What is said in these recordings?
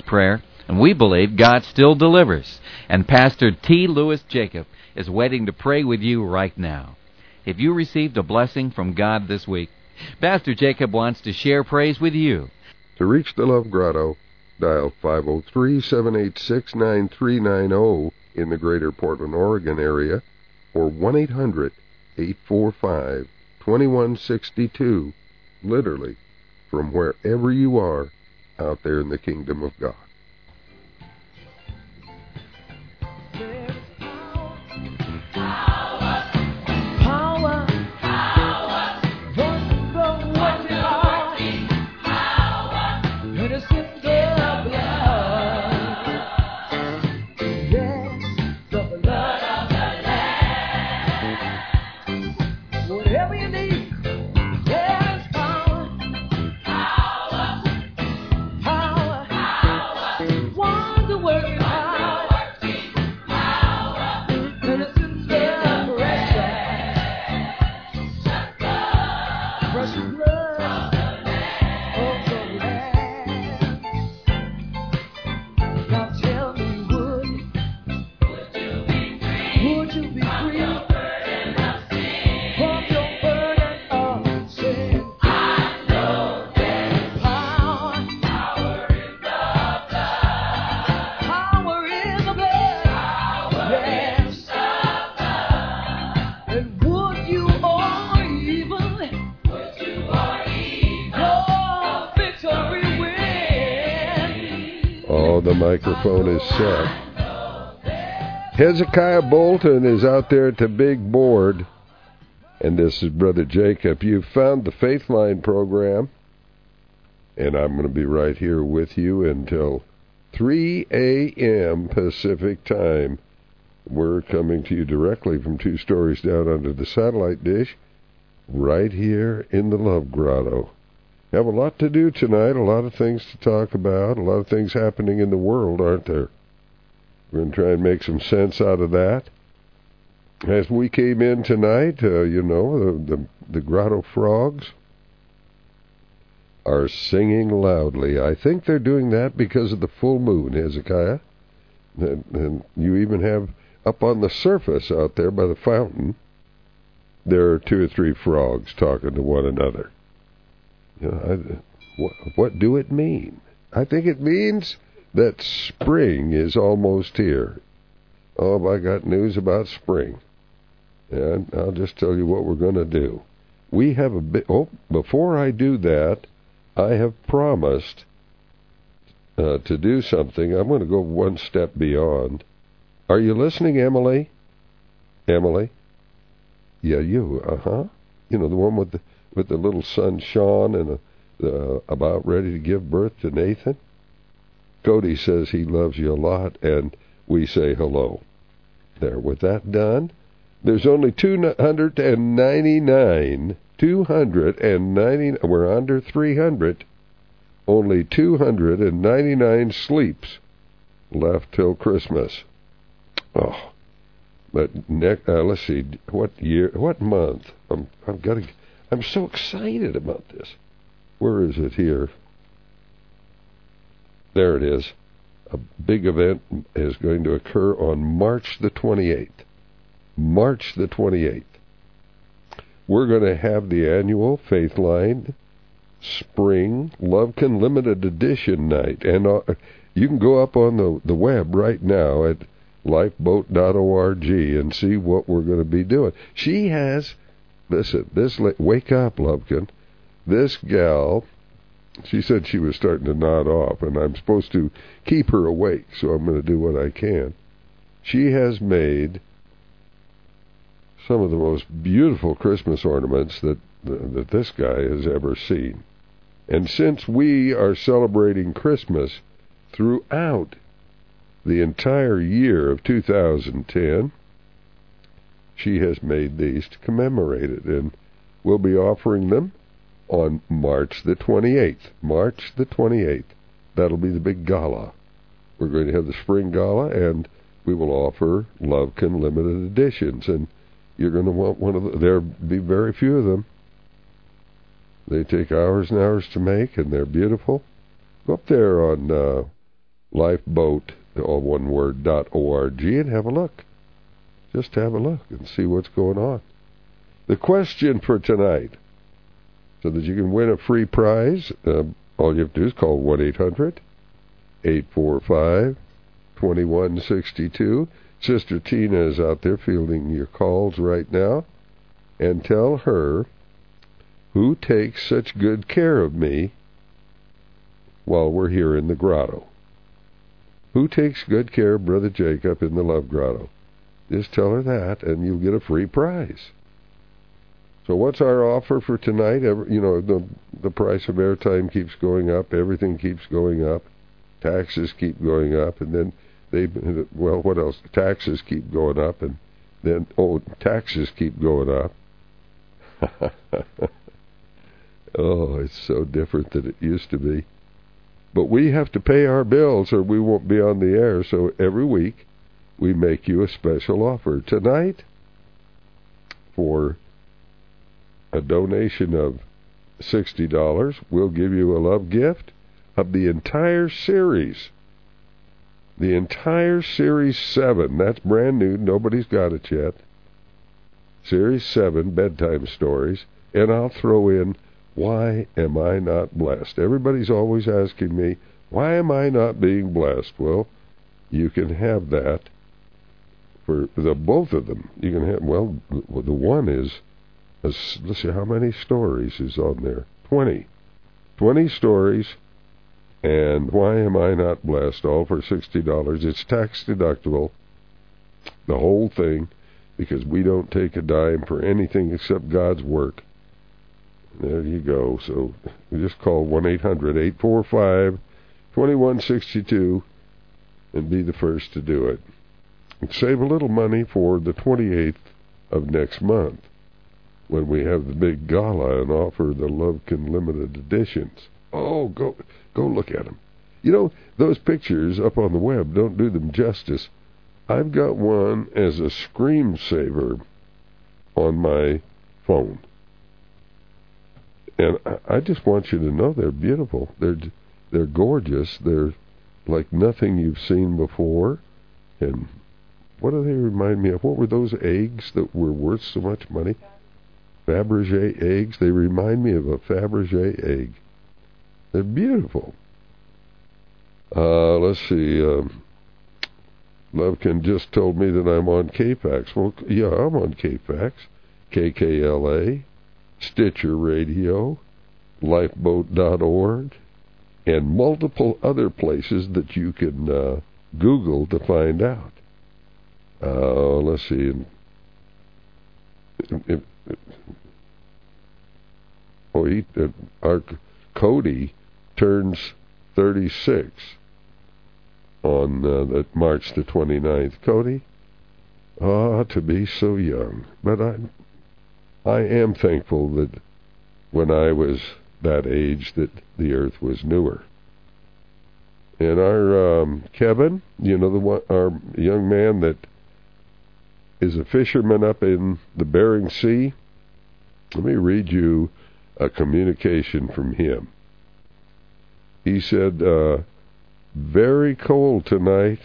prayer, and we believe God still delivers. And Pastor T. Lewis Jacob is waiting to pray with you right now. If you received a blessing from God this week, Pastor Jacob wants to share praise with you. To reach the Love Grotto, dial 503-786-9390 in the greater Portland, Oregon area, or 1-800-845-2162, literally from wherever you are out there in the kingdom of God. The microphone is set. Hezekiah Bolton is out there at the big board. And this is Brother Jacob. You've found the Faith Line program. And I'm going to be right here with you until 3 a.m. Pacific time. We're coming to you directly from 2 stories down under the satellite dish, right here in the Love Grotto. Have a lot to do tonight, a lot of things to talk about, a lot of things happening in the world, aren't there? We're going to try and make some sense out of that. As we came in tonight, the grotto frogs are singing loudly. I think they're doing that because of the full moon, Hezekiah. And you even have up on the surface out there by the fountain, there are 2 or 3 frogs talking to one another. What do it mean? I think it means that spring is almost here. Oh, I got news about spring. And I'll just tell you what we're going to do. We have a bit... Oh, before I do that, I have promised to do something. I'm going to go one step beyond. Are you listening, Emily? Emily? Yeah, you. You know, the one with the little son Sean and about ready to give birth to Nathan. Cody says he loves you a lot, and we say hello. There, with that done, there's only 299. We're under 300. Only 299 sleeps left till Christmas. Oh, but let's see, what year, what month? I'm so excited about this. Where is it here? There it is. A big event is going to occur on March the 28th. March the 28th. We're going to have the annual Faith Line Spring Lovekin Limited Edition night. And you can go up on the web right now at lifeboat.org and see what we're going to be doing. She has... Listen, wake up, Lovekin. This gal, she said she was starting to nod off, and I'm supposed to keep her awake, so I'm going to do what I can. She has made some of the most beautiful Christmas ornaments that this guy has ever seen. And since we are celebrating Christmas throughout the entire year of 2010, she has made these to commemorate it, and we'll be offering them on March the 28th. March the 28th. That'll be the big gala. We're going to have the spring gala, and we will offer Lovekin limited editions, and you're going to want one of them. There'll be very few of them. They take hours and hours to make, and they're beautiful. Go up there on Lifeboat, all one word, .org, and have a look. Just have a look and see what's going on. The question for tonight, so that you can win a free prize, all you have to do is call 1-800-845-2162. Sister Tina is out there fielding your calls right now. And tell her, who takes such good care of me while we're here in the grotto? Who takes good care of Brother Jacob in the Love Grotto? Just tell her that, and you'll get a free prize. So what's our offer for tonight? The price of airtime keeps going up. Everything keeps going up. Taxes keep going up. And then what else? Taxes keep going up. And then, taxes keep going up. Oh, it's so different than it used to be. But we have to pay our bills or we won't be on the air. So every week we make you a special offer. Tonight, for a donation of $60, we'll give you a love gift of the entire series. The entire Series 7. That's brand new. Nobody's got it yet. Series 7, Bedtime Stories. And I'll throw in, Why Am I Not Blessed? Everybody's always asking me, why am I not being blessed? Well, you can have that for the both of them. You can have, the one is, let's see, how many stories is on there? 20. 20 stories, and Why Am I Not Blessed, all for $60. It's tax deductible, the whole thing, because we don't take a dime for anything except God's work. There you go. So just call 1-800-845-2162 and be the first to do it. And save a little money for the 28th of next month, when we have the big gala and offer the Lovekin limited editions. Oh, go look at them. Those pictures up on the web don't do them justice. I've got one as a screensaver on my phone. And I just want you to know they're beautiful. They're gorgeous. They're like nothing you've seen before. And what do they remind me of? What were those eggs that were worth so much money? Fabergé eggs. They remind me of a Fabergé egg. They're beautiful. Let's see. Lovekin just told me that I'm on KFAX. Well, yeah, I'm on KFAX. KKLA, Stitcher Radio, Lifeboat.org, and multiple other places that you can Google to find out. Let's see. Our Cody turns 36 on March the 29th. Cody, to be so young. But I am thankful that when I was that age that the earth was newer. And our Kevin, our young man that is a fisherman up in the Bering Sea, let me read you a communication from him. He said, very cold tonight.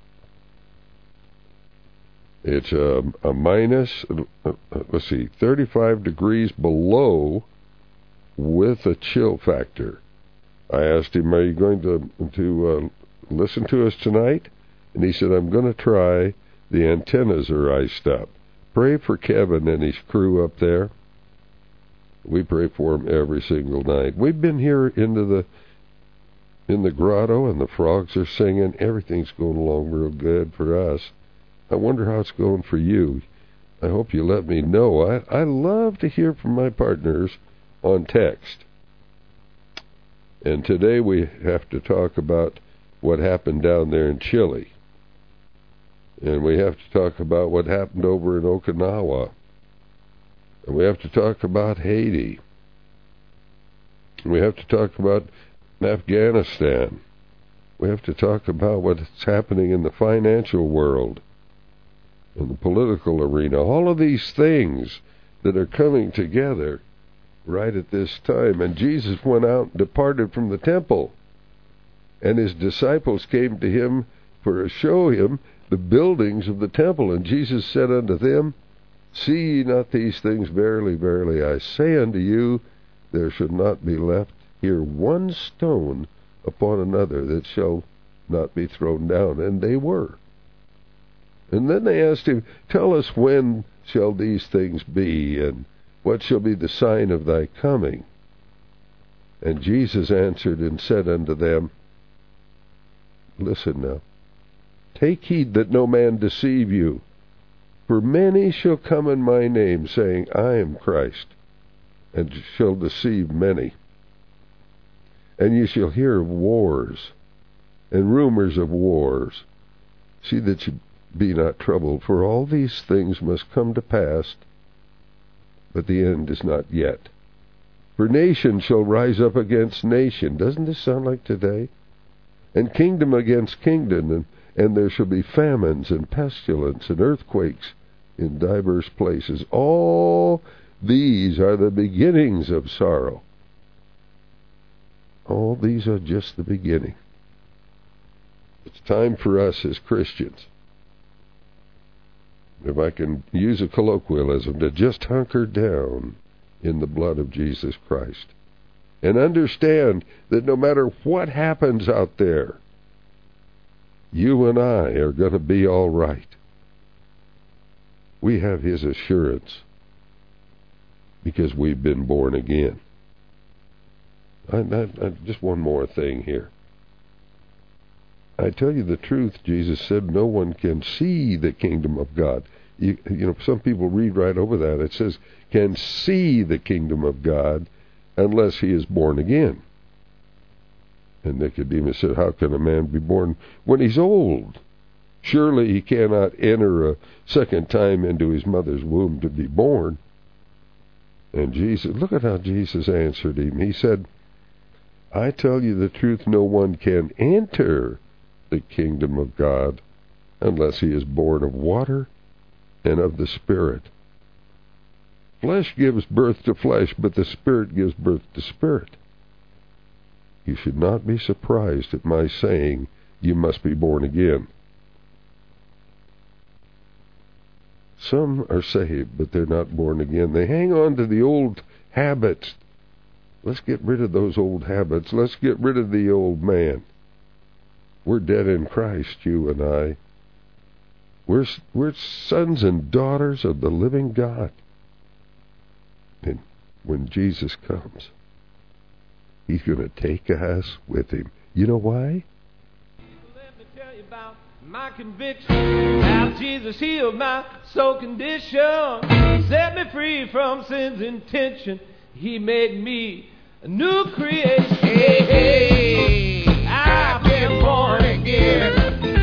It's a minus, 35 degrees below with a chill factor. I asked him, are you going to listen to us tonight? And he said, I'm going to try. The antennas are iced up. Pray for Kevin and his crew up there. We pray for him every single night. We've been here in the grotto, and the frogs are singing. Everything's going along real good for us. I wonder how it's going for you. I hope you let me know. I love to hear from my partners on text. And today we have to talk about what happened down there in Chile. And we have to talk about what happened over in Okinawa. And we have to talk about Haiti. We have to talk about Afghanistan. We have to talk about what's happening in the financial world, in the political arena. All of these things that are coming together right at this time. And Jesus went out and departed from the temple. And his disciples came to him for to show him the buildings of the temple. And Jesus said unto them, See ye not these things? Verily, verily, I say unto you, there should not be left here one stone upon another that shall not be thrown down. And they were. And then they asked him, Tell us, when shall these things be, and what shall be the sign of thy coming? And Jesus answered and said unto them, Listen now, take heed that no man deceive you. For many shall come in my name, saying, I am Christ, and shall deceive many. And ye shall hear of wars, and rumors of wars. See that ye be not troubled, for all these things must come to pass, but the end is not yet. For nation shall rise up against nation. Doesn't this sound like today? And kingdom against kingdom, and there shall be famines and pestilence and earthquakes in divers places. All these are the beginnings of sorrow. All these are just the beginning. It's time for us as Christians, if I can use a colloquialism, to just hunker down in the blood of Jesus Christ. And understand that no matter what happens out there, you and I are going to be all right. We have his assurance because we've been born again. Just one more thing here. I tell you the truth, Jesus said, no one can see the kingdom of God. You know, some people read right over that. It says, can see the kingdom of God unless he is born again. And Nicodemus said, how can a man be born when he's old? Surely he cannot enter a second time into his mother's womb to be born. And Jesus, look at how Jesus answered him. He said, I tell you the truth, no one can enter the kingdom of God unless he is born of water and of the Spirit. Flesh gives birth to flesh, but the Spirit gives birth to spirit. You should not be surprised at my saying, you must be born again. Some are saved, but they're not born again. They hang on to the old habits. Let's get rid of those old habits. Let's get rid of the old man. We're dead in Christ, you and I. We're sons and daughters of the living God. And when Jesus comes, he's going to take us with him. You know why? Let me tell you about my conviction. How Jesus healed my soul condition. Set me free from sin's intention. He made me a new creation. Hey, hey, I've been born again.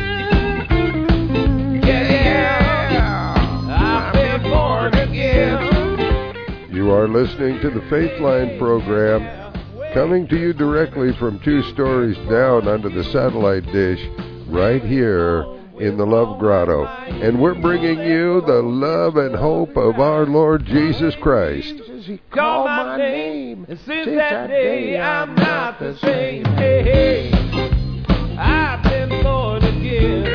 You are listening to the Faithline program, coming to you directly from 2 stories down under the satellite dish, right here in the Love Grotto. And we're bringing you the love and hope of our Lord Jesus Christ. He called my name, and since that day I'm not the same. Hey, hey, I've been born again.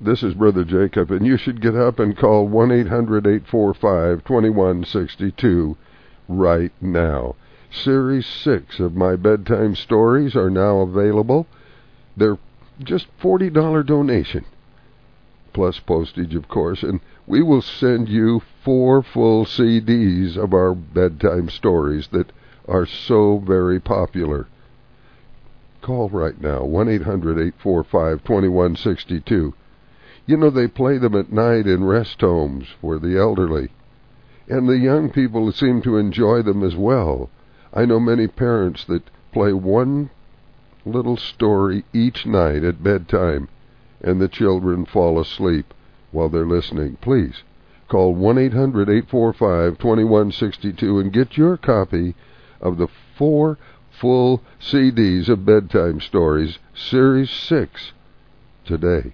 This is Brother Jacob, and you should get up and call 1-800-845-2162 right now. Series 6 of my bedtime stories are now available. They're just $40 donation, plus postage, of course, and we will send you 4 full CDs of our bedtime stories that are so very popular. Call right now, 1-800-845-2162. You know, they play them at night in rest homes for the elderly, and the young people seem to enjoy them as well. I know many parents that play one little story each night at bedtime, and the children fall asleep while they're listening. Please call 1-800-845-2162 and get your copy of the 4 full CDs of bedtime stories, Series 6, today.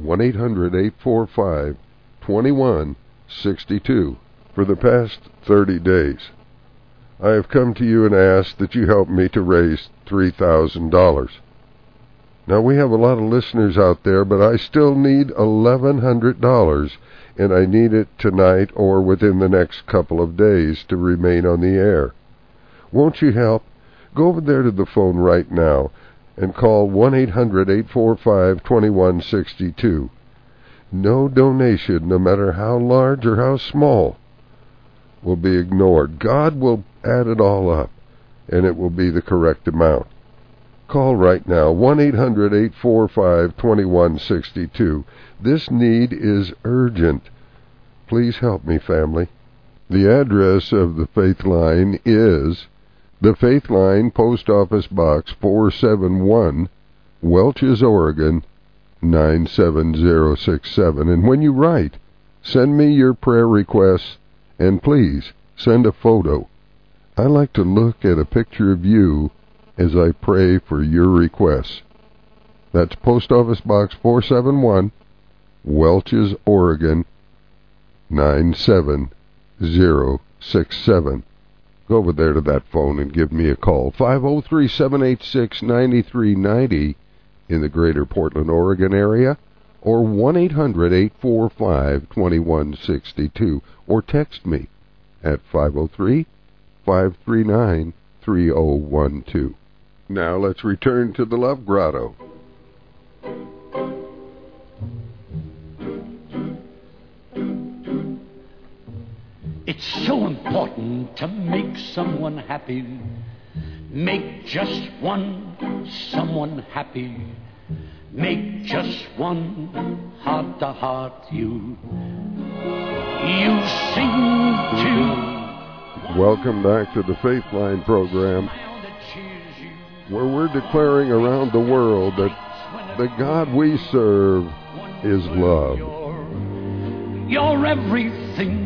1-800-845-2162. For the past 30 days, I have come to you and asked that you help me to raise $3,000. Now, we have a lot of listeners out there, but I still need $1,100, and I need it tonight or within the next couple of days to remain on the air. Won't you help? Go over there to the phone right now and call 1-800-845-2162. No donation, no matter how large or how small, will be ignored. God will add it all up, and it will be the correct amount. Call right now, 1-800-845-2162. This need is urgent. Please help me, family. The address of the Faith Line is the Faith Line, Post Office Box 471, Welches, Oregon, 97067. And when you write, send me your prayer requests, and please send a photo. I like to look at a picture of you as I pray for your requests. That's Post Office Box 471, Welches, Oregon, 97067. Go over there to that phone and give me a call. 503-786-9390 in the greater Portland, Oregon area, or 1-800-845-2162, or text me at 503-539-3012. Now let's return to the Love Grotto. It's so important to make someone happy. Make just one someone happy. Make just one heart-to-heart you sing to. Welcome back to the Faith Line program, where we're declaring around the world that the God we serve is love. You're everything.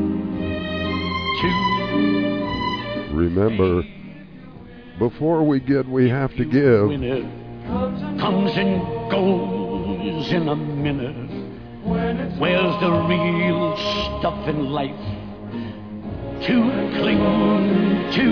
Remember, before we get, we have to give. When it comes and goes in a minute, where's the real stuff in life to cling to?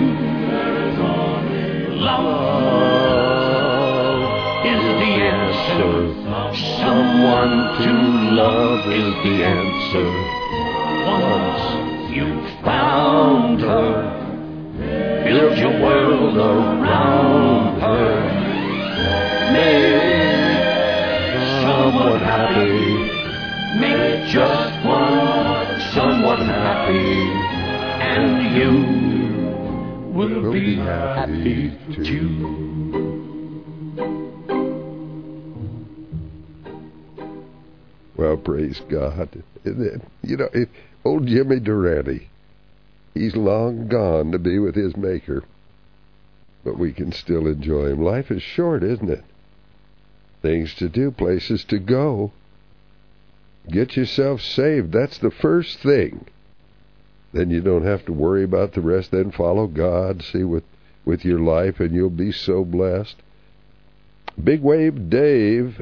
Love is the answer. Someone to love is the answer. Once you found her, build your world around her. Make someone happy. Make just one someone happy, and you will be happy too. Well, praise God. You know, old Jimmy Durante, he's long gone to be with his Maker, but we can still enjoy him. Life is short, isn't it? Things to do, places to go. Get yourself saved. That's the first thing. Then you don't have to worry about the rest. Then follow God, see with your life, and you'll be so blessed. Big Wave Dave,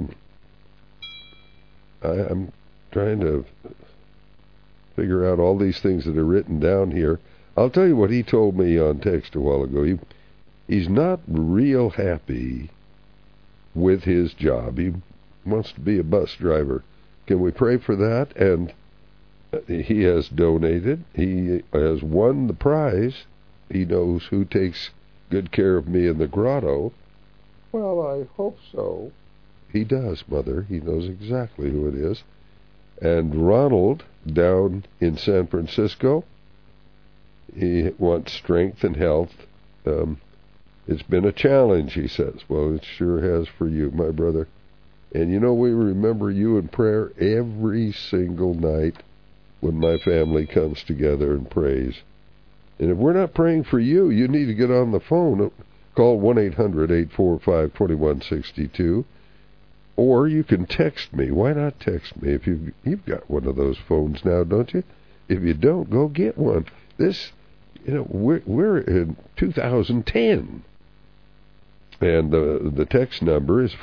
I'm trying to figure out all these things that are written down here. I'll tell you what he told me on text a while ago. He's not real happy with his job. wants to be a bus driver. Can we pray for that? And he has donated. He has won the prize. He knows who takes good care of me in the grotto. Well, I hope so. He does, Mother. He knows exactly who it is. And Ronald, down in San Francisco, he wants strength and health. It's been a challenge, he says. Well, it sure has for you, my brother. And you know, we remember you in prayer every single night when my family comes together and prays. And if we're not praying for you, you need to get on the phone. Call 1-800-845-2162. Or you can text me. Why not text me? If you've got one of those phones now, don't you? If you don't, go get one. This, we're in 2010. And the text number is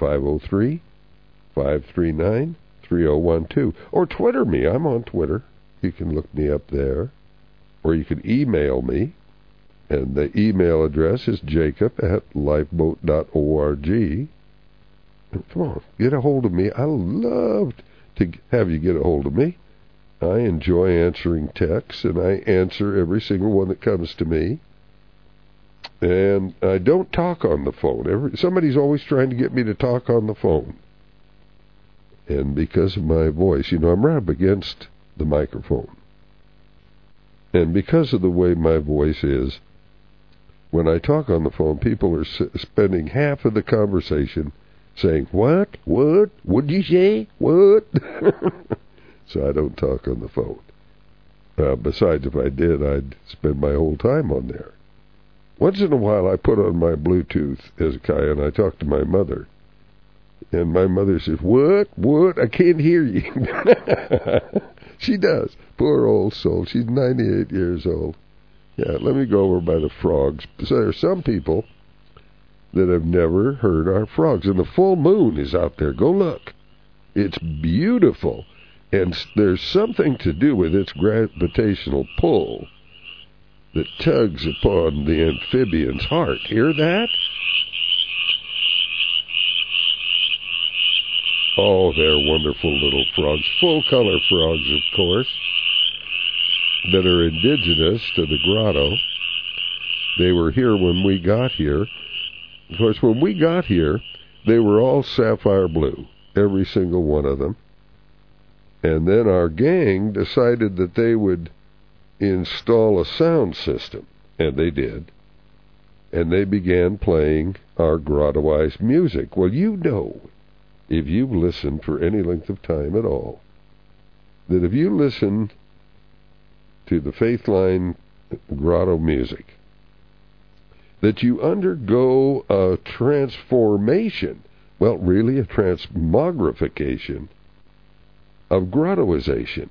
503-539-3012. Or Twitter me. I'm on Twitter. You can look me up there. Or you can email me. And the email address is jacob@lifeboat.org. Come on, get a hold of me. I love to have you get a hold of me. I enjoy answering texts, and I answer every single one that comes to me. And I don't talk on the phone. Somebody's always trying to get me to talk on the phone. And because of my voice, I'm right up against the microphone. And because of the way my voice is, when I talk on the phone, people are spending half of the conversation saying, what? What'd you say? What? So I don't talk on the phone. Besides, if I did, I'd spend my whole time on there. Once in a while, I put on my Bluetooth, Hezekiah, and I talk to my mother. And my mother says, what? I can't hear you. She does. Poor old soul. She's 98 years old. Yeah, let me go over by the frogs. So there are some people that have never heard our frogs. And the full moon is out there. Go look. It's beautiful. And there's something to do with its gravitational pull that tugs upon the amphibian's heart. Hear that? Oh, they're wonderful little frogs. Full-color frogs, of course, that are indigenous to the grotto. They were here when we got here. Of course, when we got here, they were all sapphire blue, every single one of them. And then our gang decided that they would install a sound system, and they did. And they began playing our grottoized music. Well, if you've listened for any length of time at all, that if you listen to the Faithline grotto music, that you undergo a transformation, well, really a transmogrification of grottoization.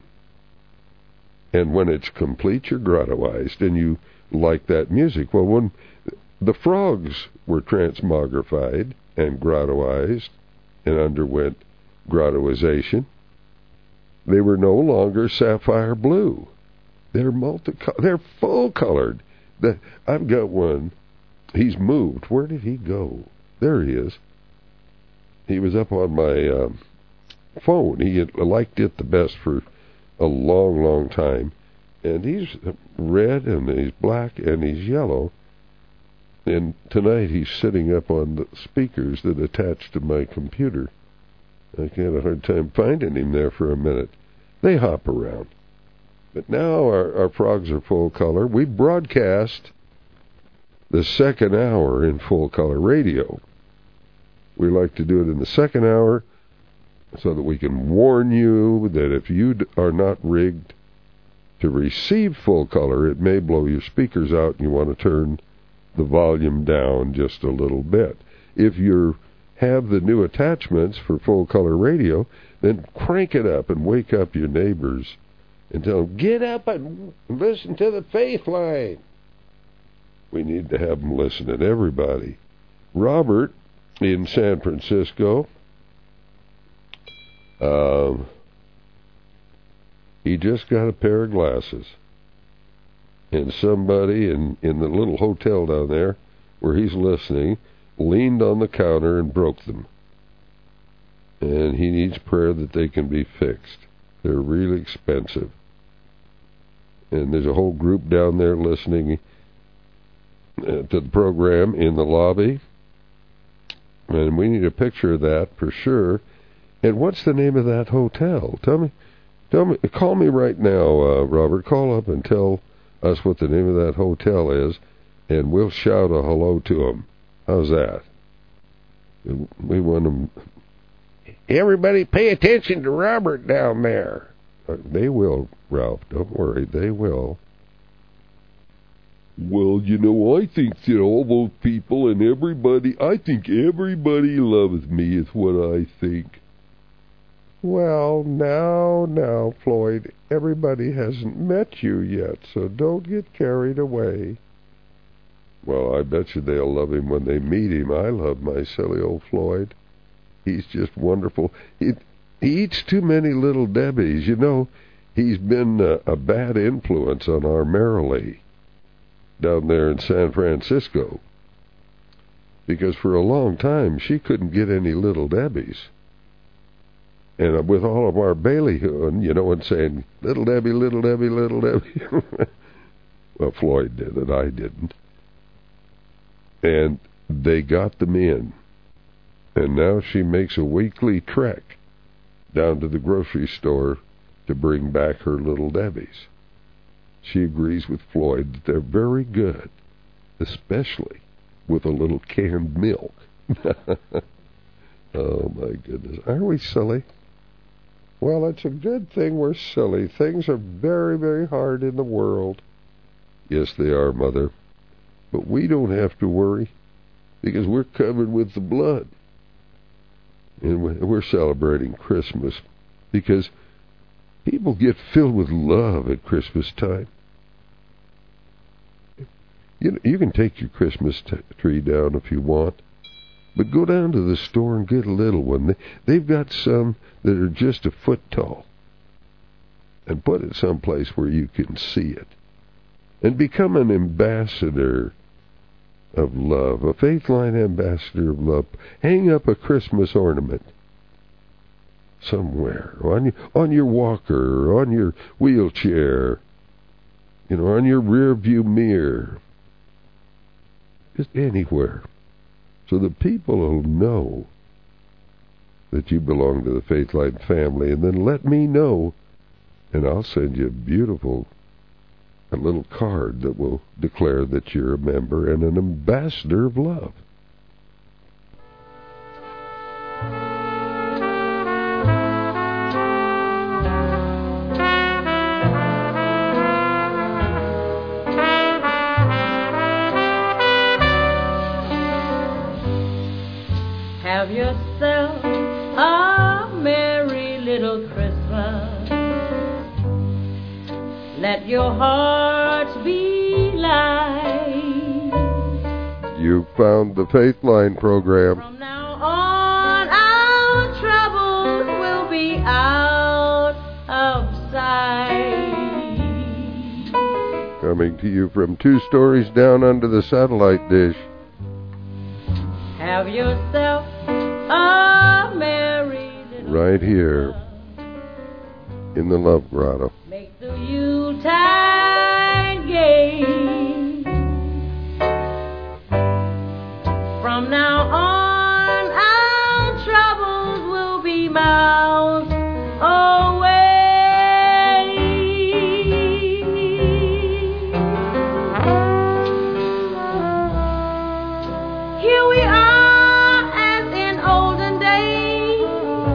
And when it's complete, you're grottoized, and you like that music. Well, when the frogs were transmogrified and grottoized and underwent grottoization, they were no longer sapphire blue. They're they're full-colored. I've got one. He's moved. Where did he go? There he is. He was up on my phone. He had liked it the best for a long, long time. And he's red, and he's black, and he's yellow. And tonight he's sitting up on the speakers that attach to my computer. I had a hard time finding him there for a minute. They hop around. But now our frogs are full color. We broadcast the second hour in full color radio. We like to do it in the second hour so that we can warn you that if you are not rigged to receive full color, it may blow your speakers out and you want to turn the volume down just a little bit. If you have the new attachments for full color radio, then crank it up and wake up your neighbors and tell them, get up and listen to the Faithline. We need to have them listening, everybody. Robert in San Francisco, he just got a pair of glasses. And somebody in the little hotel down there where he's listening leaned on the counter and broke them. and he needs prayer that they can be fixed. They're really expensive. And there's a whole group down there listening to the program in the lobby. And we need a picture of that for sure. And what's the name of that hotel? Tell me, call me right now, Robert. Call up and tell us what the name of that hotel is, and we'll shout a hello to them. How's that? We want them. Everybody pay attention to Robert down there. They will, Ralph. Don't worry. They will. Well, you know, I think that all those people and everybody, I think everybody loves me is what I think. Well, now, Floyd, everybody hasn't met you yet, so don't get carried away. Well, I bet you they'll love him when they meet him. I love my silly old Floyd. He's just wonderful. He eats too many Little Debbies. You know, he's been a bad influence on our Marilee down there in San Francisco, because for a long time she couldn't get any Little Debbies. And with all of our ballyhooing, you know, and saying, Little Debbie, Little Debbie, Little Debbie. Well, Floyd did it. I didn't. And they got them in. And now she makes a weekly trek down to the grocery store to bring back her Little Debbies. She agrees with Floyd that they're very good, especially with a little canned milk. Oh, my goodness. Aren't we silly? Well, it's a good thing we're silly. Things are very, very hard in the world. Yes, they are, Mother. But we don't have to worry, because we're covered with the blood. And we're celebrating Christmas because people get filled with love at Christmas time. You can take your Christmas tree down if you want, but go down to the store and get a little one. They've got some that are just a foot tall. And put it someplace where you can see it. And become an ambassador of love, a Faithline ambassador of love. Hang up a Christmas ornament somewhere, on your walker, or on your wheelchair, you know, on your rear view mirror, just anywhere, so that people will know that you belong to the Faithline family. And then let me know, and I'll send you a little card that will declare that you're a member and an ambassador of love. Have yourself a merry little Christmas. Let your hearts be light. You found the Faithline program. From now on, our troubles will be out of sight. Coming to you from 2 stories down under the satellite dish. Have yourself a merry little right here in the Love Grotto. Make the Yuletide gay. From now on, our troubles will be miles away. Here we are as in olden days,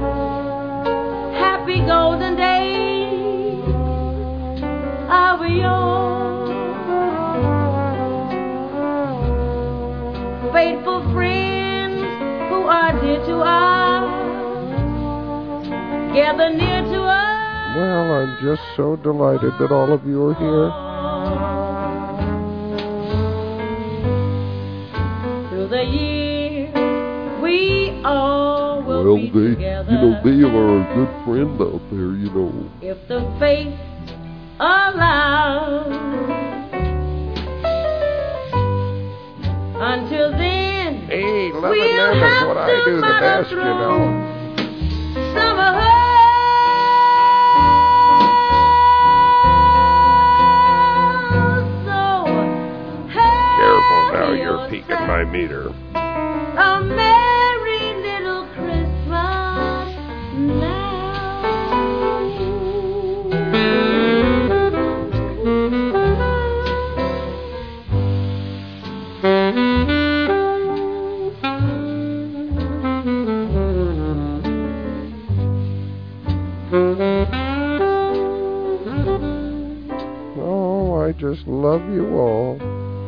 happy golden days of yore. Faithful friends who are dear to us, gather near to us. Well, I'm just so delighted that all of you are here. Through the years, we all will be together. They are a good friend out there, you know. If the faith allows. Until then, hey, loving we'll them is have what I to do the muddle best, through. you know. another peek at my meter. A merry little Christmas now. Oh, I just love you all.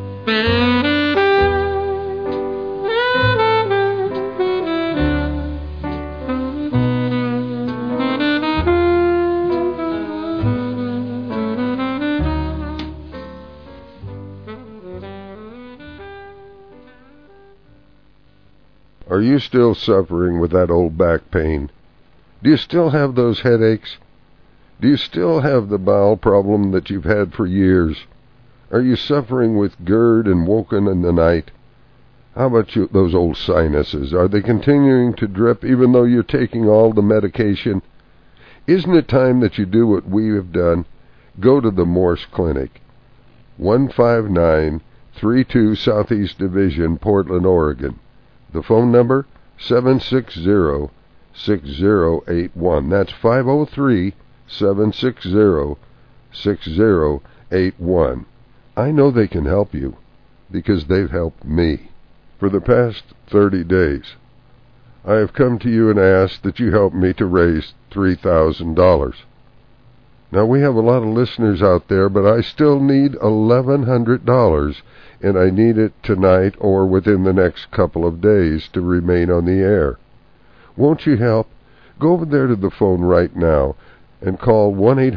Are you still suffering with that old back pain? Do you still have those headaches? Do you still have the bowel problem that you've had for years? Are you suffering with GERD and woken in the night? How about those old sinuses? Are they continuing to drip even though you're taking all the medication? Isn't it time that you do what we have done? Go to the Morse Clinic, 15932 Southeast Division, Portland, Oregon. The phone number, 760-6081. That's 503-760-6081. I know they can help you because they've helped me. For the past 30 days, I have come to you and asked that you help me to raise $3,000. Now, we have a lot of listeners out there, but I still need $1,100, and I need it tonight or within the next couple of days to remain on the air. Won't you help? Go over there to the phone right now and call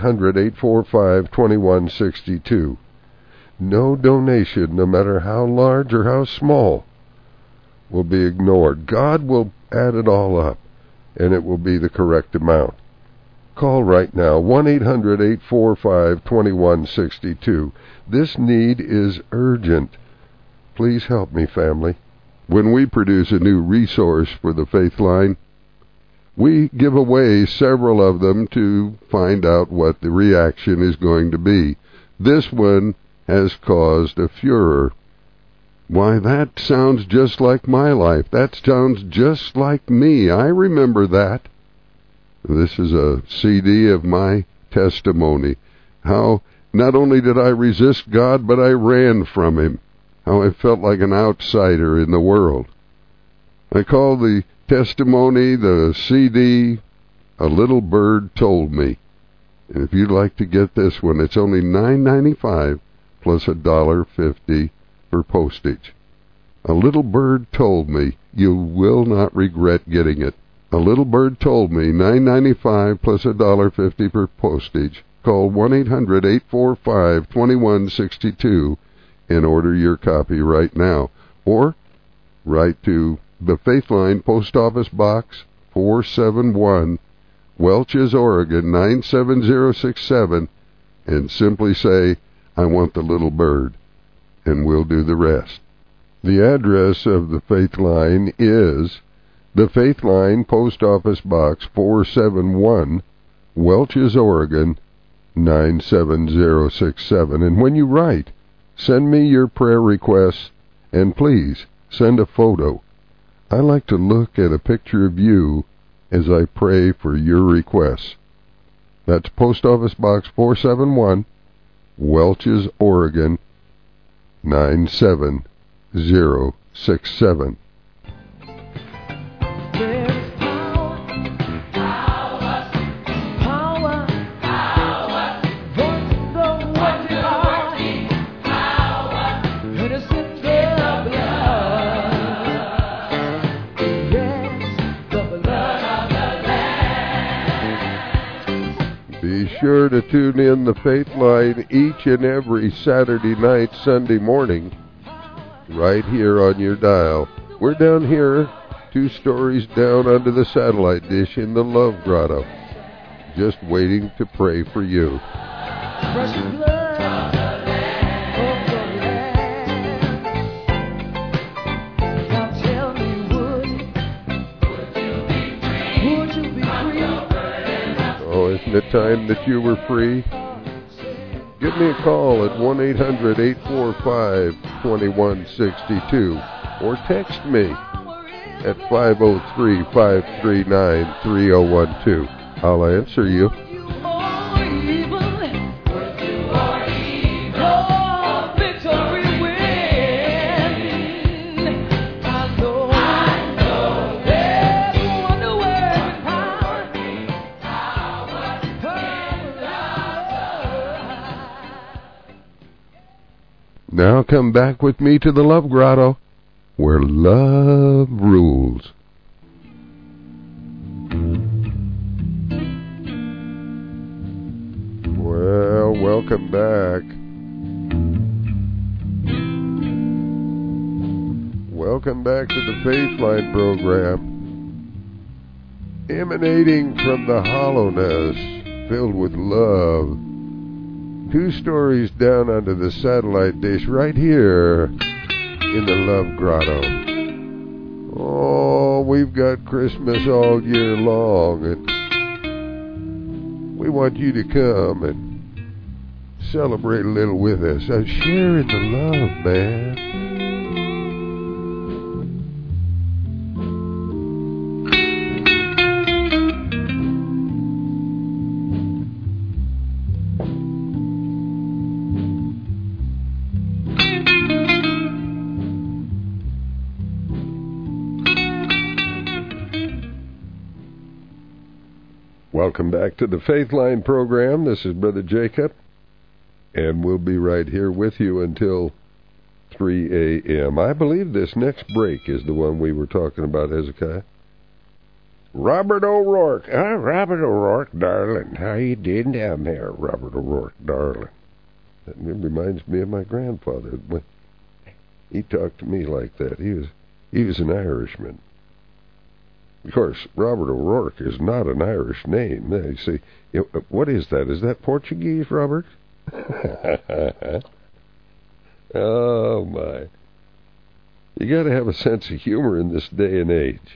1-800-845-2162. No donation, no matter how large or how small, will be ignored. God will add it all up, and it will be the correct amount. Call right now, 1-800-845-2162. This need is urgent. Please help me, family. When we produce a new resource for the Faith Line, we give away several of them to find out what the reaction is going to be. This one has caused a furor. Why, that sounds just like my life. That sounds just like me. I remember that. This is a CD of my testimony. How not only did I resist God, but I ran from Him. How I felt like an outsider in the world. I call the testimony, the CD, A Little Bird Told Me. And if you'd like to get this one, it's only $9.95 plus $1.50 for postage. A Little Bird Told Me. You will not regret getting it. A Little Bird Told Me, $9.95 plus $1.50 per postage. Call 1-800-845-2162 and order your copy right now. Or write to the Faith Line, Post Office Box 471, Welches, Oregon 97067, and simply say, I want the little bird, and we'll do the rest. The address of the Faith Line is the Faith Line, Post Office Box 471, Welches, Oregon 97067. And when you write, send me your prayer requests, and please send a photo. I like to look at a picture of you as I pray for your requests. That's Post Office Box 471, Welches, Oregon 97067. Be sure to tune in the Faith Line each and every Saturday night, Sunday morning, right here on your dial. We're down here, 2 stories down under the satellite dish in the Love Grotto, just waiting to pray for you. Oh, isn't it time that you were free? Give me a call at 1-800-845 503-539-2162. Or text me at 503-539-3012. I'll answer you. Now come back with me to the Love Grotto, where love rules. Well, welcome back. Welcome back to the Faithline program, emanating from the hollowness, filled with love. 2 stories down under the satellite dish right here in the Love Grotto. Oh, we've got Christmas all year long, and we want you to come and celebrate a little with us. So share in the love, man. Welcome back to the Faithline program. This is Brother Jacob, and we'll be right here with you until 3 a.m. I believe this next break is the one we were talking about, Hezekiah. Robert O'Rourke. Robert O'Rourke, darling. How you doing down there, Robert O'Rourke, darling? That reminds me of my grandfather. He talked to me like that. He was an Irishman. Of course, Robert O'Rourke is not an Irish name. You see, what is that? Is that Portuguese, Robert? Oh, my. You got to have a sense of humor in this day and age.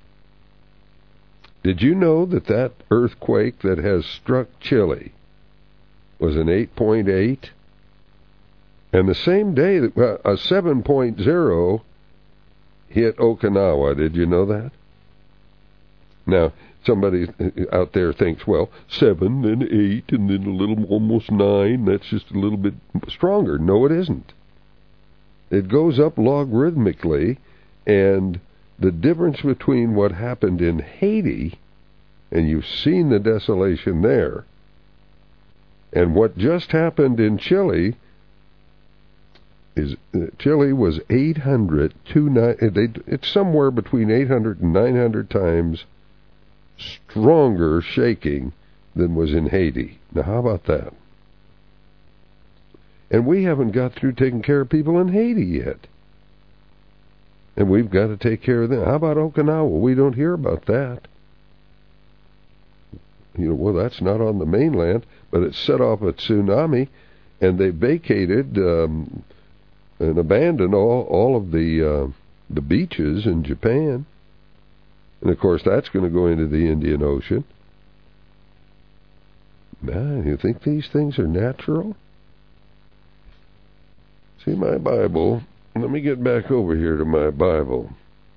Did you know that earthquake that has struck Chile was an 8.8? And the same day, a 7.0 hit Okinawa. Did you know that? Now, somebody out there thinks, well, 7 and 8 and then a little almost 9, that's just a little bit stronger. No, it isn't. It goes up logarithmically, and the difference between what happened in Haiti, and you've seen the desolation there, and what just happened in Chile is Chile was 800 to it's somewhere between 800 and 900 times stronger shaking than was in Haiti. Now, how about that? And we haven't got through taking care of people in Haiti yet. And we've got to take care of them. How about Okinawa? We don't hear about that. Well, that's not on the mainland, but it set off a tsunami, and they vacated and abandoned all of the beaches in Japan. And, of course, that's going to go into the Indian Ocean. Now, you think these things are natural? See, my Bible, let me get back over here to my Bible.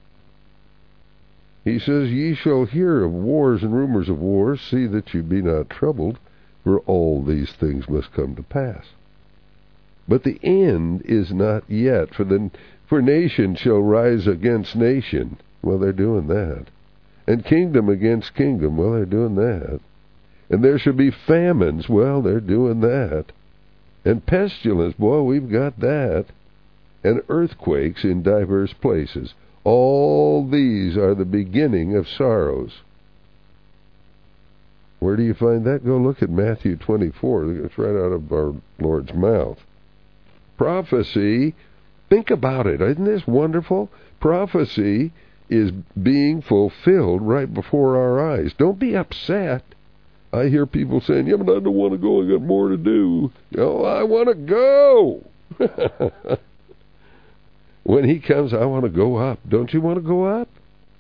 He says, ye shall hear of wars and rumors of wars, see that you be not troubled, for all these things must come to pass. But the end is not yet, for nation shall rise against nation. Well, they're doing that. And kingdom against kingdom. Well, they're doing that. And there shall be famines. Well, they're doing that. And pestilence. Boy, we've got that. And earthquakes in diverse places. All these are the beginning of sorrows. Where do you find that? Go look at Matthew 24. It's right out of our Lord's mouth. Prophecy, think about it. Isn't this wonderful? Prophecy is being fulfilled right before our eyes. Don't be upset. I hear people saying, yeah, but I don't want to go. I got more to do. Oh, I want to go. When he comes, I want to go up. Don't you want to go up?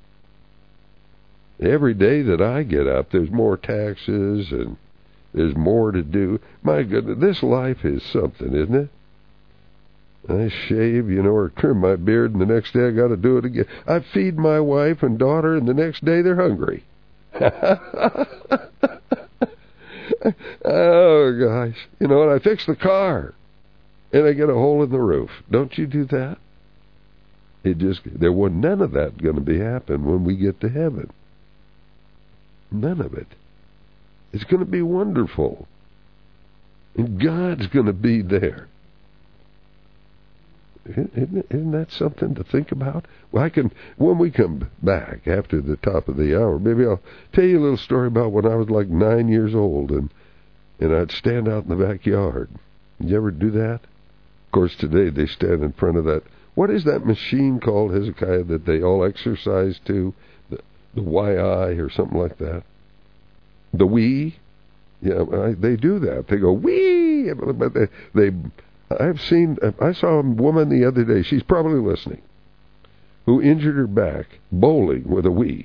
Every day that I get up, there's more taxes and there's more to do. My goodness, this life is something, isn't it? I shave, or trim my beard, and the next day I got to do it again. I feed my wife and daughter, and the next day they're hungry. Oh, gosh. And I fix the car, and I get a hole in the roof. Don't you do that? There was none of that going to be happen when we get to heaven. None of it. It's going to be wonderful. And God's going to be there. Isn't that something to think about? Well, when we come back after the top of the hour, maybe I'll tell you a little story about when I was like 9 years old, and I'd stand out in the backyard. You ever do that? Of course, today they stand in front of that. What is that machine called, Hezekiah, that they all exercise to? The YI or something like that? The Wii? Yeah, they do that. They go, Wii! But I saw a woman the other day, she's probably listening, who injured her back bowling with a Wii.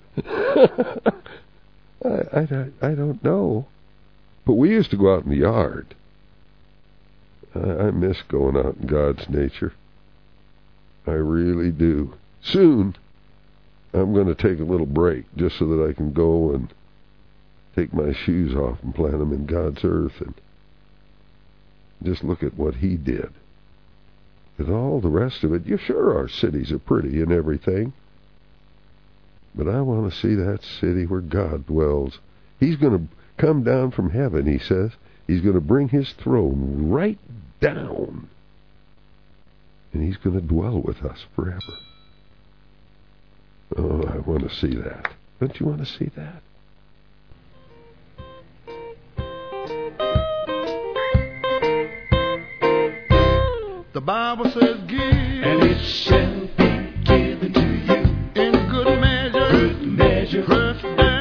I don't know. But we used to go out in the yard. I miss going out in God's nature. I really do. Soon, I'm going to take a little break just so that I can go and take my shoes off and plant them in God's earth and just look at what He did. With all the rest of it, sure, our cities are pretty and everything, but I want to see that city where God dwells. He's going to come down from heaven, He says. He's going to bring His throne right down, and He's going to dwell with us forever. Oh, I want to see that. Don't you want to see that? The Bible says, give, and it shall be given to you. In good measure, pressed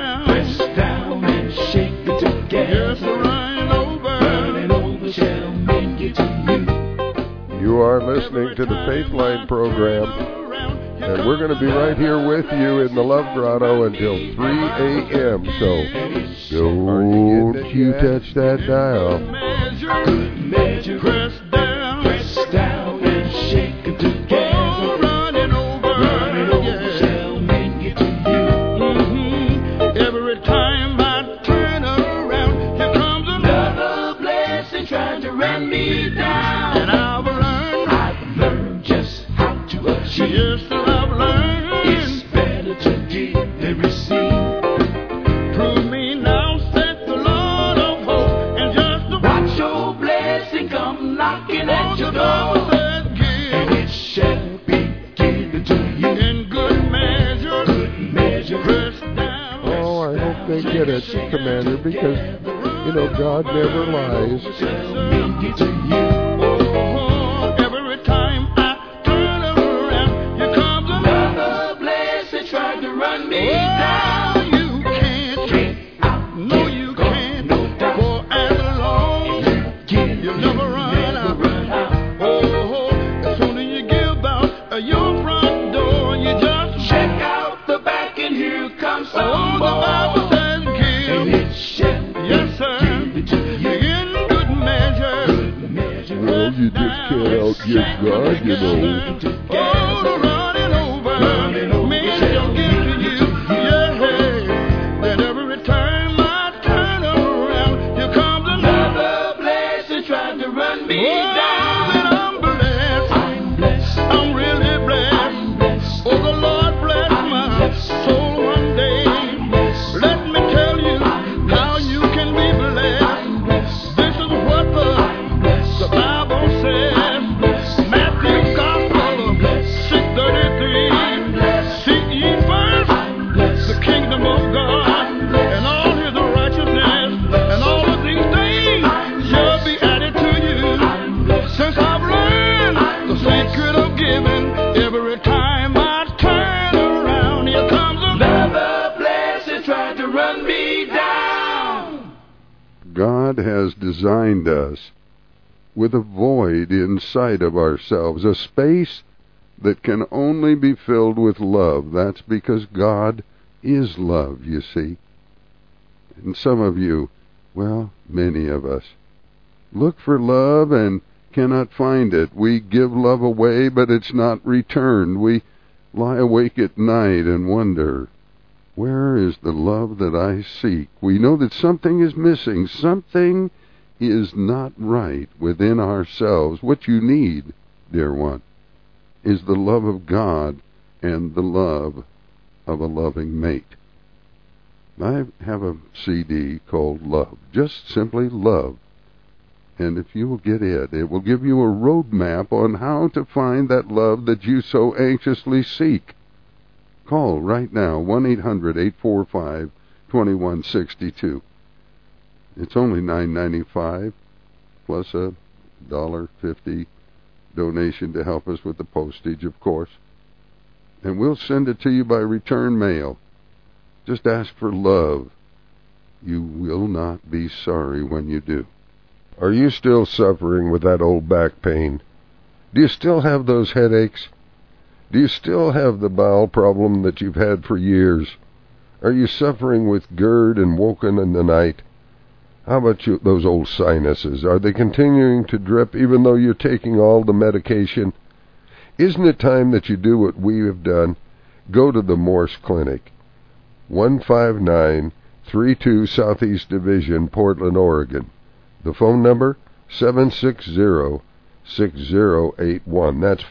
down, and shaken together. Yes, running over, shall make it to you. You are listening to the Faithline program, and we're going to be right here with you in the Love Grotto until 3 a.m. So don't you touch that dial. Good measure, pressed down and shaken together. Running over, shall make it to you. Every time I turn around, here comes Another blessing trying to run me down. and I've learned just how to achieve. yes, I've learned. It's better to give than receive. Prove me now, said the Lord of hosts, and just Watch your blessing come knocking at your door. said, give And it shall be given to you. in good measure, Pressed down. Oh, I hope they get it, Commander, because, God never lies. Make it to you. Oh, every time I turn around, here comes Another blessing trying to run me down. You can't, no, you can't, for as long you never run out. Oh, as soon as you give out your front door, you just Check out the back and here comes oh, some the more. Bible says And give, it shall yes sir, be to you. in good measure. Well, you just can't outgive God, Oh, the running over, me shall give to you, yeah. Then every time I turn around, here comes Another blessing trying to run me oh, down. then I'm blessed, I'm blessed. I'm really blessed. I'm blessed. Oh, the Lord bless my soul one day. Let me tell you how you can be blessed. I'm blessed. This is what the Bible says. Matthew Gospel 6:33. Seek ye first the kingdom of God and all His righteousness, and all of these things shall be added to you. Since I've learned the secret of giving, every time I turn around, here comes Another blessing trying to run me down. God has designed us with a void inside of ourselves, a space that can only be filled with love. That's because God is love, you see. And some of you, well, many of us, look for love and cannot find it. We give love away, but it's not returned. We lie awake at night and wonder, where is the love that I seek? We know that something is missing. Something is not right within ourselves. What you need, dear one, is the love of God and the love of a loving mate. I have a CD called Love, just simply Love. And if you will get it, it will give you a roadmap on how to find that love that you so anxiously seek. Call right now, 1-800-845-2162. It's only $9.95 plus a $1.50 donation to help us with the postage, of course. And we'll send it to you by return mail. Just ask for love. You will not be sorry when you do. Are you still suffering with that old back pain? Do you still have those headaches? Do you still have the bowel problem that you've had for years? Are you suffering with GERD and woken in the night? How about those old sinuses? Are they continuing to drip even though you're taking all the medication? Isn't it time that you do what we have done? Go to the Morse Clinic, 15932 Southeast Division, Portland, Oregon. The phone number, 760-6081. That's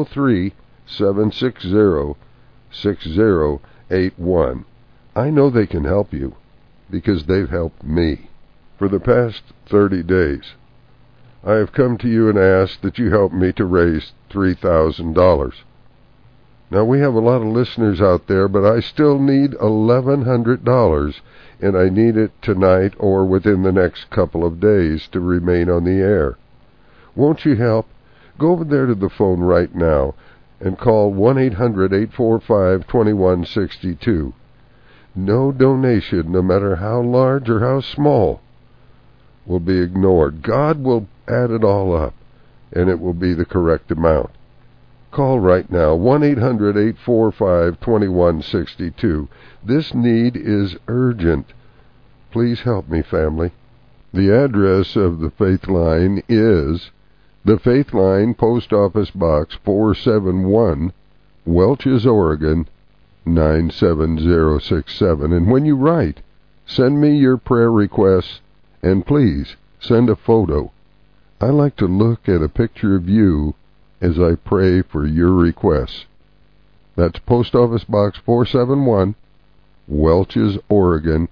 503-760-6081. I know they can help you because they've helped me. For the past 30 days, I have come to you and asked that you help me to raise $3,000. Now, we have a lot of listeners out there, but I still need $1,100, and I need it tonight or within the next couple of days to remain on the air. Won't you help? Go over there to the phone right now and call 1-800-845-2162. No donation, no matter how large or how small, will be ignored. God will add it all up, and it will be the correct amount. Call right now, 1-800-845-2162. This need is urgent. Please help me, family. The address of the Faith Line is the Faith Line, Post Office Box 471, Welches, Oregon, 97067. And when you write, send me your prayer requests, and please send a photo. I like to look at a picture of you as I pray for your requests. That's Post Office Box 471, Welches, Oregon,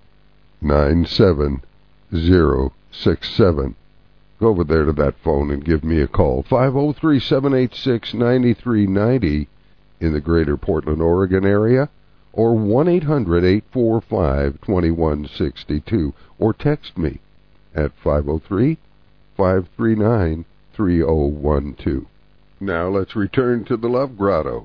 97067. Go over there to that phone and give me a call. 503-786-9390 in the greater Portland, Oregon area, or 1-800-845-2162, or text me at 503-539-3012. Now let's return to the Love Grotto.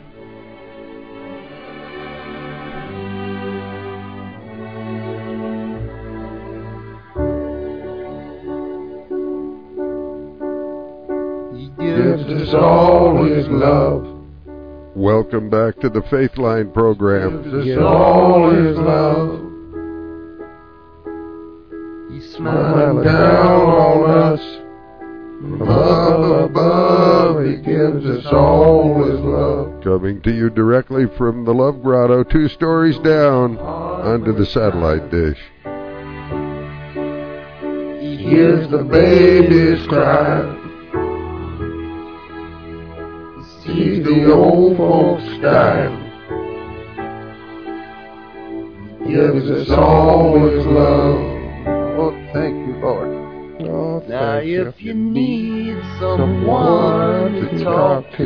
He gives us all his love. Welcome back to the Faith Line program. Gives us all his love. He's smiling down on us. From up above, he gives us all his love. Coming to you directly from the Love Grotto, 2 stories down under the satellite dish. He hears the babies cry. He sees the old folks die. He gives us all his love. Oh, thank you, Lord. Oh, now if you need someone to talk to,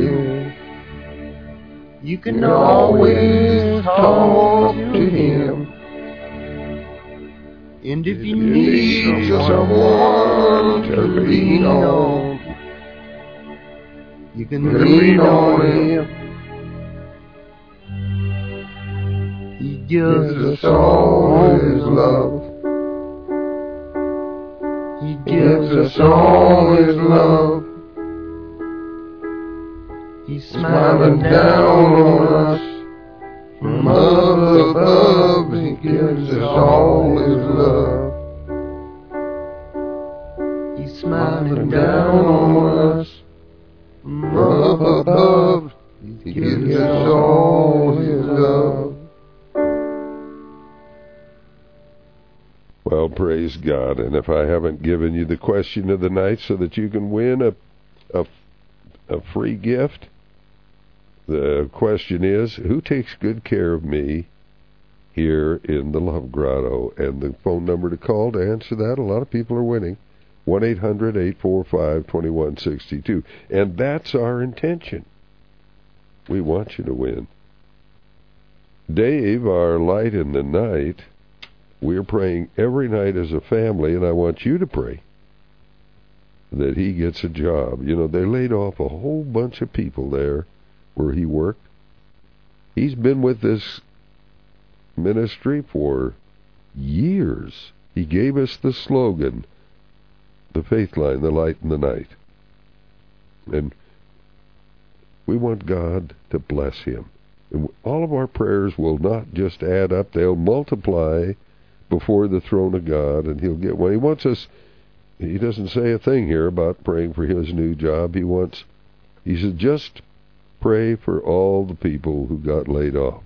you can always talk to him. And if you need someone to lean on, you can lean on him. He gives us all his love. He gives us all his love. He's smiling down on us. From up above, he gives us all his love. He's smiling down on us. From up above, He gives us all His love. Well, praise God. And if I haven't given you the question of the night so that you can win a free gift, the question is, who takes good care of me here in the Love Grotto? And the phone number to call to answer that, a lot of people are winning, 1-800-845-2162. And that's our intention. We want you to win. Dave, our light in the night, we're praying every night as a family, and I want you to pray that he gets a job. You know, they laid off a whole bunch of people there where he worked. He's been with this ministry for years. He gave us the slogan, the faith line, the light in the night. And we want God to bless him. And all of our prayers will not just add up, they'll multiply before the throne of God, and he'll get one. He wants us, he doesn't say a thing here about praying for his new job. He said, just pray for all the people who got laid off.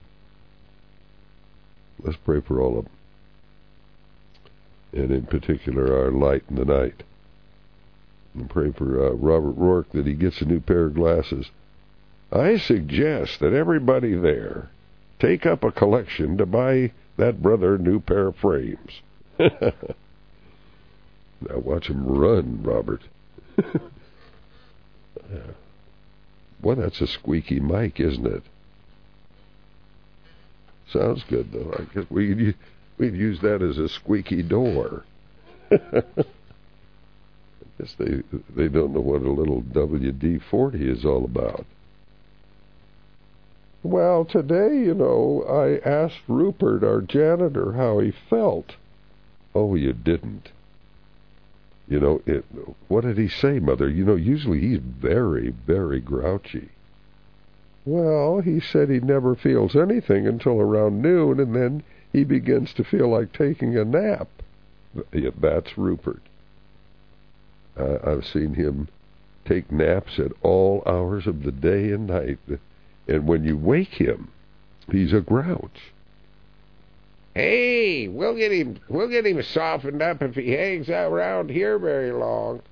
Let's pray for all of them. And in particular, our light in the night. And pray for Robert Rourke that he gets a new pair of glasses. I suggest that everybody there take up a collection to buy that brother a new pair of frames. Now watch him run, Robert. Boy, that's a squeaky mic, isn't it? Sounds good, though. I guess we'd use that as a squeaky door. I guess they don't know what a little WD-40 is all about. Well, today, I asked Rupert, our janitor, how he felt. Oh, you didn't. What did he say, Mother? Usually he's very, very grouchy. Well, he said he never feels anything until around noon, and then he begins to feel like taking a nap. Yeah, that's Rupert. I've seen him take naps at all hours of the day and night. And when you wake him, he's a grouch. Hey, we'll get him softened up if he hangs out around here very long.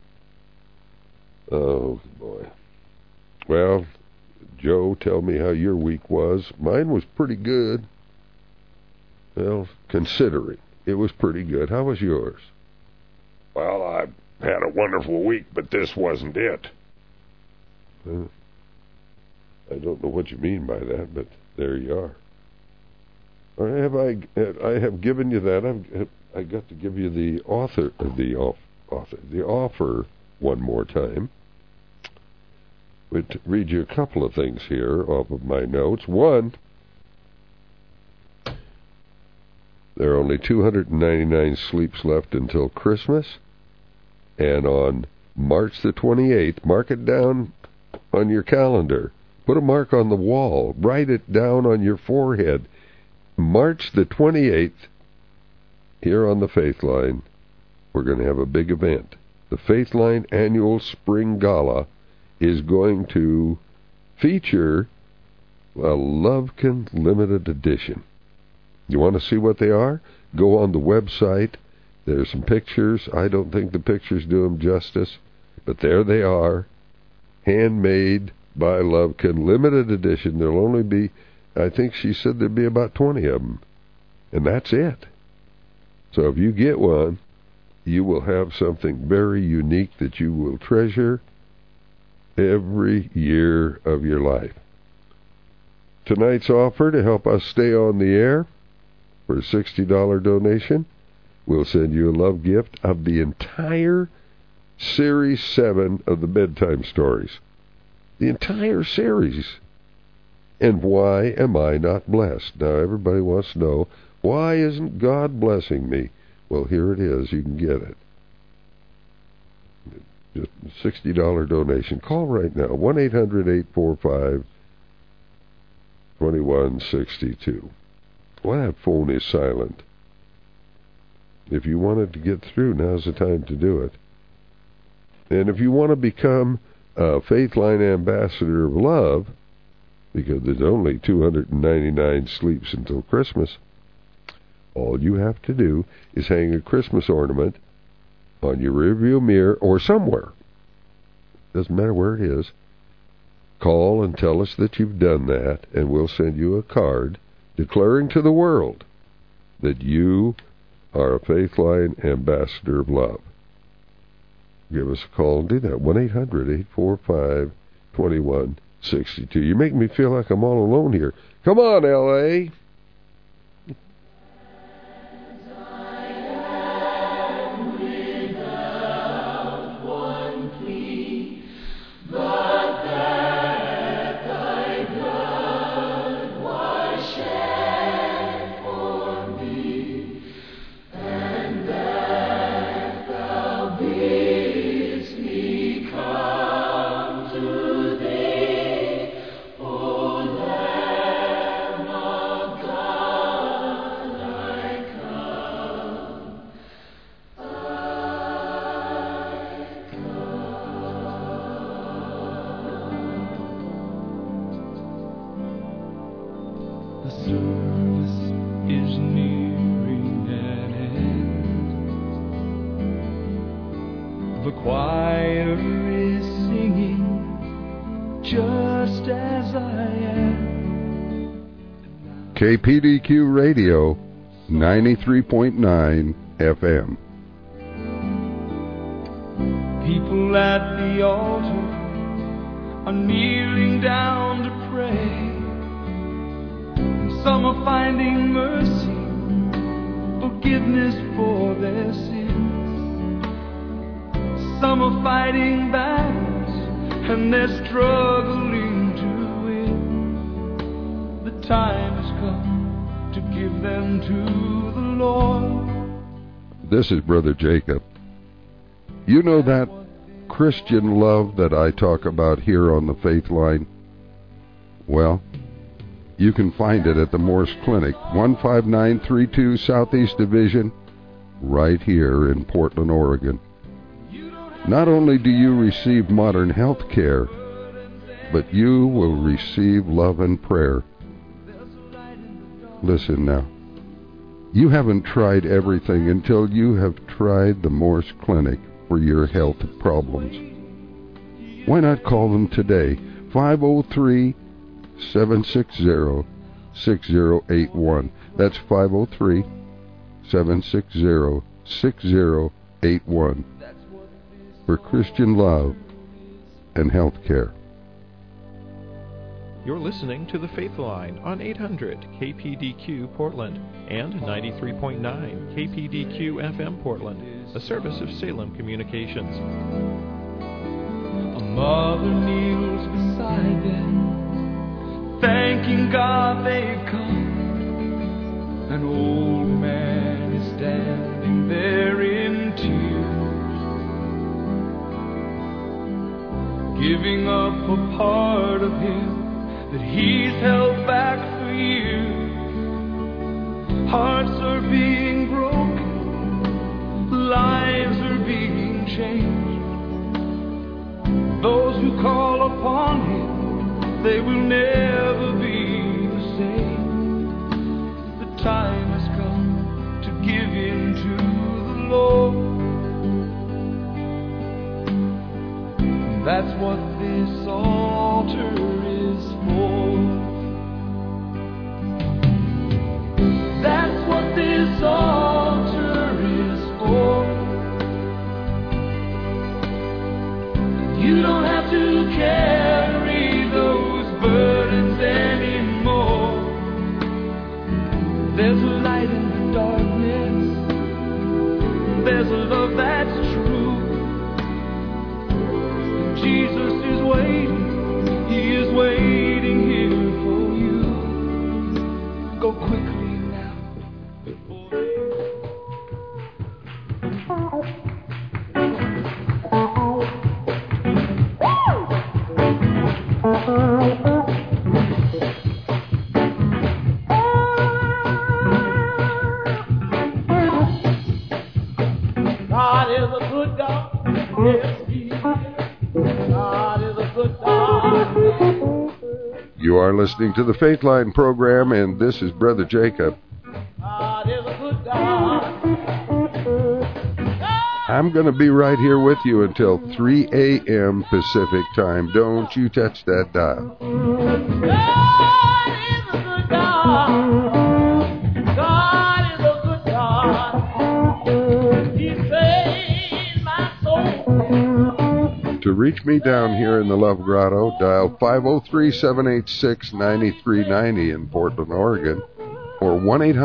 Oh, boy. Well, Joe, tell me how your week was. Mine was pretty good. Well, considering it was pretty good. How was yours? Well, I had a wonderful week, but this wasn't it. I don't know what you mean by that, but there you are. I have given you that. I got to give you the offer one more time. We'll read you a couple of things here off of my notes. One, there are only 299 sleeps left until Christmas, and on March the 28th, mark it down on your calendar. Put a mark on the wall. Write it down on your forehead. March the 28th, here on the Faith Line, we're going to have a big event. The Faith Line Annual Spring Gala is going to feature a Lovekin Limited Edition. You want to see what they are? Go on the website. There's some pictures. I don't think the pictures do them justice, but there they are. Handmade by Lovekin, limited edition. There'll only be, I think she said there'd be about 20 of them. And that's it. So if you get one, you will have something very unique that you will treasure every year of your life. Tonight's offer to help us stay on the air, for a $60 donation, we'll send you a love gift of the entire Series 7 of the Bedtime Stories. The entire series. And why am I not blessed? Now, everybody wants to know, why isn't God blessing me? Well, here it is. You can get it. Just a $60 donation. Call right now. 1-800-845-2162. Well, that phone is silent. If you wanted to get through, now's the time to do it. And if you want to become a Faithline Ambassador of Love, because there's only 299 sleeps until Christmas, all you have to do is hang a Christmas ornament on your rearview mirror or somewhere. Doesn't matter where it is. Call and tell us that you've done that, and we'll send you a card declaring to the world that you are a Faithline Ambassador of Love. Give us a call and do that. 1-800-845-2162. You make me feel like I'm all alone here. Come on, L.A. KPDQ Radio, 93.9 FM. People at the altar are kneeling down to pray. Some are finding mercy, forgiveness for their sins. Some are fighting battles and they're struggling to win. The time has come to give them to the Lord. This is Brother Jacob. You know that Christian love that I talk about here on the Faith Line? Well, you can find it at the Morse Clinic, 15932 Southeast Division, right here in Portland, Oregon. Not only do you receive modern health care, but you will receive love and prayer. Listen now. You haven't tried everything until you have tried the Morse Clinic for your health problems. Why not call them today? 503-760-6081. That's 503-760-6081 for Christian love and health care. You're listening to the Faith Line on 800 KPDQ Portland and 93.9 KPDQ FM Portland, a service of Salem Communications. A mother kneels beside them, thanking God they've come. An old man is standing there in tears, giving up a part of him that he's held back for years. Hearts are being broken, lives are being changed. Those who call upon him, they will never be the same. The time has come to give in to the Lord. That's what this altar is for. That's what this altar is for. You don't have to carry those burdens anymore. There's a light in the darkness. There's a love that's true. Jesus is waiting. He is waiting here for you. Go quickly now. God listening to the Faith Line program, and this is Brother Jacob. God is a good God. I'm going to be right here with you until 3 a.m. Pacific time. Don't you touch that dial. God is a good God. God is a good God. He saved my soul. To reach me down here in the Love Grotto, dial 503-786-9390 in Portland, Oregon, or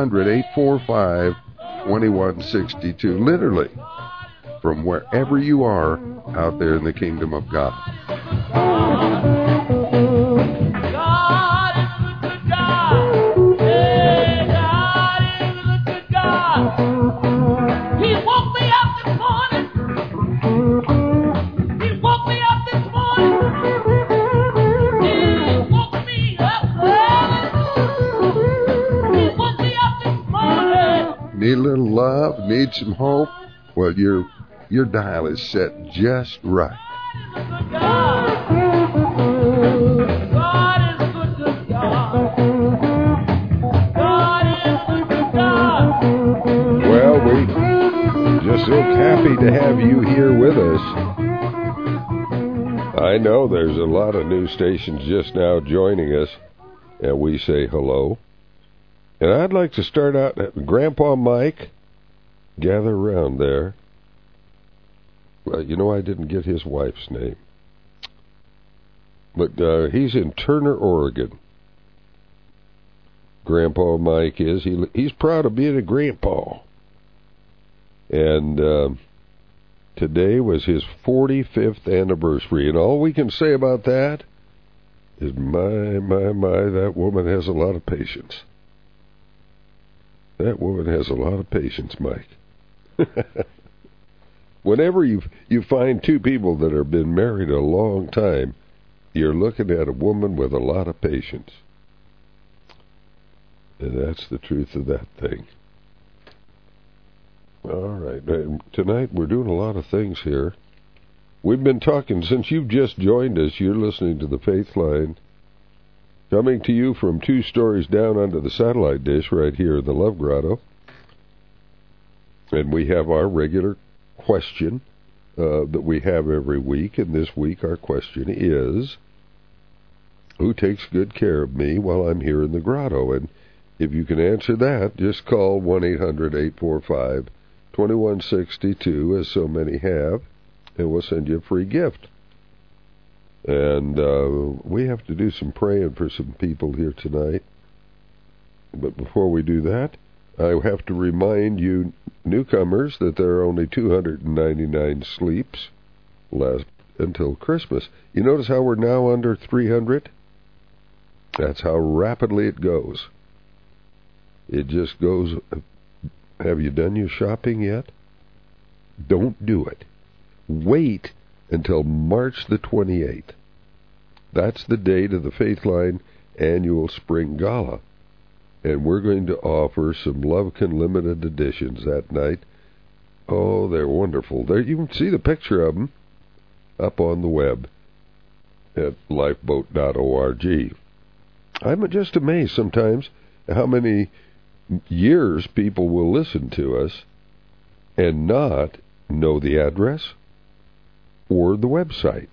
1-800-845-2162. Literally, from wherever you are out there in the kingdom of God. God is a good God. Hey, God is a good God. He woke me up this morning. He woke me up this morning. He woke me up early. He woke me up this morning. Need a little love? Need some hope? Well, your dial is set just right. God is a good, good God. God is a good, good God. Well, we just so happy to have you here with us. I know there's a lot of new stations just now joining us, and we say hello. And I'd like to start out at Grandpa Mike. Gather around there. Well, you know, I didn't get his wife's name. But he's in Turner, Oregon. Grandpa Mike is. He's proud of being a grandpa. And today was his 45th anniversary. And all we can say about that is, my, that woman has a lot of patience. That woman has a lot of patience, Mike. Whenever you find two people that have been married a long time, you're looking at a woman with a lot of patience. And that's the truth of that thing. All right. Tonight we're doing a lot of things here. We've been talking, since you've just joined us, you're listening to the Faith Line, coming to you from 2 stories down under the satellite dish right here in the Love Grotto. And we have our regular question that we have every week, and this week our question is, who takes good care of me while I'm here in the grotto? And if you can answer that, just call 1-800-845-2162, as so many have, and we'll send you a free gift. And we have to do some praying for some people here tonight. But before we do that, I have to remind you newcomers that there are only 299 sleeps left until Christmas. You notice how we're now under 300? That's how rapidly it goes. It just goes. Have you done your shopping yet? Don't do it. Wait until March the 28th. That's the date of the Faith Line annual Spring Gala. And we're going to offer some Lovekin limited editions that night. Oh, they're wonderful. There, you can see the picture of them up on the web at lifeboat.org. I'm just amazed sometimes how many years people will listen to us and not know the address or the website.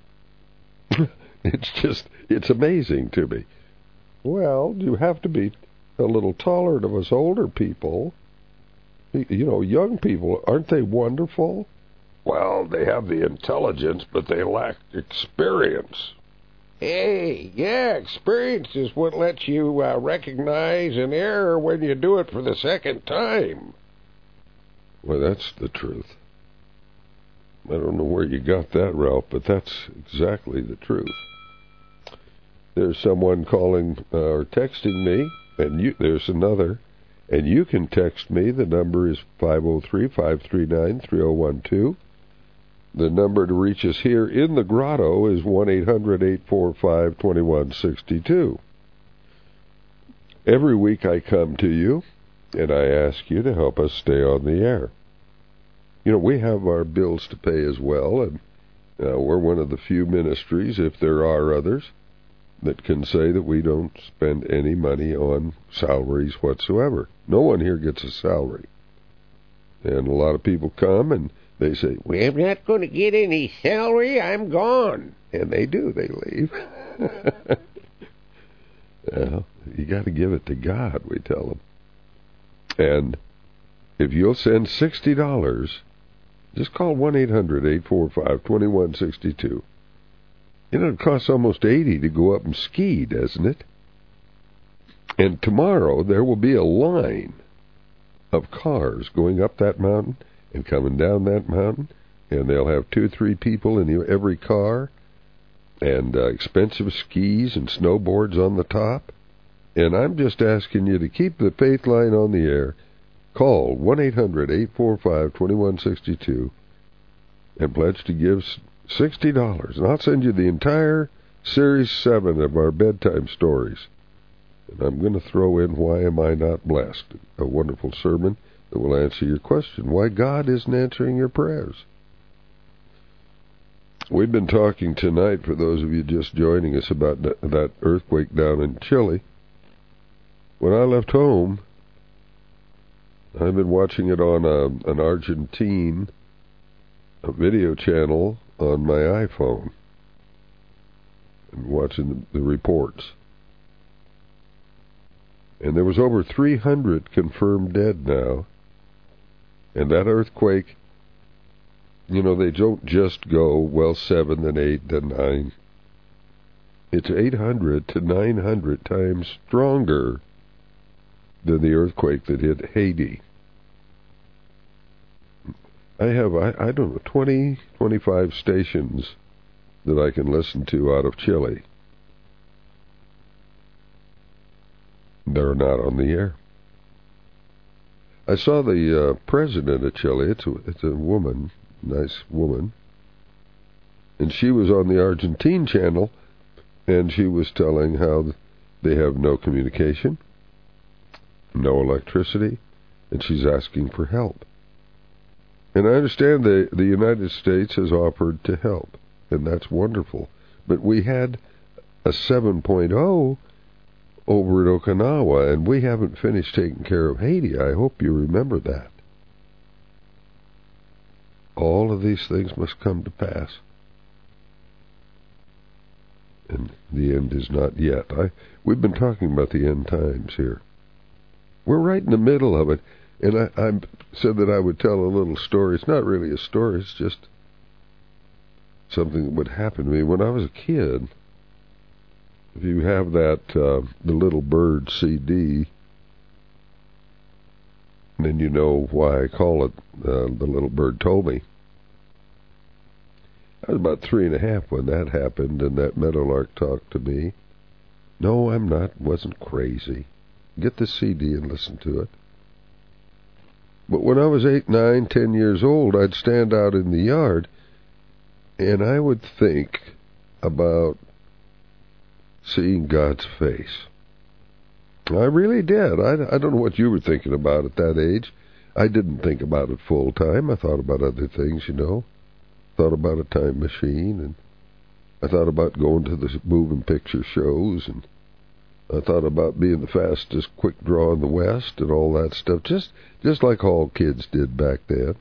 It's amazing to me. Well, you have to be a little tolerant of us older people. You know, young people, aren't they wonderful? Well, they have the intelligence, but they lack experience. Hey, yeah, experience is what lets you recognize an error when you do it for the second time. Well, that's the truth. I don't know where you got that, Ralph, but that's exactly the truth. There's someone calling or texting me, and there's another, and you can text me. The number is 503-539-3012. The number to reach us here in the grotto is 1-800-845-2162. Every week I come to you, and I ask you to help us stay on the air. You know, we have our bills to pay as well, and we're one of the few ministries, if there are others, that can say that we don't spend any money on salaries whatsoever. No one here gets a salary. And a lot of people come and they say, "Well, I'm not going to get any salary, I'm gone." And they do, they leave. Well, you got to give it to God, we tell them. And if you'll send $60, just call 1-800-845-2162. You know, it costs almost $80 to go up and ski, doesn't it? And tomorrow there will be a line of cars going up that mountain and coming down that mountain, and they'll have 2 or 3 people in every car, and expensive skis and snowboards on the top. And I'm just asking you to keep the Faith Line on the air. Call 1-800-845-2162 and pledge to give $60, and I'll send you the entire Series 7 of our bedtime stories. And I'm going to throw in Why Am I Not Blessed? A wonderful sermon that will answer your question, why God isn't answering your prayers. We've been talking tonight, for those of you just joining us, about that earthquake down in Chile. When I left home, I've been watching it on an Argentine video channel on my iPhone and watching the reports. And there was over 300 confirmed dead now. And that earthquake, you know, they don't just go, well, 7, then 8, then 9. It's 800 to 900 times stronger than the earthquake that hit Haiti. I have, I don't know, 20, 25 stations that I can listen to out of Chile. They're not on the air. I saw the president of Chile. It's a woman, nice woman, and she was on the Argentine channel, and she was telling how they have no communication, no electricity, and she's asking for help. And I understand the United States has offered to help, and that's wonderful. But we had a 7.0 over at Okinawa, and we haven't finished taking care of Haiti. I hope you remember that. All of these things must come to pass. And the end is not yet. We've been talking about the end times here. We're right in the middle of it. And I said that I would tell a little story. It's not really a story. It's just something that would happen to me when I was a kid. If you have that, the Little Bird CD, then you know why I call it The Little Bird Told Me. I was about 3.5 when that happened, and that meadowlark talked to me. No, I'm not. Wasn't crazy. Get the CD and listen to it. But when I was 8, 9, 10 years old, I'd stand out in the yard, and I would think about seeing God's face. I really did. I don't know what you were thinking about at that age. I didn't think about it full time. I thought about other things, you know. Thought about a time machine, and I thought about going to the moving picture shows, and I thought about being the fastest quick draw in the West and all that stuff, just like all kids did back then.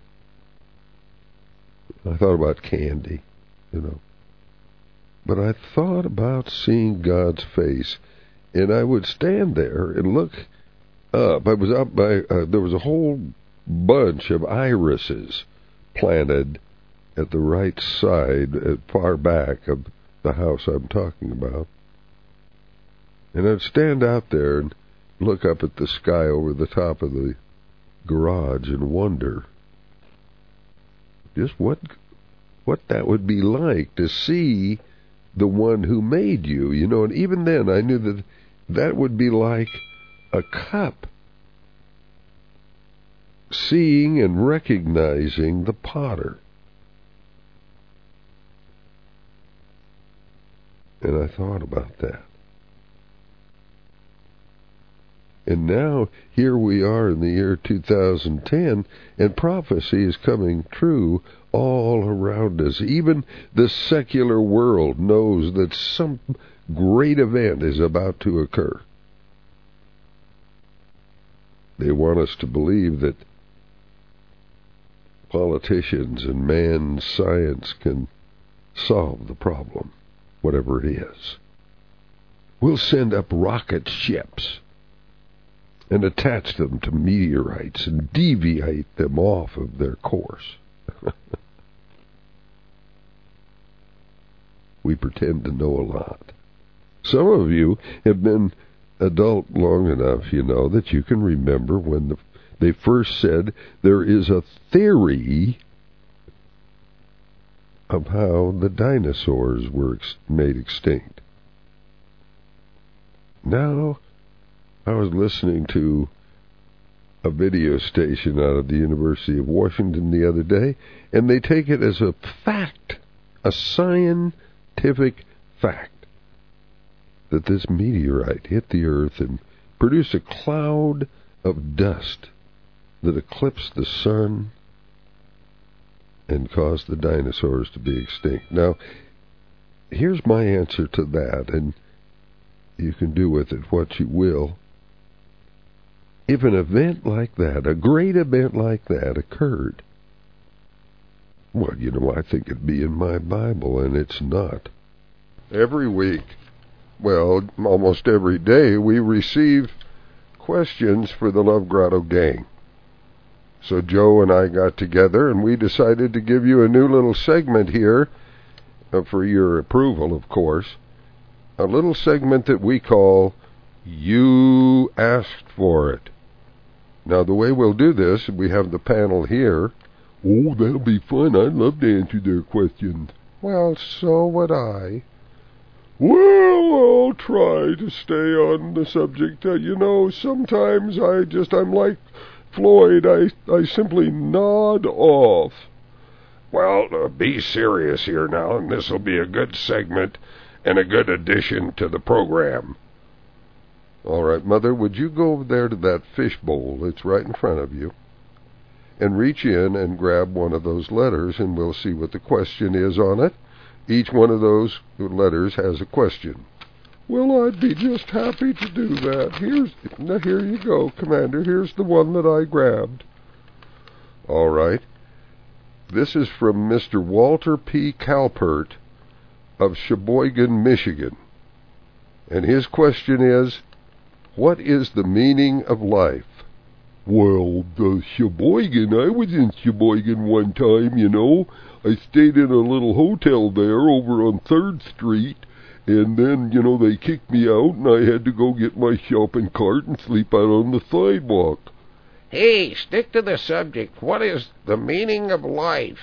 I thought about candy, you know. But I thought about seeing God's face, and I would stand there and look up. I was up by, there was a whole bunch of irises planted at the right side, far back of the house I'm talking about. And I'd stand out there and look up at the sky over the top of the garage and wonder just what that would be like to see the one who made you, you know. And even then I knew that would be like a cup, seeing and recognizing the potter. And I thought about that. And now, here we are in the year 2010, and prophecy is coming true all around us. Even the secular world knows that some great event is about to occur. They want us to believe that politicians and man's science can solve the problem, whatever it is. We'll send up rocket ships and attach them to meteorites and deviate them off of their course. We pretend to know a lot. Some of you have been adult long enough, you know, that you can remember when they first said there is a theory of how the dinosaurs were made extinct. Now, I was listening to a video station out of the University of Washington the other day, and they take it as a fact, a scientific fact, that this meteorite hit the Earth and produced a cloud of dust that eclipsed the sun and caused the dinosaurs to be extinct. Now, here's my answer to that, and you can do with it what you will. If an event like that, a great event like that, occurred, well, you know, I think it'd be in my Bible, and it's not. Every week, well, almost every day, we receive questions for the Love Grotto gang. So Joe and I got together, and we decided to give you a new little segment here, for your approval, of course. A little segment that we call You Asked For It. Now, the way we'll do this, we have the panel here. Oh, that'll be fun. I'd love to answer their questions. Well, so would I. Well, I'll try to stay on the subject. You know, sometimes I'm like Floyd. I simply nod off. Well, be serious here now, and this will be a good segment and a good addition to the program. All right, Mother, would you go over there to that fish bowl that's right in front of you and reach in and grab one of those letters, and we'll see what the question is on it. Each one of those letters has a question. Well, I'd be just happy to do that. Here you go, Commander. Here's the one that I grabbed. All right. This is from Mr. Walter P. Calpert of Sheboygan, Michigan. And his question is, what is the meaning of life? Well, the Sheboygan, I was in Sheboygan one time, you know. I stayed in a little hotel there over on 3rd Street, and then, you know, they kicked me out, and I had to go get my shopping cart and sleep out on the sidewalk. Hey, stick to the subject. What is the meaning of life?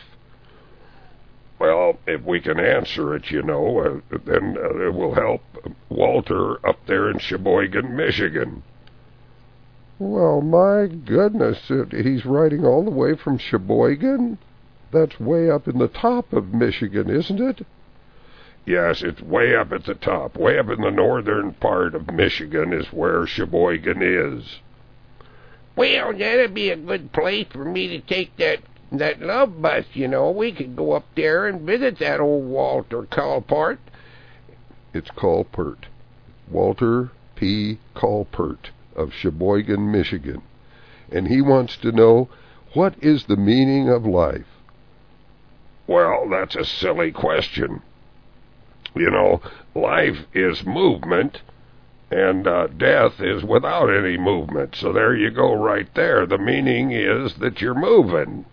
Well, if we can answer it, you know, then it will help Walter up there in Sheboygan, Michigan. Well, my goodness, he's writing all the way from Sheboygan? That's way up in the top of Michigan, isn't it? Yes, it's way up at the top. Way up in the northern part of Michigan is where Sheboygan is. Well, that'd be a good place for me to take that love bus, you know. We could go up there and visit that old Walter Calpert. It's Calpert. Walter P. Calpert of Sheboygan, Michigan. And he wants to know, what is the meaning of life? Well, that's a silly question. You know, life is movement, and death is without any movement. So there you go right there. The meaning is that you're moving.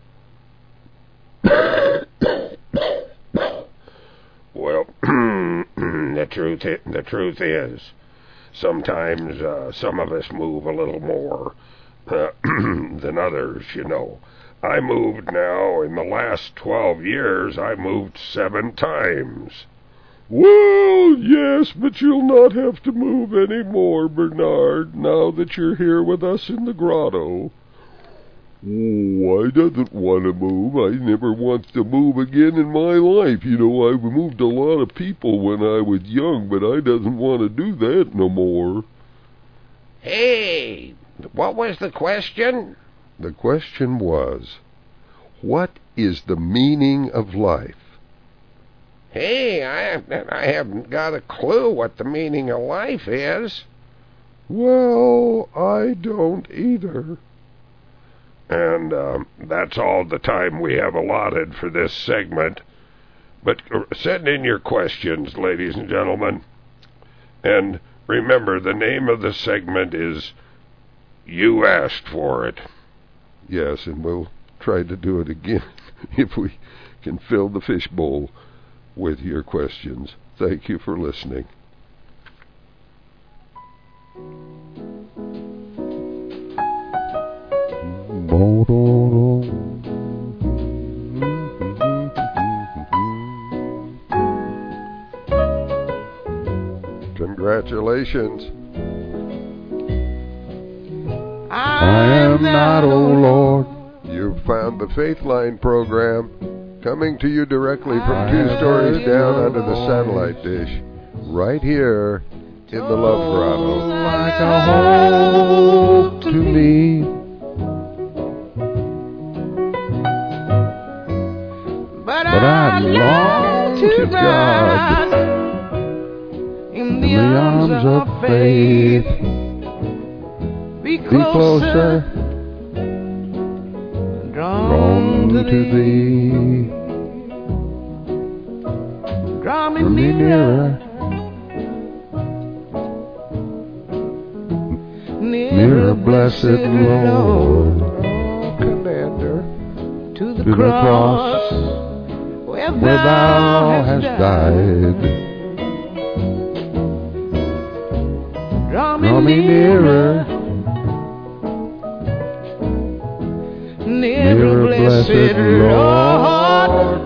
Well, the truth is, sometimes some of us move a little more than others, you know. I moved now, in the last 12 years, I moved 7 times. Well, yes, but you'll not have to move any more, Bernard, now that you're here with us in the grotto. Oh, I doesn't want to move. I never want to move again in my life. You know, I moved a lot of people when I was young, but I doesn't want to do that no more. Hey, what was the question? The question was, what is the meaning of life? Hey, I haven't got a clue what the meaning of life is. Well, I don't either. And that's all the time we have allotted for this segment. But send in your questions, ladies and gentlemen. And remember, the name of the segment is You Asked For It. Yes, and we'll try to do it again if we can fill the fishbowl with your questions. Thank you for listening. Congratulations. I am not, O Lord. You've found the Faithline program, coming to you directly from 2 stories down under the satellite dish, right here in the Love Grotto. Like a hope to me. But I long to God in the arms of faith. Be closer, drawn to thee. Draw me nearer, nearer, blessed Lord, Commander, to the cross where thou hast died. Draw me nearer, nearer, blessed Lord,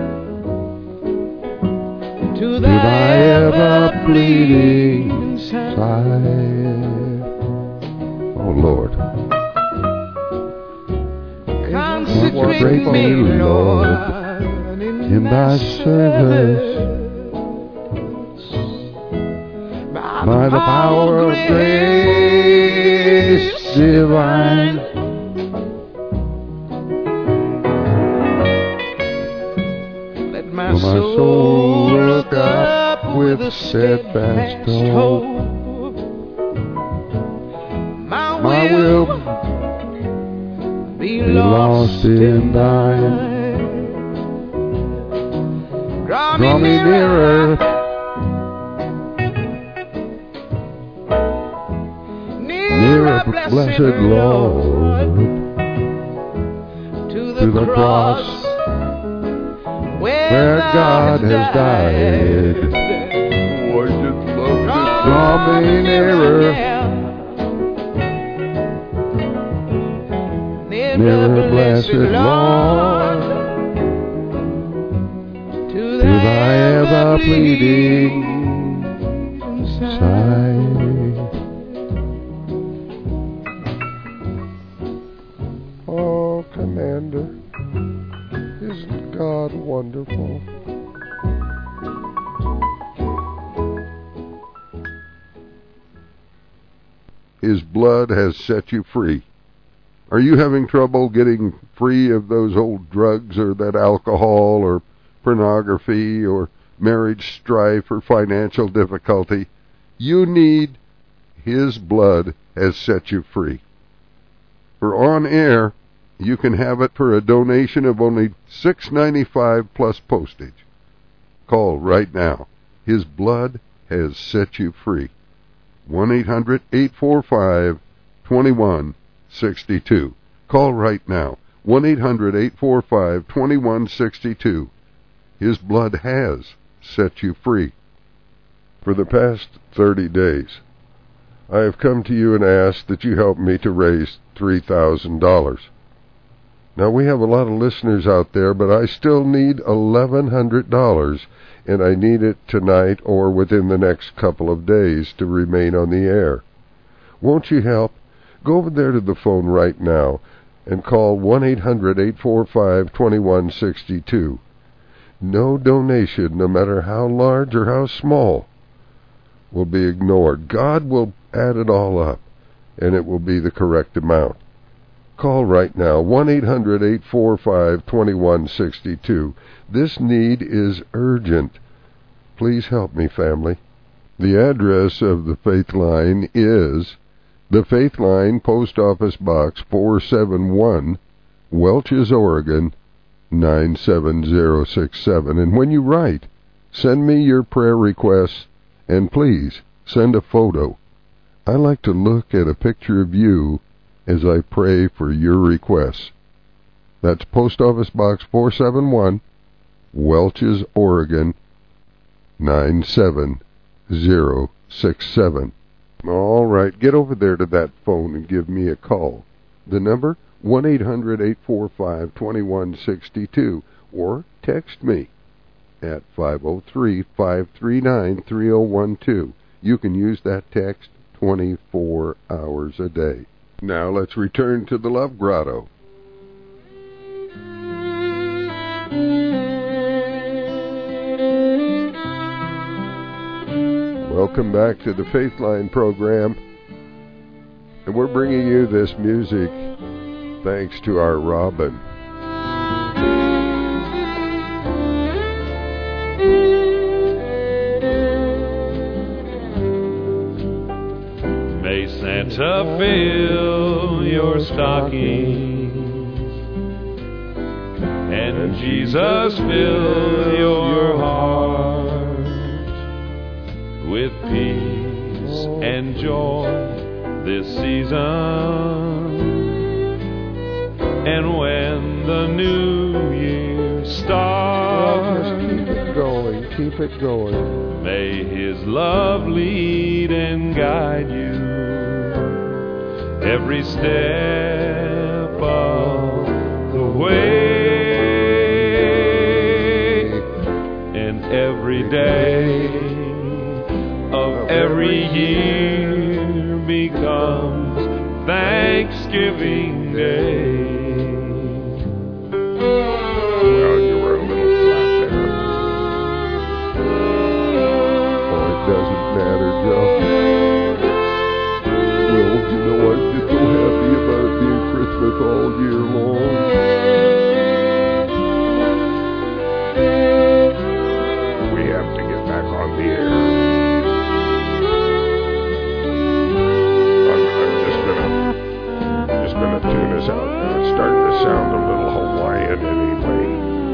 to thy ever-pleading side. oh Lord, consecrate me, Lord, in thy service, by the power of grace divine. Let my soul look up with a steadfast hope. My will be lost in thine. Draw me nearer, nearer, blessed Lord, to the cross where God has died. Draw me nearer, nearer, blessed Lord, to thy ever-pleading side. oh Commander, isn't God wonderful? His blood has set you free. Are you having trouble getting free of those old drugs or that alcohol or pornography or marriage strife or financial difficulty? You need His blood has set you free. For On Air, you can have it for a donation of only $6.95 plus postage. Call right now. His blood has set you free. 1-800-845-2162. Call right now. 1-800-845-2162. His blood has set you free. For the past 30 days, I have come to you and asked that you help me to raise $3,000. Now, we have a lot of listeners out there, but I still need $1,100, and I need it tonight or within the next couple of days to remain on the air. Won't you help? Go over there to the phone right now and call 1-800-845-2162. No donation, no matter how large or how small, will be ignored. God will add it all up. and it will be the correct amount. Call right now, 1-800-845-2162. This need is urgent. Please help me, family. The address of the Faith Line is the Faith Line, Post Office Box 471, Welches, Oregon 97067. And when you write, send me your prayer requests, and please send a photo. I like to look at a picture of you as I pray for your requests. That's Post Office Box 471, Welches, Oregon 97067. All right, get over there to that phone and give me a call. The number, 1-800-845-2162, or text me at 503-539-3012. You can use that text 24 hours a day. Now let's return to the Love Grotto. Welcome back to the Faith Line program. And we're bringing you this music thanks to our Robin. May Santa fill your stockings, and Jesus fill your heart with peace and joy this season. And when the new year starts, just keep it going, keep it going. May His love lead and guide you every step of the way, and every day of every year becomes Thanksgiving Day. Well, you were a little flat there. Oh, it doesn't matter, Joe. Well, you know, I've been so happy about it being Christmas all year long. We have to get back on the air. I'm just gonna tune us out now. It's starting to sound a little Hawaiian anyway.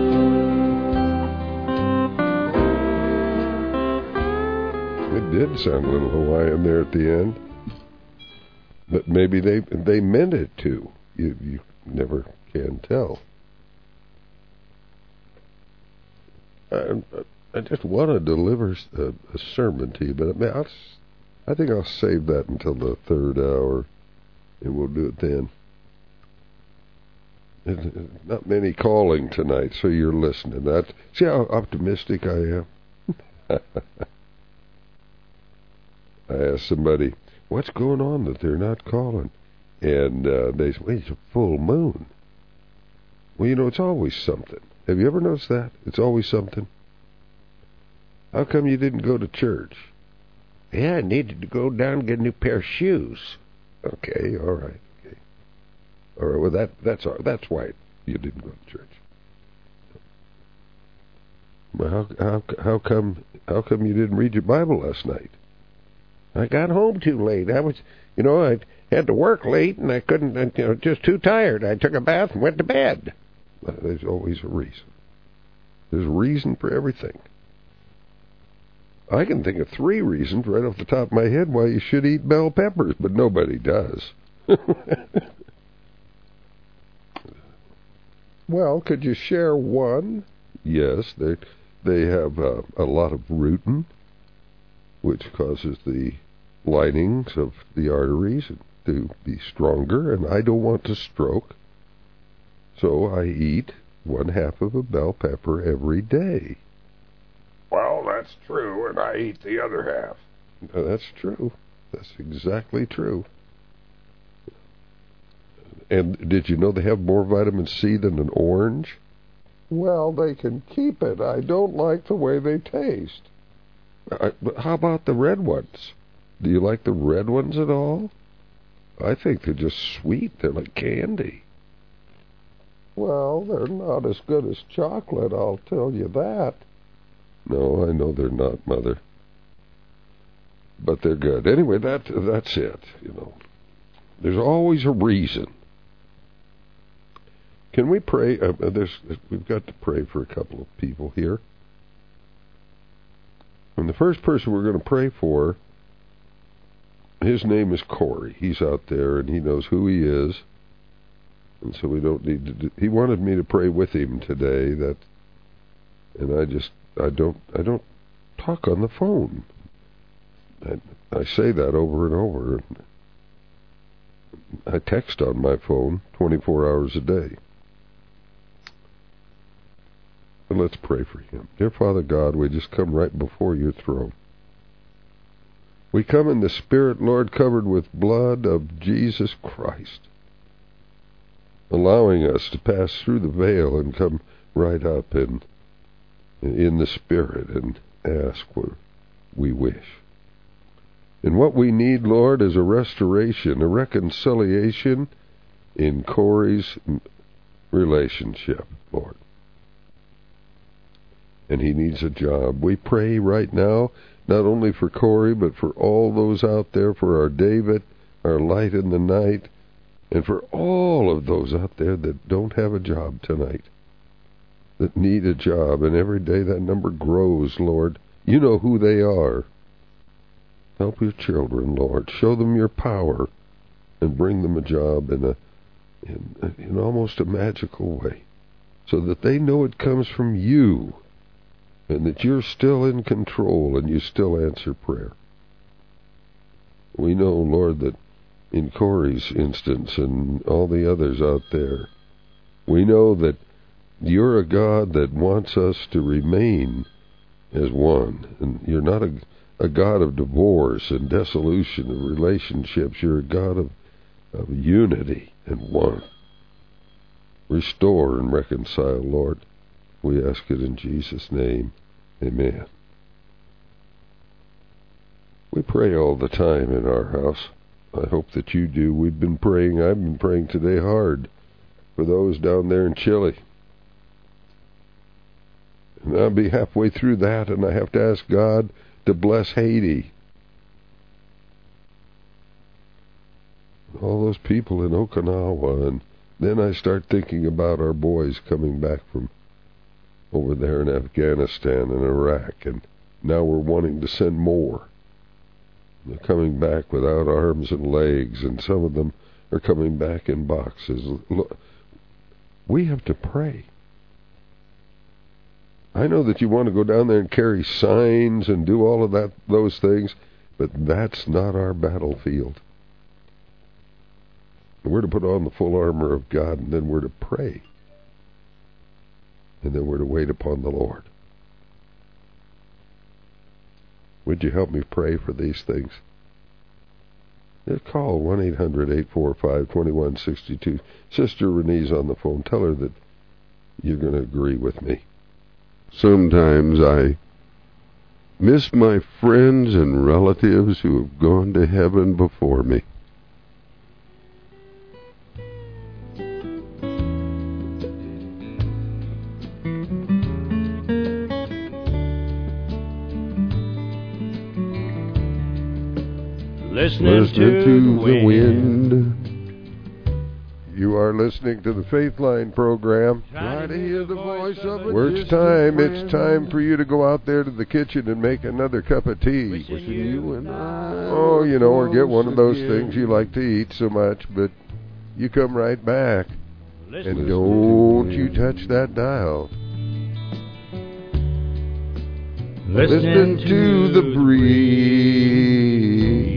It did sound a little Hawaiian there at the end. But maybe they meant it to. You never can tell. I just want to deliver a sermon to you, but I think I'll save that until the third hour, and we'll do it then. Not many calling tonight, so you're listening. See how optimistic I am? I asked somebody, what's going on that they're not calling? And they said, well, it's a full moon. Well, you know, it's always something. Have you ever noticed that? It's always something. How come you didn't go to church? Yeah, I needed to go down and get a new pair of shoes. Okay, all right. Okay. All right, well, that's why you didn't go to church. Well, how come you didn't read your Bible last night? I got home too late. I had to work late, and I couldn't, just too tired. I took a bath and went to bed. There's always a reason. There's a reason for everything. I can think of 3 reasons right off the top of my head why you should eat bell peppers, but nobody does. Well, could you share one? Yes, they have a lot of rutin, which causes the linings of the arteries to be stronger, and I don't want to stroke. So I eat 1/2 of a bell pepper every day. Well, that's true, and I eat the other half. That's true. That's exactly true. And did you know they have more vitamin C than an orange? Well, they can keep it. I don't like the way they taste. But how about the red ones? Do you like the red ones at all? I think they're just sweet. They're like candy. Well, they're not as good as chocolate, I'll tell you that. No, I know they're not, Mother. But they're good. Anyway, that's it, you know. There's always a reason. Can we pray? We've got to pray for a couple of people here. And the first person we're going to pray for, his name is Corey. He's out there, and he knows who he is. And so we don't need to he wanted me to pray with him today, and I don't talk on the phone. I say that over and over. I text on my phone 24 hours a day. But let's pray for him. Dear Father God, we just come right before your throne. We come in the Spirit, Lord, covered with blood of Jesus Christ, allowing us to pass through the veil and come right up in the Spirit and ask what we wish. And what we need, Lord, is a restoration, a reconciliation in Corey's relationship, Lord. And he needs a job. We pray right now, not only for Corey, but for all those out there, for our David, our light in the night, and for all of those out there that don't have a job tonight, that need a job. And every day that number grows, Lord. You know who they are. Help your children, Lord. Show them your power and bring them a job in almost a magical way, so that they know it comes from you and that you're still in control and you still answer prayer. We know, Lord, that in Corey's instance and all the others out there, we know that you're a God that wants us to remain as one. And you're not a God of divorce and dissolution of relationships. You're a God of unity and one. Restore and reconcile, Lord. We ask it in Jesus' name. Amen. We pray all the time in our house. I hope that you do. We've been praying. I've been praying today hard for those down there in Chile. And I'll be halfway through that, and I have to ask God to bless Haiti. All those people in Okinawa. And then I start thinking about our boys coming back from over there in Afghanistan and Iraq. And now we're wanting to send more. They're coming back without arms and legs, and some of them are coming back in boxes. Look, we have to pray. I know that you want to go down there and carry signs and do all of those things, but that's not our battlefield. We're to put on the full armor of God, and then we're to pray. And then we're to wait upon the Lord. Would you help me pray for these things? Just call 1-800-845-2162. Sister Renee's on the phone. Tell her that you're going to agree with me. Sometimes I miss my friends and relatives who have gone to heaven before me. Listening to the wind. You are listening to the Faithline program. Try to hear the voice of a Where it's time. It's time for you to go out there to the kitchen and make another cup of tea. Wishing you and I Oh, you know, or get one of those things you like to eat so much, but you come right back. And don't you touch that dial. Listening to the breeze.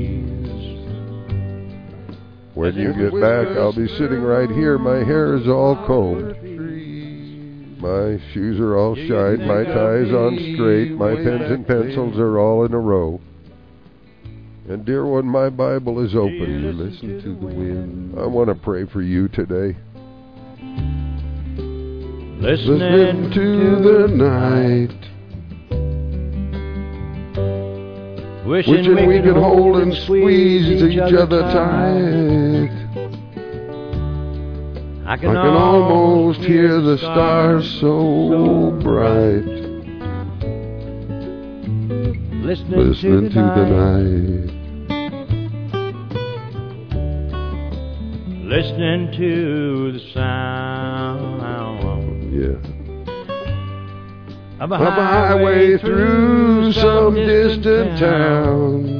When you get back, I'll be sitting right here. My hair is all combed. My shoes are all shined. My tie's on straight. My pens and pencils are all in a row. And dear one, my Bible is open. You listen to the wind. I want to pray for you today. Listening to the night. Wishing we could hold and squeeze each other tight. I can almost hear the stars so bright. Listening to the night. Listening to the sound. Yeah. Of a highway through some distant town.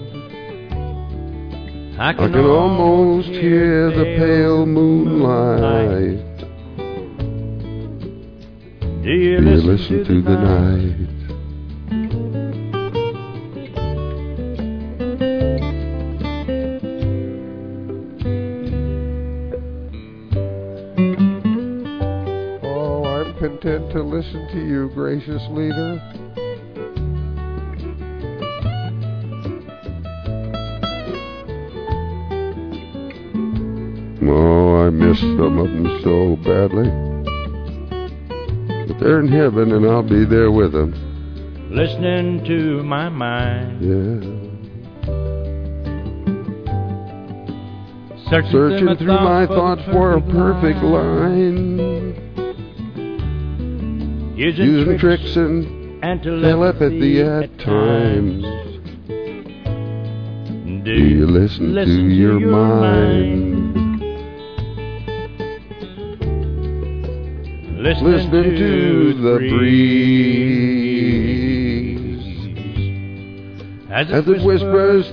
I can almost hear the pale moonlight. Do you listen to the night? Oh, I'm content to listen to you, gracious leader. Oh, I miss some of them so badly. But they're in heaven and I'll be there with them. Listening to my mind. Yeah. Searching through my thoughts for a perfect line. Using tricks and telepathy at times. Do you listen to your mind? Listening to the breeze as it whispers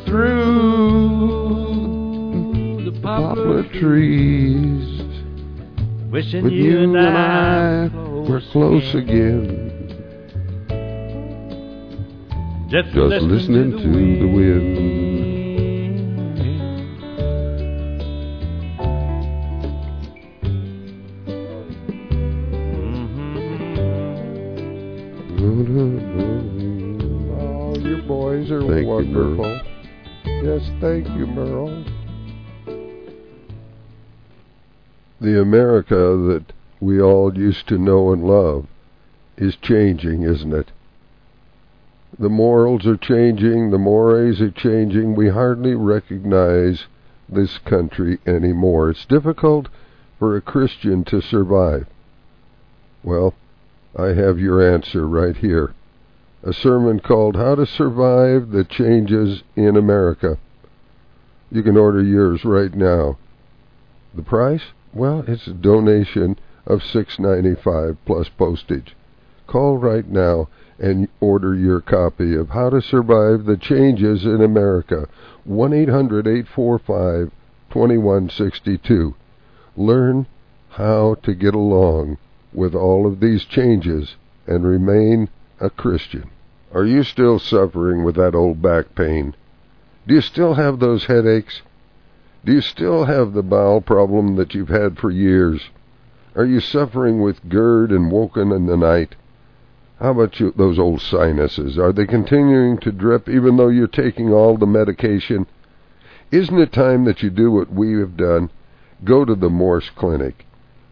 through the poplar trees. Wishing you and I were close again. Just listening to the wind. Oh, you boys are wonderful. Yes, thank you, Merle. The America that we all used to know and love is changing, isn't it? The morals are changing, the mores are changing. We hardly recognize this country anymore. It's difficult for a Christian to survive. Well, I have your answer right here. A sermon called How to Survive the Changes in America. You can order yours right now. The price? Well, it's a donation of $6.95 plus postage. Call right now and order your copy of How to Survive the Changes in America. 1-800-845-2162. Learn how to get along with all of these changes and remain a Christian. Are you still suffering with that old back pain? Do you still have those headaches? Do you still have the bowel problem that you've had for years? Are you suffering with GERD and woken in the night? How about those old sinuses? Are they continuing to drip even though you're taking all the medication? Isn't it time that you do what we have done? Go to the Morse Clinic.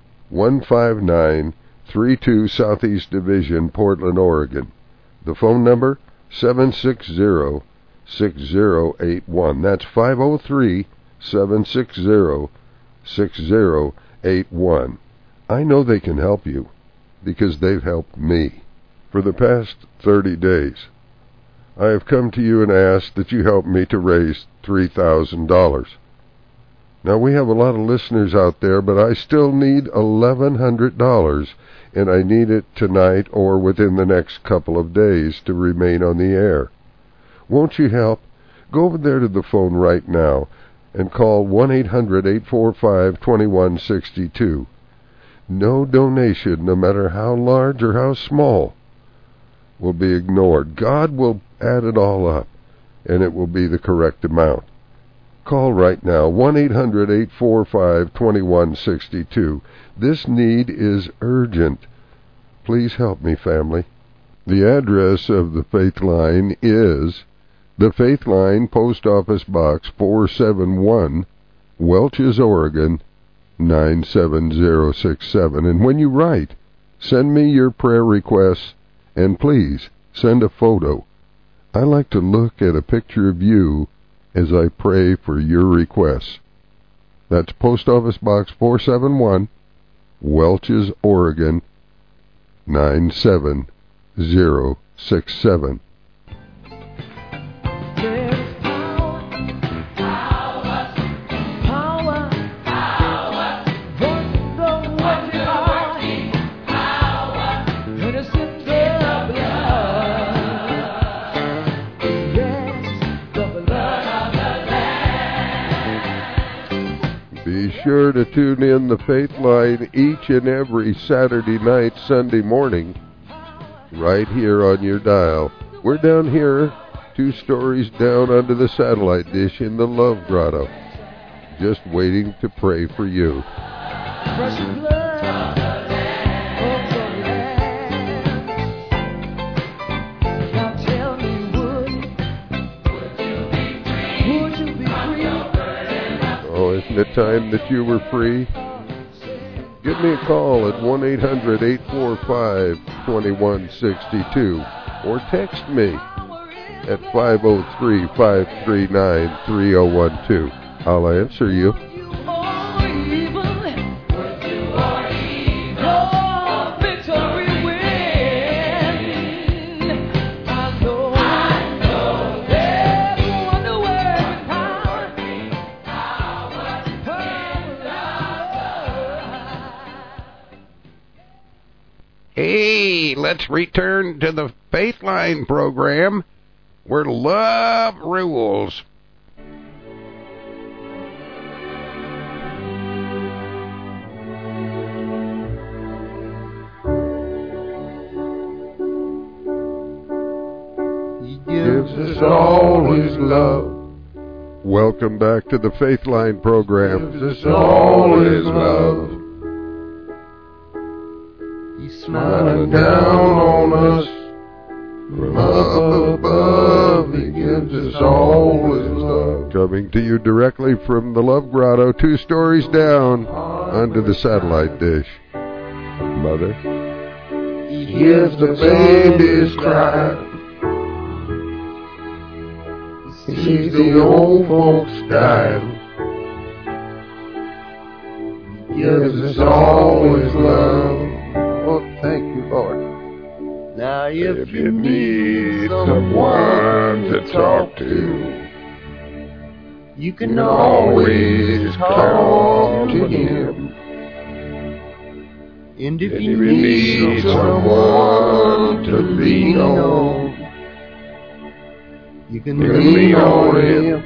15932 Southeast Division, Portland, Oregon. The phone number, 760-6081. That's 503-760-6081. I know they can help you because they've helped me. For the past 30 days, I have come to you and asked that you help me to raise $3,000. Now, we have a lot of listeners out there, but I still need $1,100, and I need it tonight or within the next couple of days to remain on the air. Won't you help? Go over there to the phone right now and call 1-800-845-2162. No donation, no matter how large or how small, will be ignored. God will add it all up, and it will be the correct amount. Call right now, 1-800-845-2162. This need is urgent. Please help me, family. The address of the Faith Line is the Faith Line, Post Office Box 471, Welches, Oregon, 97067. And when you write, send me your prayer requests, and please send a photo. I like to look at a picture of you as I pray for your requests. That's Post Office Box 471, Welches, Oregon, 97067. Be sure to tune in the Faith Line each and every Saturday night, Sunday morning, right here on your dial. We're down here, 2 stories down under the satellite dish in the Love Grotto, just waiting to pray for you. Oh, isn't it time that you were free? Give me a call at 1-800-845-2162 or text me at 503-539-3012. I'll answer you. Hey, let's return to the Faith Line program where love rules. He gives us all his love. Welcome back to the Faith Line program. Gives us all his love. He's smiling down on us from up above. He gives us all his love. Coming to you directly from the Love Grotto, 2 stories down under the satellite dish. Mother. He hears the babies cry. He sees the old folks dying. He gives us all his love. Oh, thank you, Lord. Now, if you need someone to talk to, you can always talk to him. And if you need someone to lean on, you can lean on him.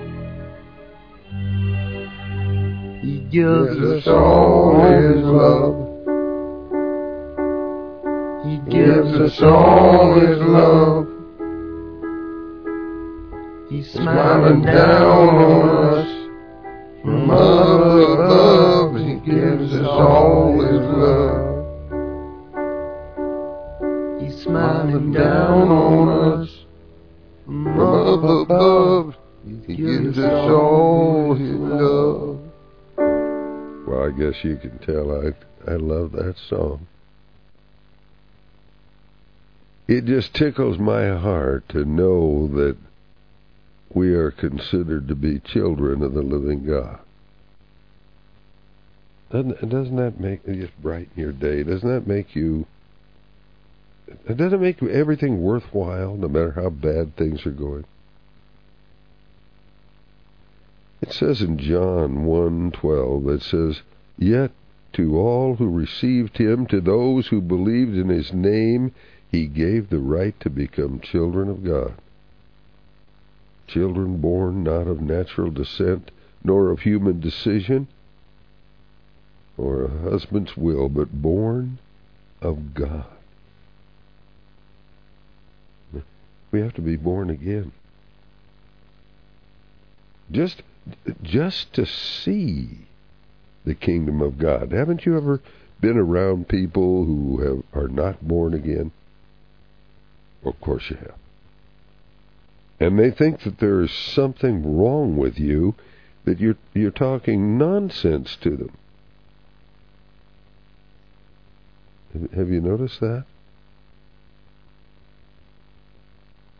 He gives us all his love. He gives us all his love. He's smiling down on us from up above. He gives us all his love. He's smiling down on us from up above. He gives us all his love. Well, I guess you can tell I love that song. It just tickles my heart to know that we are considered to be children of the living God. Doesn't that make just brighten your day? Doesn't that make you? Doesn't it make everything worthwhile, no matter how bad things are going? It says in John 1:12, it says, "Yet to all who received him, to those who believed in his name, he gave the right to become children of God." Children born not of natural descent, nor of human decision, or a husband's will, but born of God. We have to be born again. Just to see the kingdom of God. Haven't you ever been around people who are not born again? Well, of course you have. And they think that there is something wrong with you, that you're talking nonsense to them. Have you noticed that?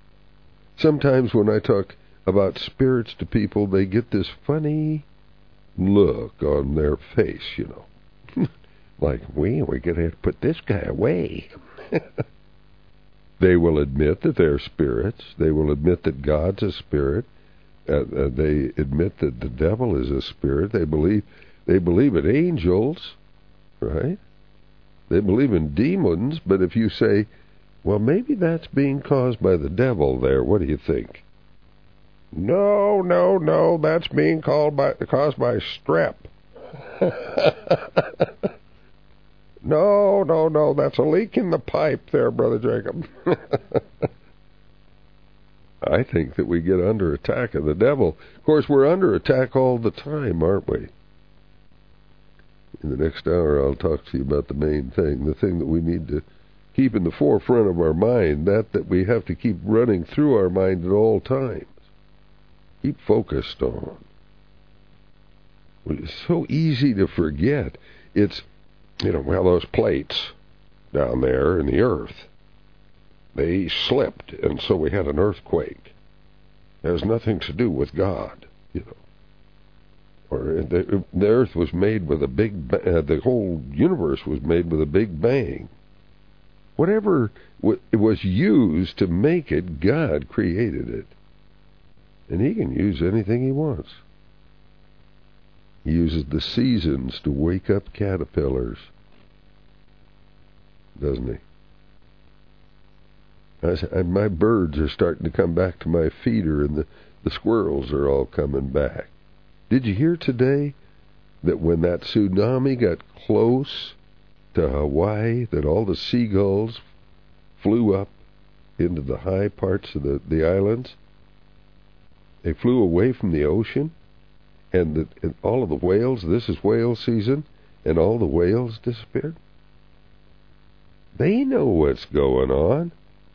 Sometimes when I talk about spirits to people, they get this funny look on their face, like, we're going to have to put this guy away. They will admit that they're spirits. They will admit that God's a spirit. They admit that the devil is a spirit. They believe in angels, right? They believe in demons, but if you say, well, maybe that's being caused by the devil there, what do you think? No, that's being caused by strep. No, that's a leak in the pipe there, Brother Jacob. I think that we get under attack of the devil. Of course, we're under attack all the time, aren't we? In the next hour, I'll talk to you about the main thing, the thing that we need to keep in the forefront of our mind, that we have to keep running through our mind at all times. Keep focused on. It's so easy to forget. It's, those plates down there in the earth, they slipped, and so we had an earthquake. It has nothing to do with God, Or the earth was made with a big, the whole universe was made with a big bang. Whatever it was used to make it, God created it. And He can use anything He wants. He uses the seasons to wake up caterpillars, doesn't He? My birds are starting to come back to my feeder, and the squirrels are all coming back. Did you hear today that when that tsunami got close to Hawaii, that all the seagulls flew up into the high parts of the islands? They flew away from the ocean, and all of the whales, this is whale season, and all the whales disappeared. They know what's going on.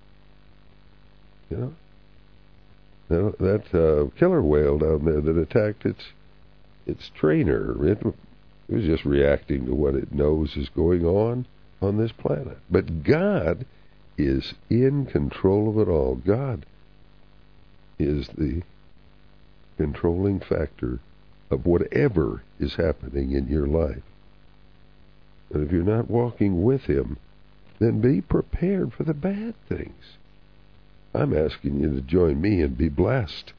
That killer whale down there that attacked its trainer, it was just reacting to what it knows is going on this planet. But God is in control of it all. God is the controlling factor of whatever is happening in your life. And if you're not walking with Him, then be prepared for the bad things. I'm asking you to join me and be blessed.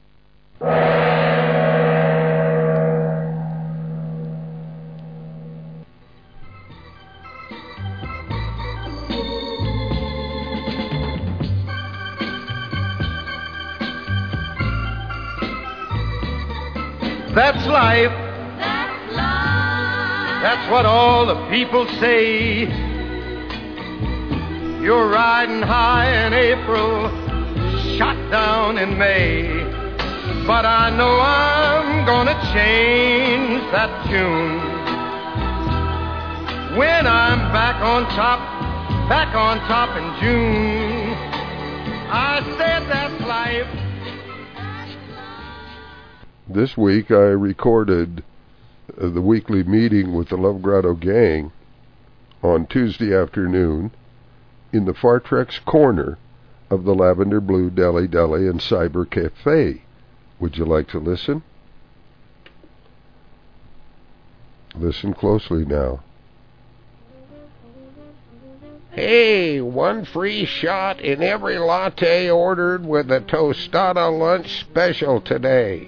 That's life. That's life. That's what all the people say. You're riding high in April, shot down in May. But I know I'm gonna change that tune when I'm back on top in June. I said that's life. This week I recorded the weekly meeting with the Love Grotto Gang on Tuesday afternoon in the Fartrex corner of the Lavender Blue Deli and Cyber Cafe. Would you like to listen? Listen closely now. Hey, one free shot in every latte ordered with a tostada lunch special today.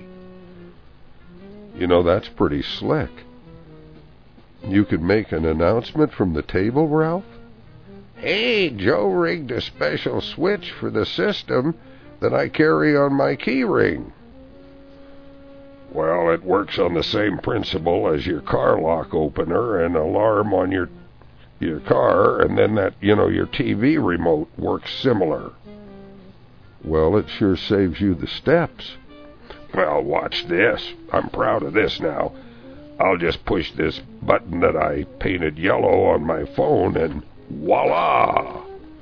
That's pretty slick. You could make an announcement from the table, Ralph? Hey, Joe rigged a special switch for the system that I carry on my key ring. Well, it works on the same principle as your car lock opener and alarm on your car, and then that, your TV remote works similar. Well, it sure saves you the steps. Well, watch this. I'm proud of this now. I'll just push this button that I painted yellow on my phone and voila!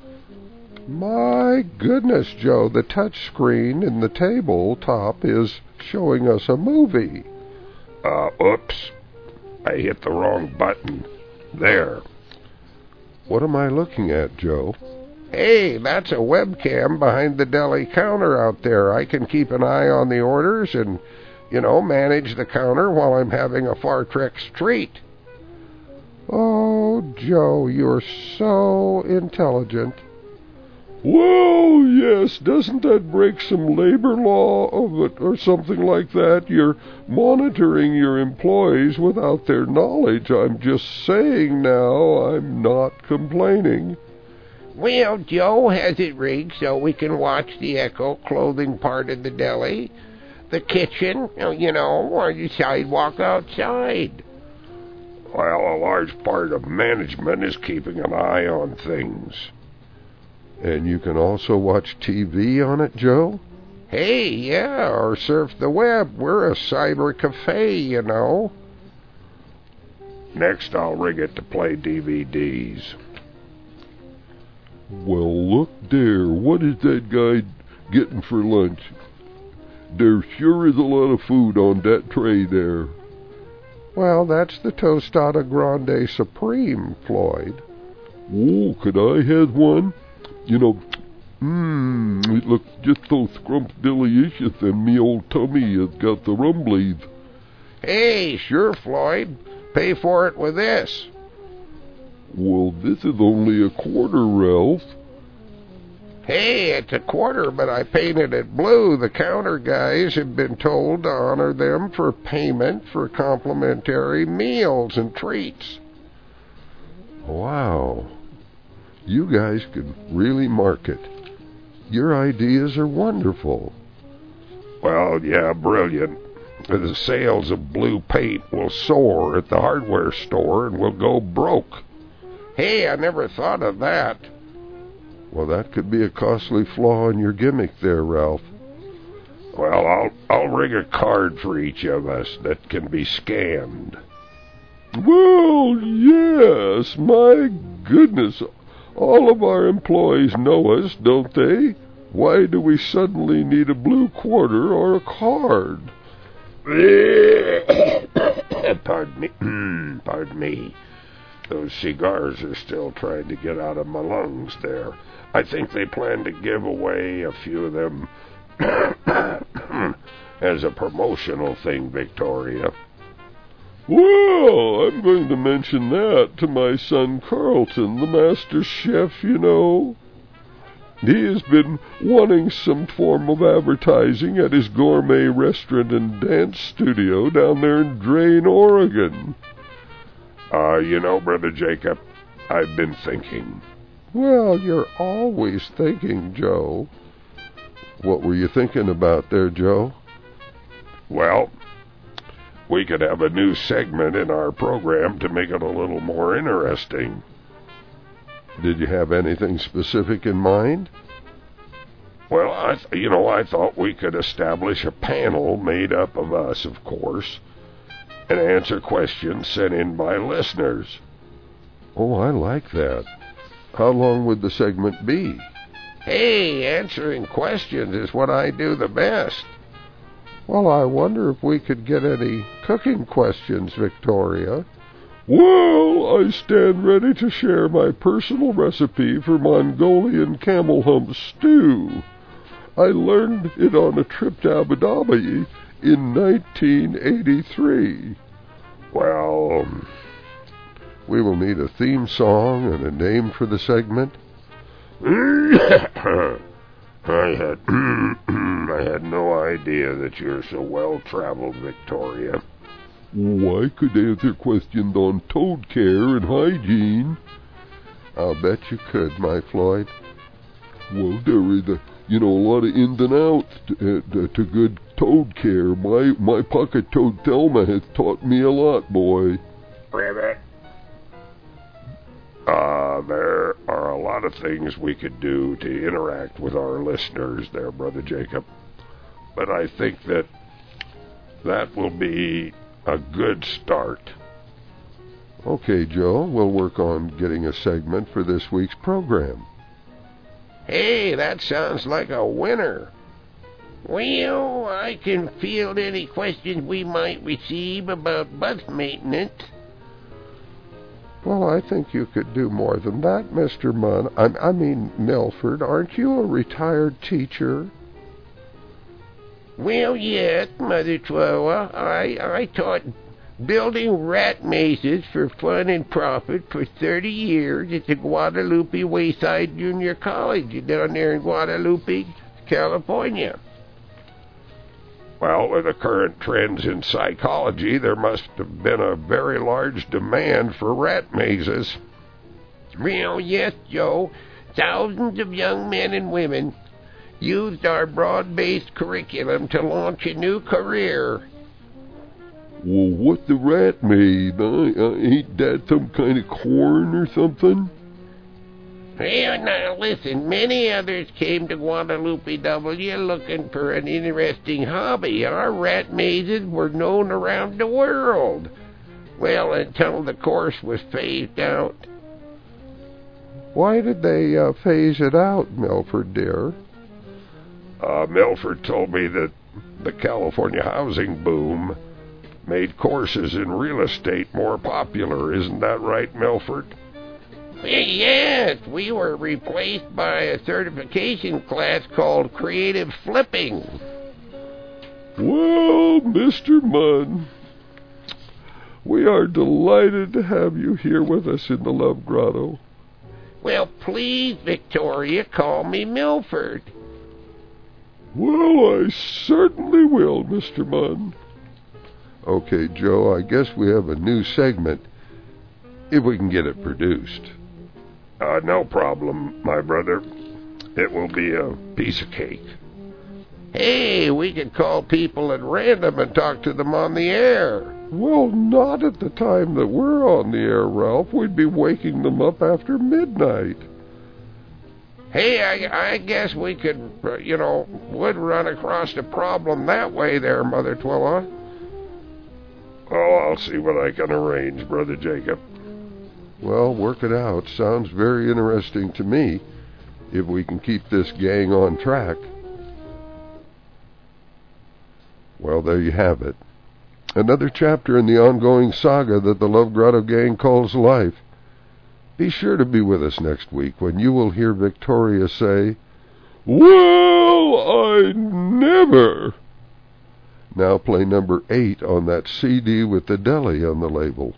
My goodness, Joe, the touch screen in the tabletop is showing us a movie. Oops. I hit the wrong button. There. What am I looking at, Joe? Hey, that's a webcam behind the deli counter out there. I can keep an eye on the orders and manage the counter while I'm having a Far-Trex treat. Oh, Joe, you're so intelligent. Well, yes, doesn't that break some labor law of it or something like that? You're monitoring your employees without their knowledge. I'm just saying now, I'm not complaining. Well, Joe has it rigged so we can watch the Echo clothing part of the deli, the kitchen, or the sidewalk outside. Well, a large part of management is keeping an eye on things. And you can also watch TV on it, Joe? Hey, yeah, or surf the web. We're a cyber cafe, Next, I'll rig it to play DVDs. Well, look there. What is that guy getting for lunch? There sure is a lot of food on that tray there. Well, that's the Tostada Grande Supreme, Floyd. Oh, could I have one? It looks just so scrumptious, and me old tummy has got the rumblies. Hey, sure, Floyd. Pay for it with this. Well, this is only a quarter, Ralph. Hey, it's a quarter, but I painted it blue. The counter guys have been told to honor them for payment for complimentary meals and treats. Wow. You guys can really market. Your ideas are wonderful. Well, yeah, brilliant. The sales of blue paint will soar at the hardware store and we'll go broke. Hey, I never thought of that. Well, that could be a costly flaw in your gimmick there, Ralph. Well, I'll rig a card for each of us that can be scanned. Well, yes, my goodness. All of our employees know us, don't they? Why do we suddenly need a blue quarter or a card? Pardon me. Those cigars are still trying to get out of my lungs there. I think they plan to give away a few of them as a promotional thing, Victoria. Well, I'm going to mention that to my son Carlton, the master chef, He has been wanting some form of advertising at his gourmet restaurant and dance studio down there in Drain, Oregon. Brother Jacob, I've been thinking. Well, you're always thinking, Joe. What were you thinking about there, Joe? Well, we could have a new segment in our program to make it a little more interesting. Did you have anything specific in mind? Well, I thought we could establish a panel made up of us, of course, and answer questions sent in by listeners. Oh, I like that. How long would the segment be? Hey, answering questions is what I do the best. Well, I wonder if we could get any cooking questions, Victoria. Well, I stand ready to share my personal recipe for Mongolian camel hump stew. I learned it on a trip to Abu Dhabi in 1983. Well, we will need a theme song and a name for the segment. I had no idea that you're so well-traveled, Victoria. I could answer questions on toad care and hygiene. I'll bet you could, my Floyd. Well, there is a lot of ins and outs to good toad care. My pocket toad Thelma has taught me a lot, boy. Ribbit. There are a lot of things we could do to interact with our listeners there, Brother Jacob. But I think that will be a good start. Okay, Joe, we'll work on getting a segment for this week's program. Hey, that sounds like a winner. Well, I can field any questions we might receive about bus maintenance. Well, I think you could do more than that, Mr. Munn. I mean, Milford, aren't you a retired teacher? Well, yes, Mother Chihuahua. I taught building rat mazes for fun and profit for 30 years at the Guadalupe Wayside Junior College down there in Guadalupe, California. Well, with the current trends in psychology, there must have been a very large demand for rat mazes. Well, yes, Joe. Thousands of young men and women used our broad-based curriculum to launch a new career. Well, what the rat made? Ain't that some kind of corn or something? Well, now listen, many others came to Guadalupe W looking for an interesting hobby. Our rat mazes were known around the world. Well, until the course was phased out. Why did they phase it out, Milford, dear? Milford told me that the California housing boom made courses in real estate more popular. Isn't that right, Milford? Yes, we were replaced by a certification class called Creative Flipping. Well, Mr. Munn, we are delighted to have you here with us in the Love Grotto. Well, please, Victoria, call me Milford. Well, I certainly will, Mr. Munn. Okay, Joe, I guess we have a new segment, if we can get it produced. No problem, my brother. It will be a piece of cake. Hey, we could call people at random and talk to them on the air. Well, not at the time that we're on the air, Ralph. We'd be waking them up after midnight. Hey, I guess we could, would run across the problem that way there, Mother Twilla. Oh, I'll see what I can arrange, Brother Jacob. Well, work it out. Sounds very interesting to me, if we can keep this gang on track. Well, there you have it. Another chapter in the ongoing saga that the Love Grotto gang calls life. Be sure to be with us next week when you will hear Victoria say, "Well, I never." Now play number 8 on that CD with the deli on the label.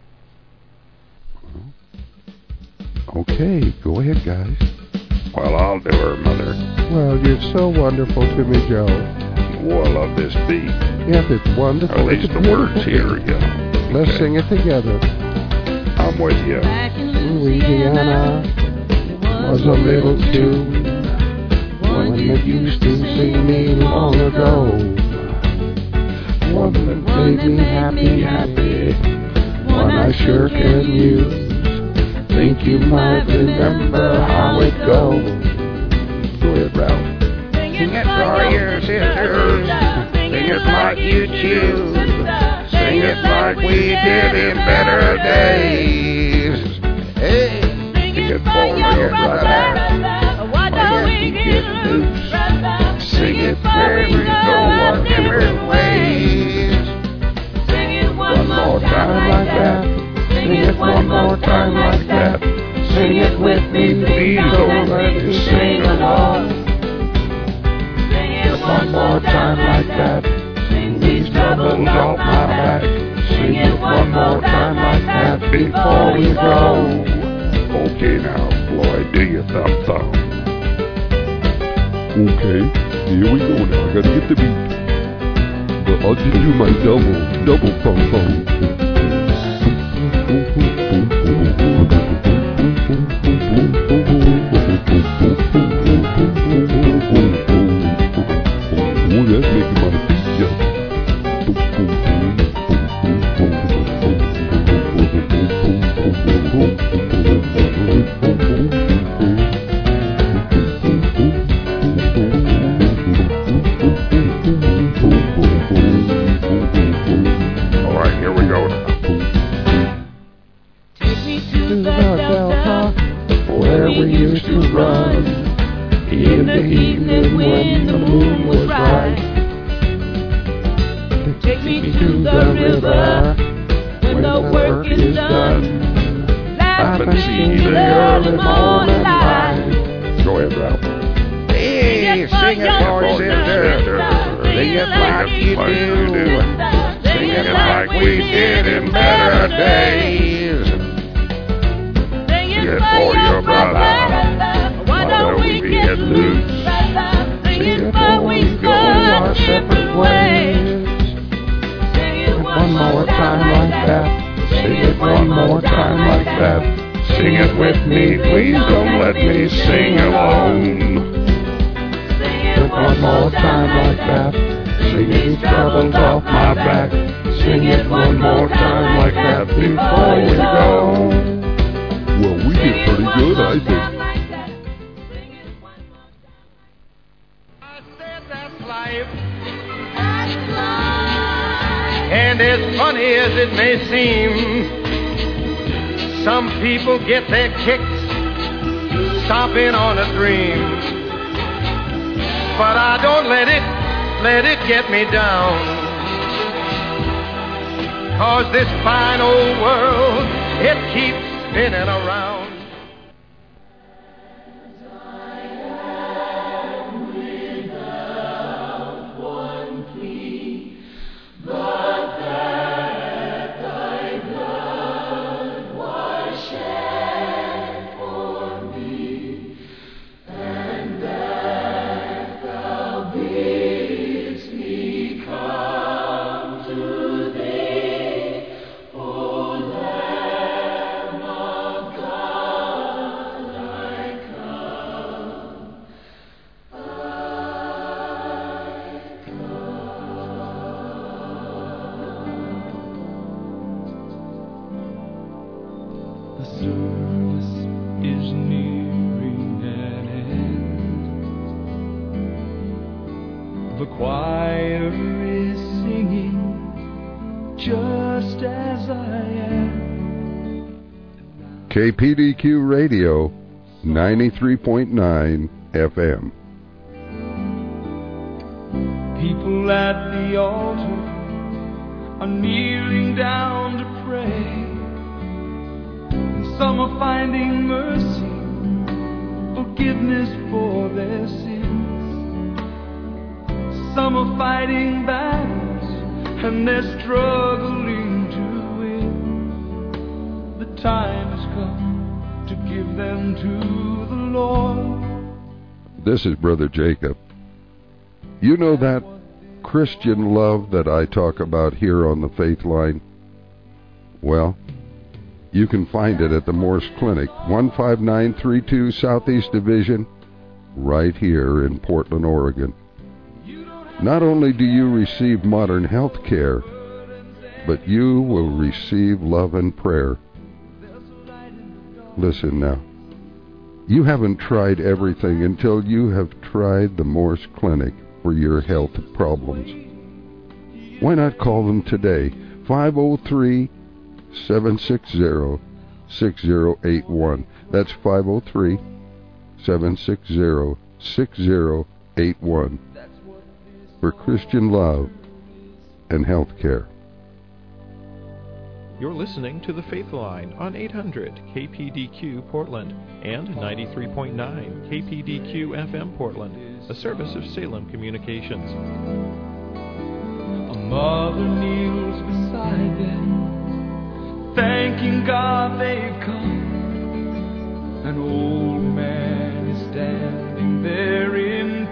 Okay, go ahead, guys. Well, I'll do her, Mother. Well, you're so wonderful to me, Joe. Oh, I love this beat. Yes, it's wonderful. At least the words here, yeah. Let's sing it together. I'm with you. Louisiana was a little tune, one that used to sing me long ago, one that made me happy, one I sure can use. Think you might remember how it goes. Go ahead, Ralph. Sing it for your sisters, sing it like you choose, sing it like we did in better days. Hey, sing it for your brother, why don't we get loose? Sing it where we go our different ways. Sing it one more time like that. Sing it one more time like that. Sing it with me, please don't let me sing along. Sing it one more time like that. Sing these troubles off my back. Sing it one more time like that before we go. Okay now, Floyd, do your thumb. Okay, here we go now. I gotta get the beat. But I'll just do my double pom-pom. Oh, that's making my feet jump. All right, here we go now. Take me to the Delta, where we used to run in the evening when the moon was bright. Take me to the river when the work is done. Laugh and see the early morning light. Go ahead, Ralph. Hey, sing it for your sister. Sing it like you do. Sing it like we did in better days. Sing it for your brother. Why don't we get loose? Sing it before we go our separate ways. Sing it one more time like that. Sing it one more time like that. Sing it with me, please don't let me sing alone. Sing it one more time like that. Sing these troubles off my back. Sing it one more time like that before we go. Well, we did pretty good, I think. I said that's life. And as funny as it may seem, some people get their kicks stomping on a dream. But I don't let it get me down. 'Cause this fine old world, it keeps spinning around. KPDQ Radio, 93.9 FM. People at the altar are kneeling down to pray. And some are finding mercy, forgiveness for their sins. Some are fighting battles and they're struggling to win. The time has come to give them to the Lord. This is Brother Jacob. You know that Christian love that I talk about here on the Faith Line? Well, you can find it at the Morse Clinic, 15932 Southeast Division, right here in Portland, Oregon. Not only do you receive modern health care, but you will receive love and prayer. Listen now. You haven't tried everything until you have tried the Morse Clinic for your health problems. Why not call them today? 503-760-6081. That's 503-760-6081 for Christian love and health care. You're listening to The Faith Line on 800 KPDQ Portland and 93.9 KPDQ FM Portland, a service of Salem Communications. A mother kneels beside them, thanking God they've come. An old man is standing there in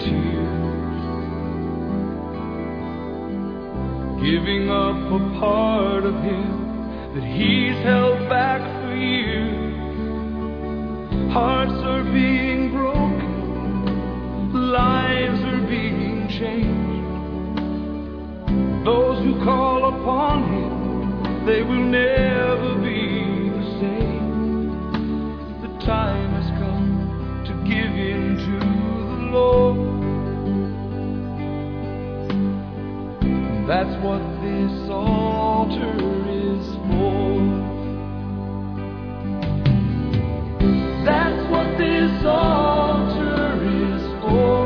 tears, giving up a part of him that he's held back for years. Hearts are being broken, lives are being changed. Those who call upon him, they will never be the same. The time has come to give in to the Lord. And that's what this altar is for. That's what this altar is for.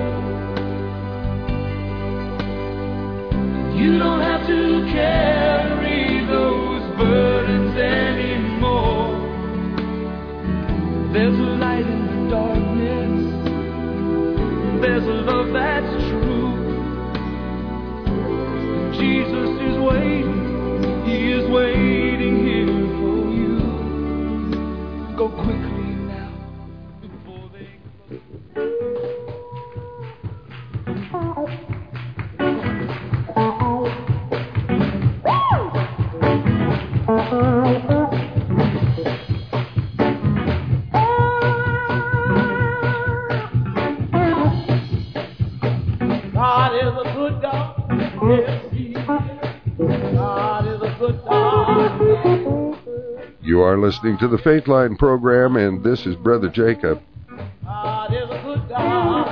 You don't have to carry those burdens anymore. There's a light in the darkness. There's a love that's true. is waiting here for you. Go quickly now before they God is a good God. Yes, He is. God is a good God. You are listening to the Faith Line program, and this is Brother Jacob. God is a good God.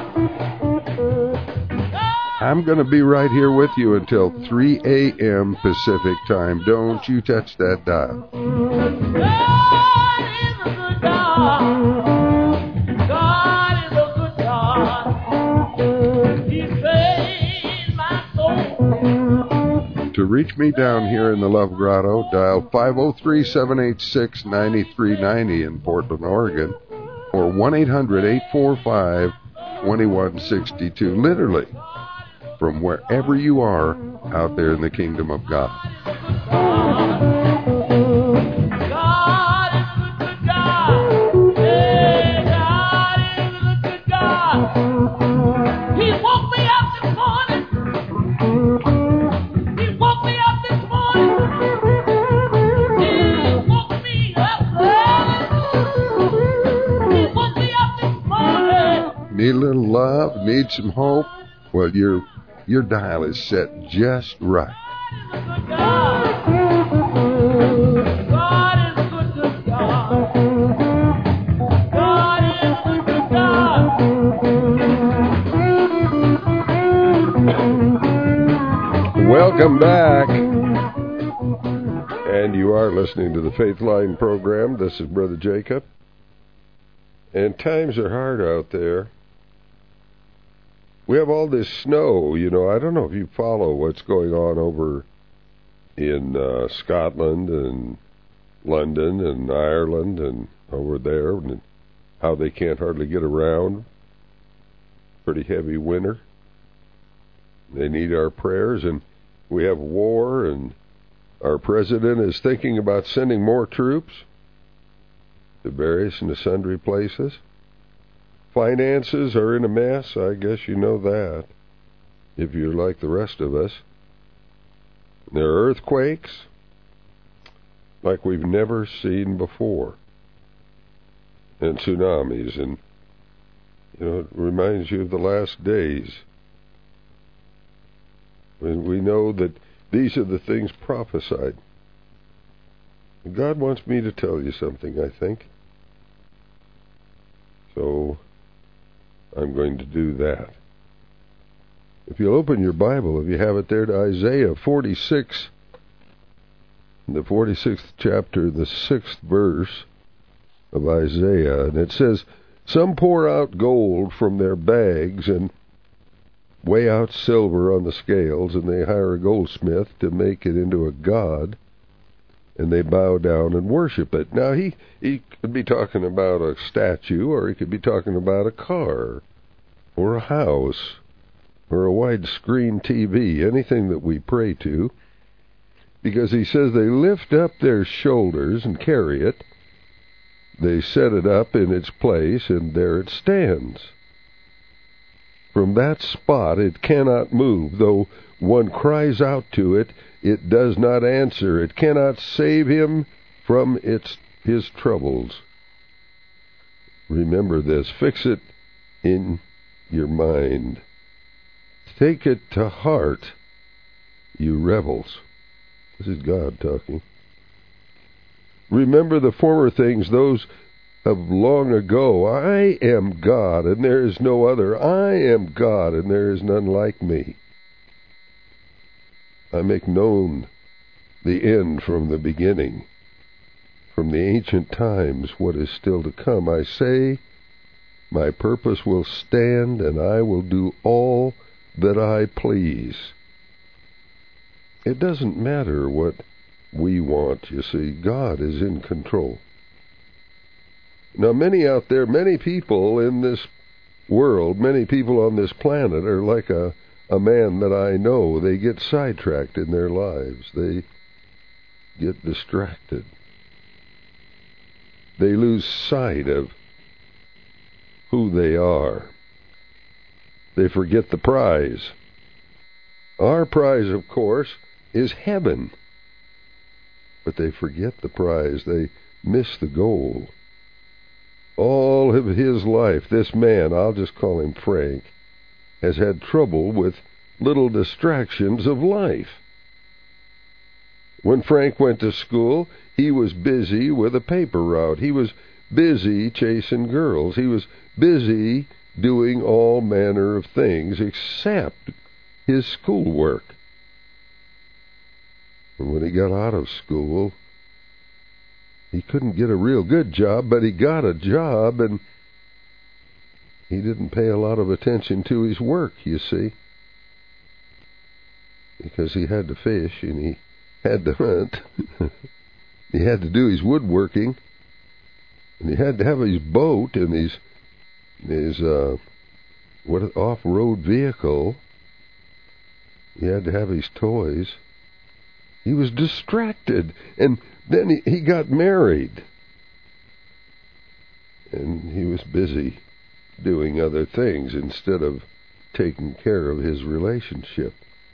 I'm going to be right here with you until 3 a.m. Pacific time. Don't you touch that dial. God is a good God. God is a good God. He saved my soul. To reach me down here in the Love Grotto, dial 503-786-9390 in Portland, Oregon, or 1-800-845-2162. Literally, from wherever you are out there in the kingdom of God. God is a good God. Yeah, God is a good God. He woke me up this morning. He woke me up this morning. He woke me up early. He woke me up this morning. Need a little love? Need some hope? Well, your dial is set just right. God is a good God. God is a good God. Welcome back. And you are listening to the Faith Line program. This is Brother Jacob. And times are hard out there. We have all this snow, you know. I don't know if you follow what's going on over in Scotland and London and Ireland and over there, and how they can't hardly get around. Pretty heavy winter. They need our prayers, and we have war, and our president is thinking about sending more troops to various and sundry places. Finances are in a mess, I guess you know that, if you're like the rest of us. There are earthquakes like we've never seen before, and tsunamis, and you know, it reminds you of the last days. And we know that these are the things prophesied. God wants me to tell you something, I think. So I'm going to do that. If you'll open your Bible, if you have it there, to Isaiah 46, the 46th chapter, the 6th verse of Isaiah, and it says, "Some pour out gold from their bags and weigh out silver on the scales, and they hire a goldsmith to make it into a god, and they bow down and worship it." Now, he could be talking about a statue, or he could be talking about a car, or a house, or a widescreen TV, anything that we pray to, because he says they lift up their shoulders and carry it, they set it up in its place, and there it stands. From that spot it cannot move, though one cries out to it, it does not answer. It cannot save him from his troubles. Remember this. Fix it in your mind. Take it to heart, you rebels. This is God talking. Remember the former things, those of long ago. I am God, and there is no other. I am God, and there is none like me. I make known the end from the beginning, from the ancient times, what is still to come. I say, my purpose will stand, and I will do all that I please. It doesn't matter what we want, you see. God is in control. Now, many out there, many people in this world, many people on this planet are like a man that I know. They get sidetracked in their lives. get distracted. They lose sight of who they are. They forget the prize. Our prize, of course, is heaven. But they forget the prize. They miss the goal. All of his life, this man, I'll just call him Frank, has had trouble with little distractions of life. When Frank went to school, he was busy with a paper route. He was busy chasing girls. He was busy doing all manner of things except his schoolwork. And when he got out of school, he couldn't get a real good job, but he got a job, and he didn't pay a lot of attention to his work, you see, because he had to fish and he had to hunt. He had to do his woodworking, and he had to have his boat and his off-road vehicle. He had to have his toys. He was distracted, and then he got married, and he was busy doing other things instead of taking care of his relationship.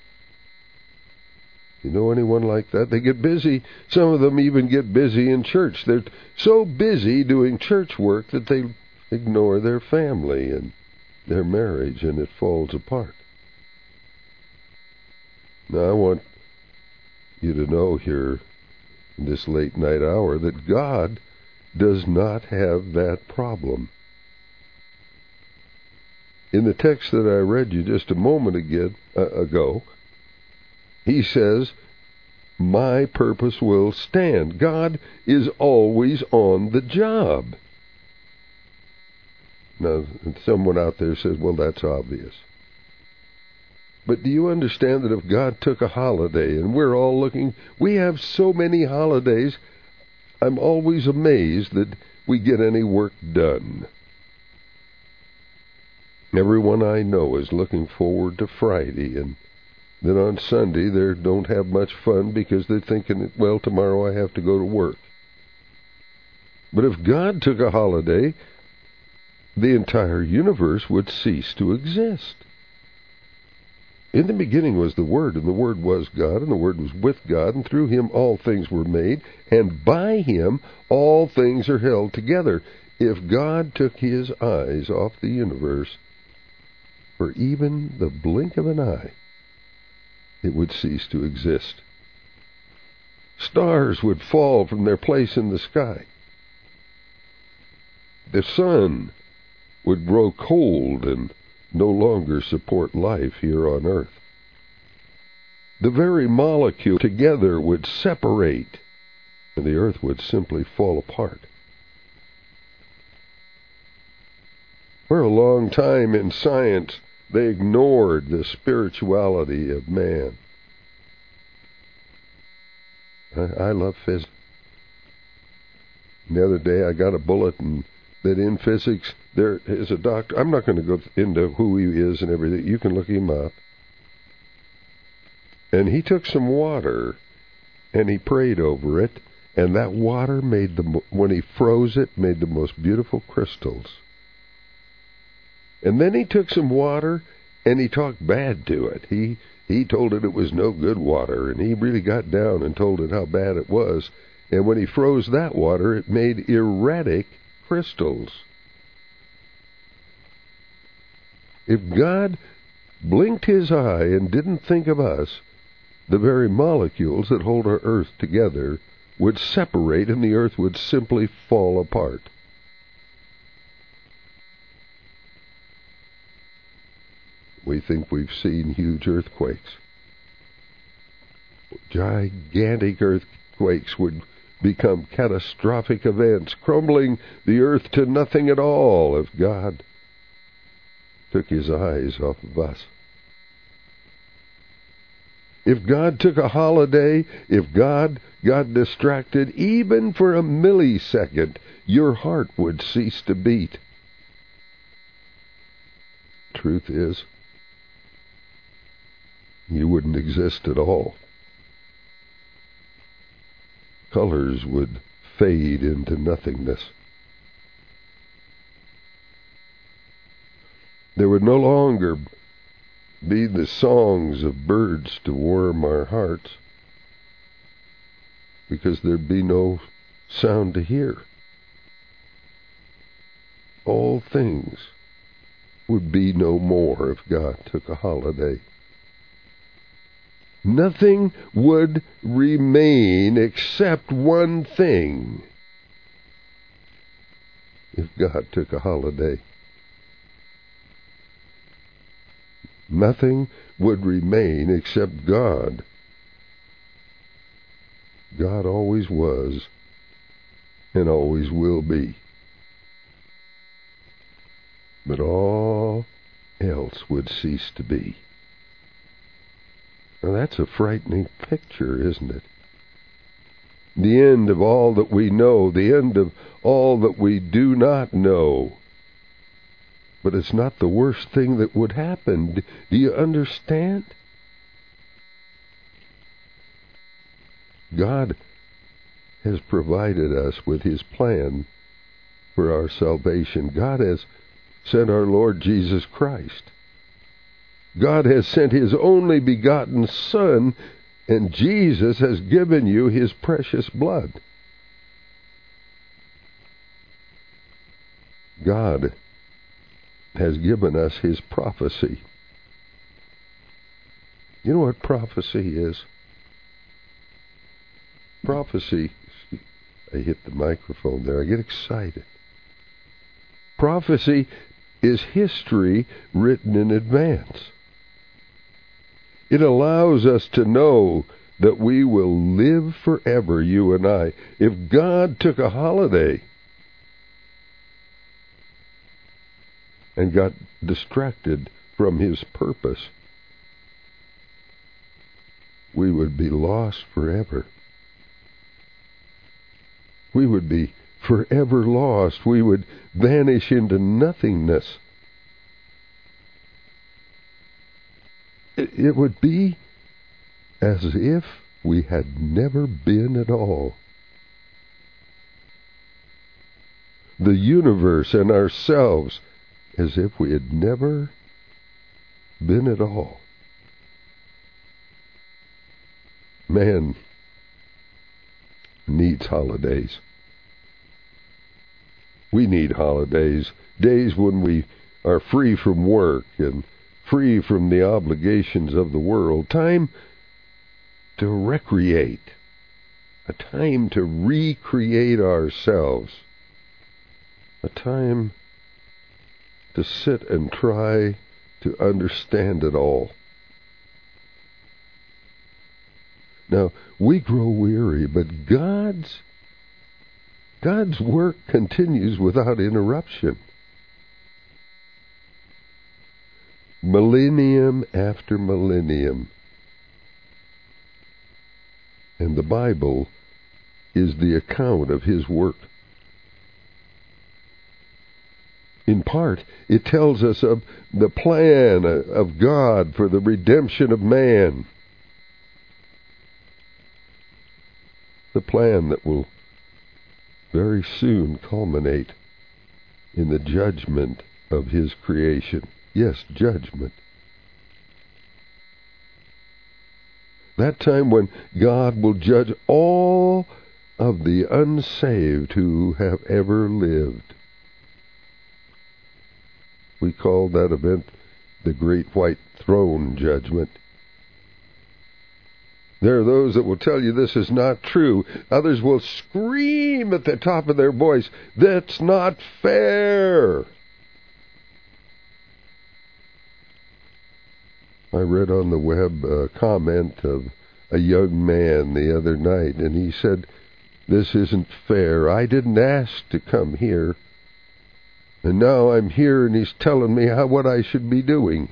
You know anyone like that? They get busy. Some of them even get busy in church. They're so busy doing church work that they ignore their family and their marriage, and it falls apart. Now, I want you to know here in this late night hour that God does not have that problem. In the text that I read you just a moment ago, he says, my purpose will stand. God is always on the job. Now, someone out there says, well, that's obvious. But do you understand that if God took a holiday, and we're all looking, we have so many holidays, I'm always amazed that we get any work done. Everyone I know is looking forward to Friday, and then on Sunday they don't have much fun because they're thinking, well, tomorrow I have to go to work. But if God took a holiday, the entire universe would cease to exist. In the beginning was the Word, and the Word was God, and the Word was with God, and through Him all things were made, and by Him all things are held together. If God took His eyes off the universe for even the blink of an eye, it would cease to exist. Stars would fall from their place in the sky. The sun would grow cold and no longer support life here on earth. The very molecule together would separate, and the earth would simply fall apart. For a long time in science, they ignored the spirituality of man. I love physics. The other day I got a bulletin that in physics there is a doctor. I'm not going to go into who he is and everything. You can look him up. And he took some water and he prayed over it, and that water when he froze it, made the most beautiful crystals. And then he took some water and he talked bad to it. He told it was no good water, and he really got down and told it how bad it was. And when he froze that water, it made erratic crystals. If God blinked His eye and didn't think of us, the very molecules that hold our earth together would separate and the earth would simply fall apart. We think we've seen huge earthquakes. Gigantic earthquakes would become catastrophic events, crumbling the earth to nothing at all if God took His eyes off of us. If God took a holiday, if God got distracted, even for a millisecond, your heart would cease to beat. Truth is, you wouldn't exist at all. colors would fade into nothingness. There would no longer be the songs of birds to warm our hearts, because there'd be no sound to hear. All things would be no more if God took a holiday. Nothing would remain except one thing if God took a holiday. Nothing would remain except God. God always was and always will be. But all else would cease to be. Now that's a frightening picture, isn't it? The end of all that we know, the end of all that we do not know. But it's not the worst thing that would happen. Do you understand? God has provided us with His plan for our salvation. God has sent our Lord Jesus Christ. God has sent His only begotten Son, and Jesus has given you His precious blood. God has given us His prophecy. You know what prophecy is? Prophecy, I hit the microphone there, I get excited. Prophecy is history written in advance. It allows us to know that we will live forever, you and I. If God took a holiday and got distracted from His purpose, we would be lost forever. We would be forever lost. We would vanish into nothingness. It would be as if we had never been at all. The universe and ourselves as if we had never been at all. Man needs holidays. We need holidays, days when we are free from work and free from the obligations of the world, time to recreate, a time to recreate ourselves, a time to sit and try to understand it all. Now, we grow weary, but God's work continues without interruption. Millennium after millennium. And the Bible is the account of His work. In part, it tells us of the plan of God for the redemption of man. The plan that will very soon culminate in the judgment of His creation. Yes, judgment. That time when God will judge all of the unsaved who have ever lived. We call that event the Great White Throne Judgment. There are those that will tell you this is not true. Others will scream at the top of their voice, "That's not fair!" I read on the web a comment of a young man the other night, and he said, "This isn't fair. I didn't ask to come here. And now I'm here and he's telling me what I should be doing."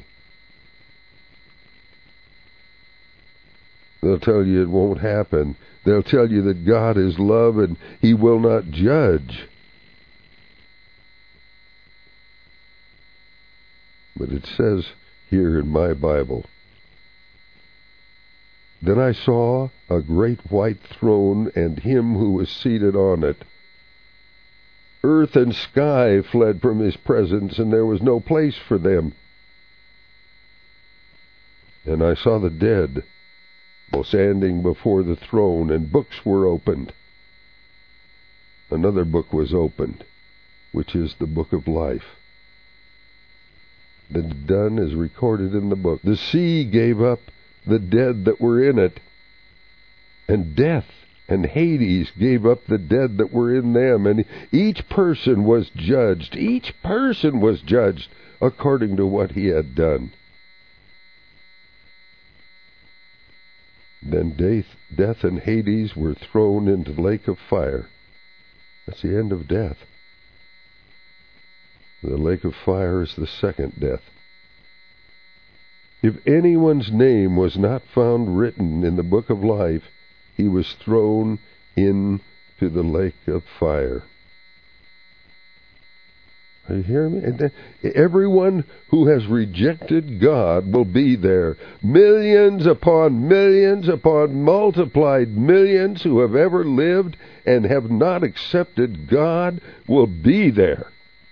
They'll tell you it won't happen. They'll tell you that God is love and He will not judge. But it says here in my Bible Then I saw a great white throne and him who was seated on it. Earth and sky fled from his presence, and there was no place for them. And I saw the dead standing before the throne, and books were opened. Another book was opened, which is the book of life. The done is recorded in the book. The sea gave up the dead that were in it, and death and Hades gave up the dead that were in them, and each person was judged. Each person was judged according to what he had done. Then death and Hades were thrown into the lake of fire. That's the end of death. The lake of fire is the second death. If anyone's name was not found written in the book of life, he was thrown into the lake of fire. Are you hearing me? Everyone who has rejected God will be there. Millions upon multiplied millions who have ever lived and have not accepted God will be there.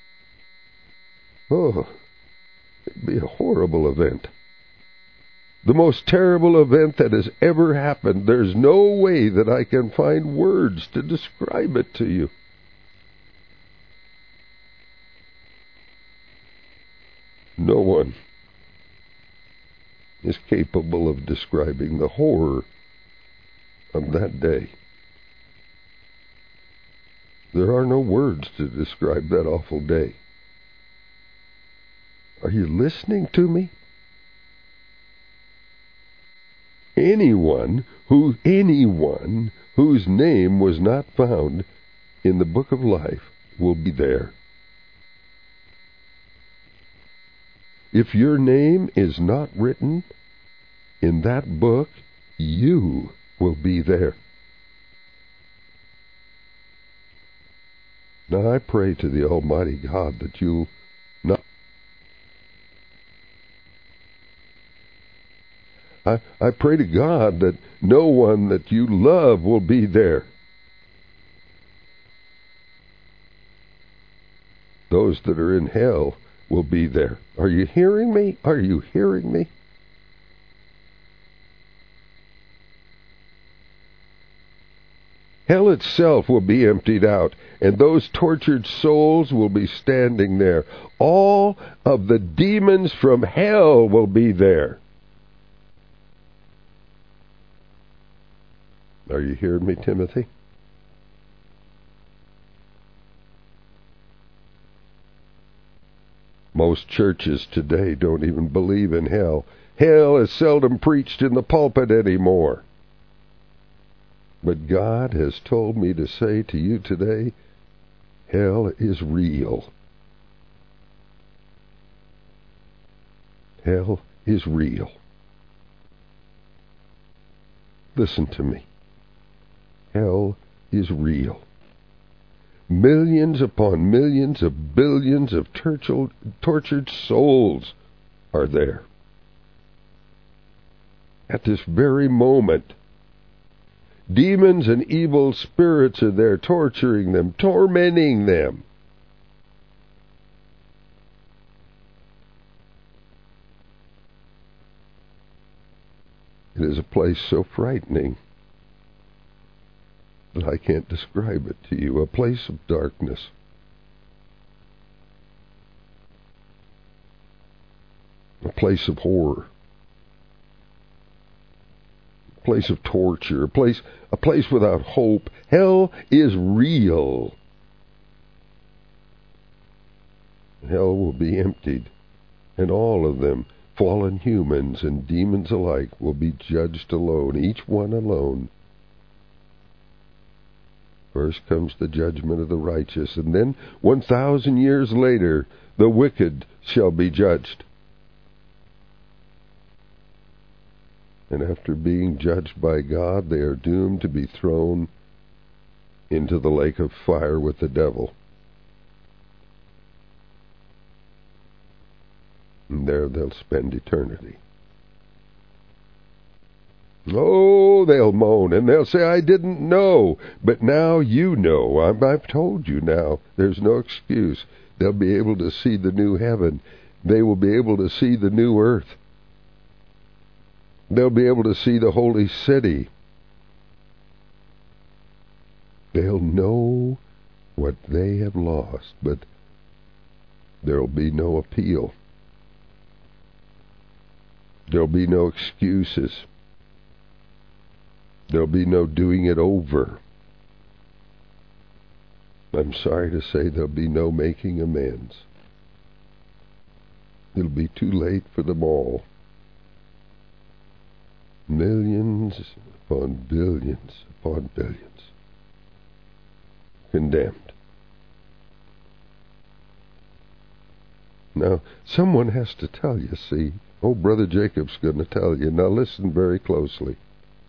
Oh, it'd be a horrible event. The most terrible event that has ever happened. There's no way that I can find words to describe it to you. No one is capable of describing the horror of that day. There are no words to describe that awful day. Are you listening to me? Anyone whose name was not found in the book of life will be there. If your name is not written in that book, you will be there. Now I pray to the Almighty God that you'll not... I pray to God that no one that you love will be there. Those that are in hell will be there. Are you hearing me? Are you hearing me? Hell itself will be emptied out, and those tortured souls will be standing there. All of the demons from hell will be there. Are you hearing me, Timothy? Most churches today don't even believe in hell. Hell is seldom preached in the pulpit anymore. But God has told me to say to you today, hell is real. Hell is real. Listen to me. Hell is real. Millions upon millions of billions of tortured souls are there. At this very moment, demons and evil spirits are there torturing them, tormenting them. It is a place so frightening that I can't describe it to you. A place of darkness. A place of horror. A place of torture. A place without hope. Hell is real. Hell will be emptied, and all of them, fallen humans and demons alike, will be judged alone, each one alone. First comes the judgment of the righteous, and then 1,000 years later, the wicked shall be judged. And after being judged by God, they are doomed to be thrown into the lake of fire with the devil. And there they'll spend eternity. Oh, they'll moan, and they'll say, I didn't know. But now you know. I've told you now. There's no excuse. They'll be able to see the new heaven. They will be able to see the new earth. They'll be able to see the holy city. They'll know what they have lost, but there'll be no appeal. There'll be no excuses. There'll be no doing it over. I'm sorry to say there'll be no making amends. It'll be too late for them all. Millions upon billions upon billions. Condemned. Now, someone has to tell you, see. Oh, Brother Jacob's going to tell you. Now listen very closely.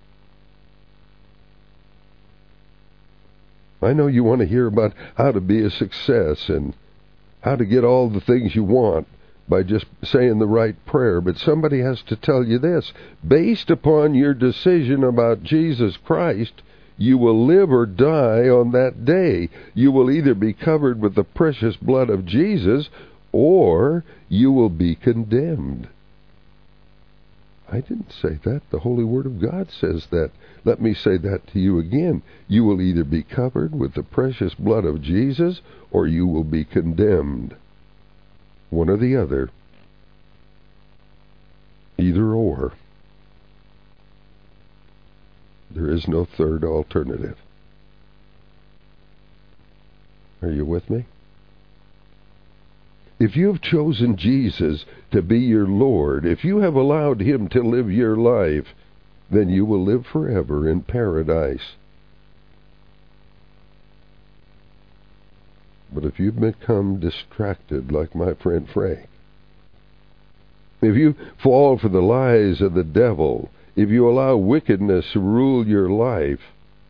I know you want to hear about how to be a success and how to get all the things you want by just saying the right prayer, but somebody has to tell you this. Based upon your decision about Jesus Christ, you will live or die on that day. You will either be covered with the precious blood of Jesus, or you will be condemned. I didn't say that. The Holy Word of God says that. Let me say that to you again. You will either be covered with the precious blood of Jesus, or you will be condemned. One or the other. Either or. There is no third alternative. Are you with me? If you have chosen Jesus to be your Lord, if you have allowed Him to live your life, then you will live forever in paradise. But if you've become distracted like my friend Frank, if you fall for the lies of the devil, if you allow wickedness to rule your life,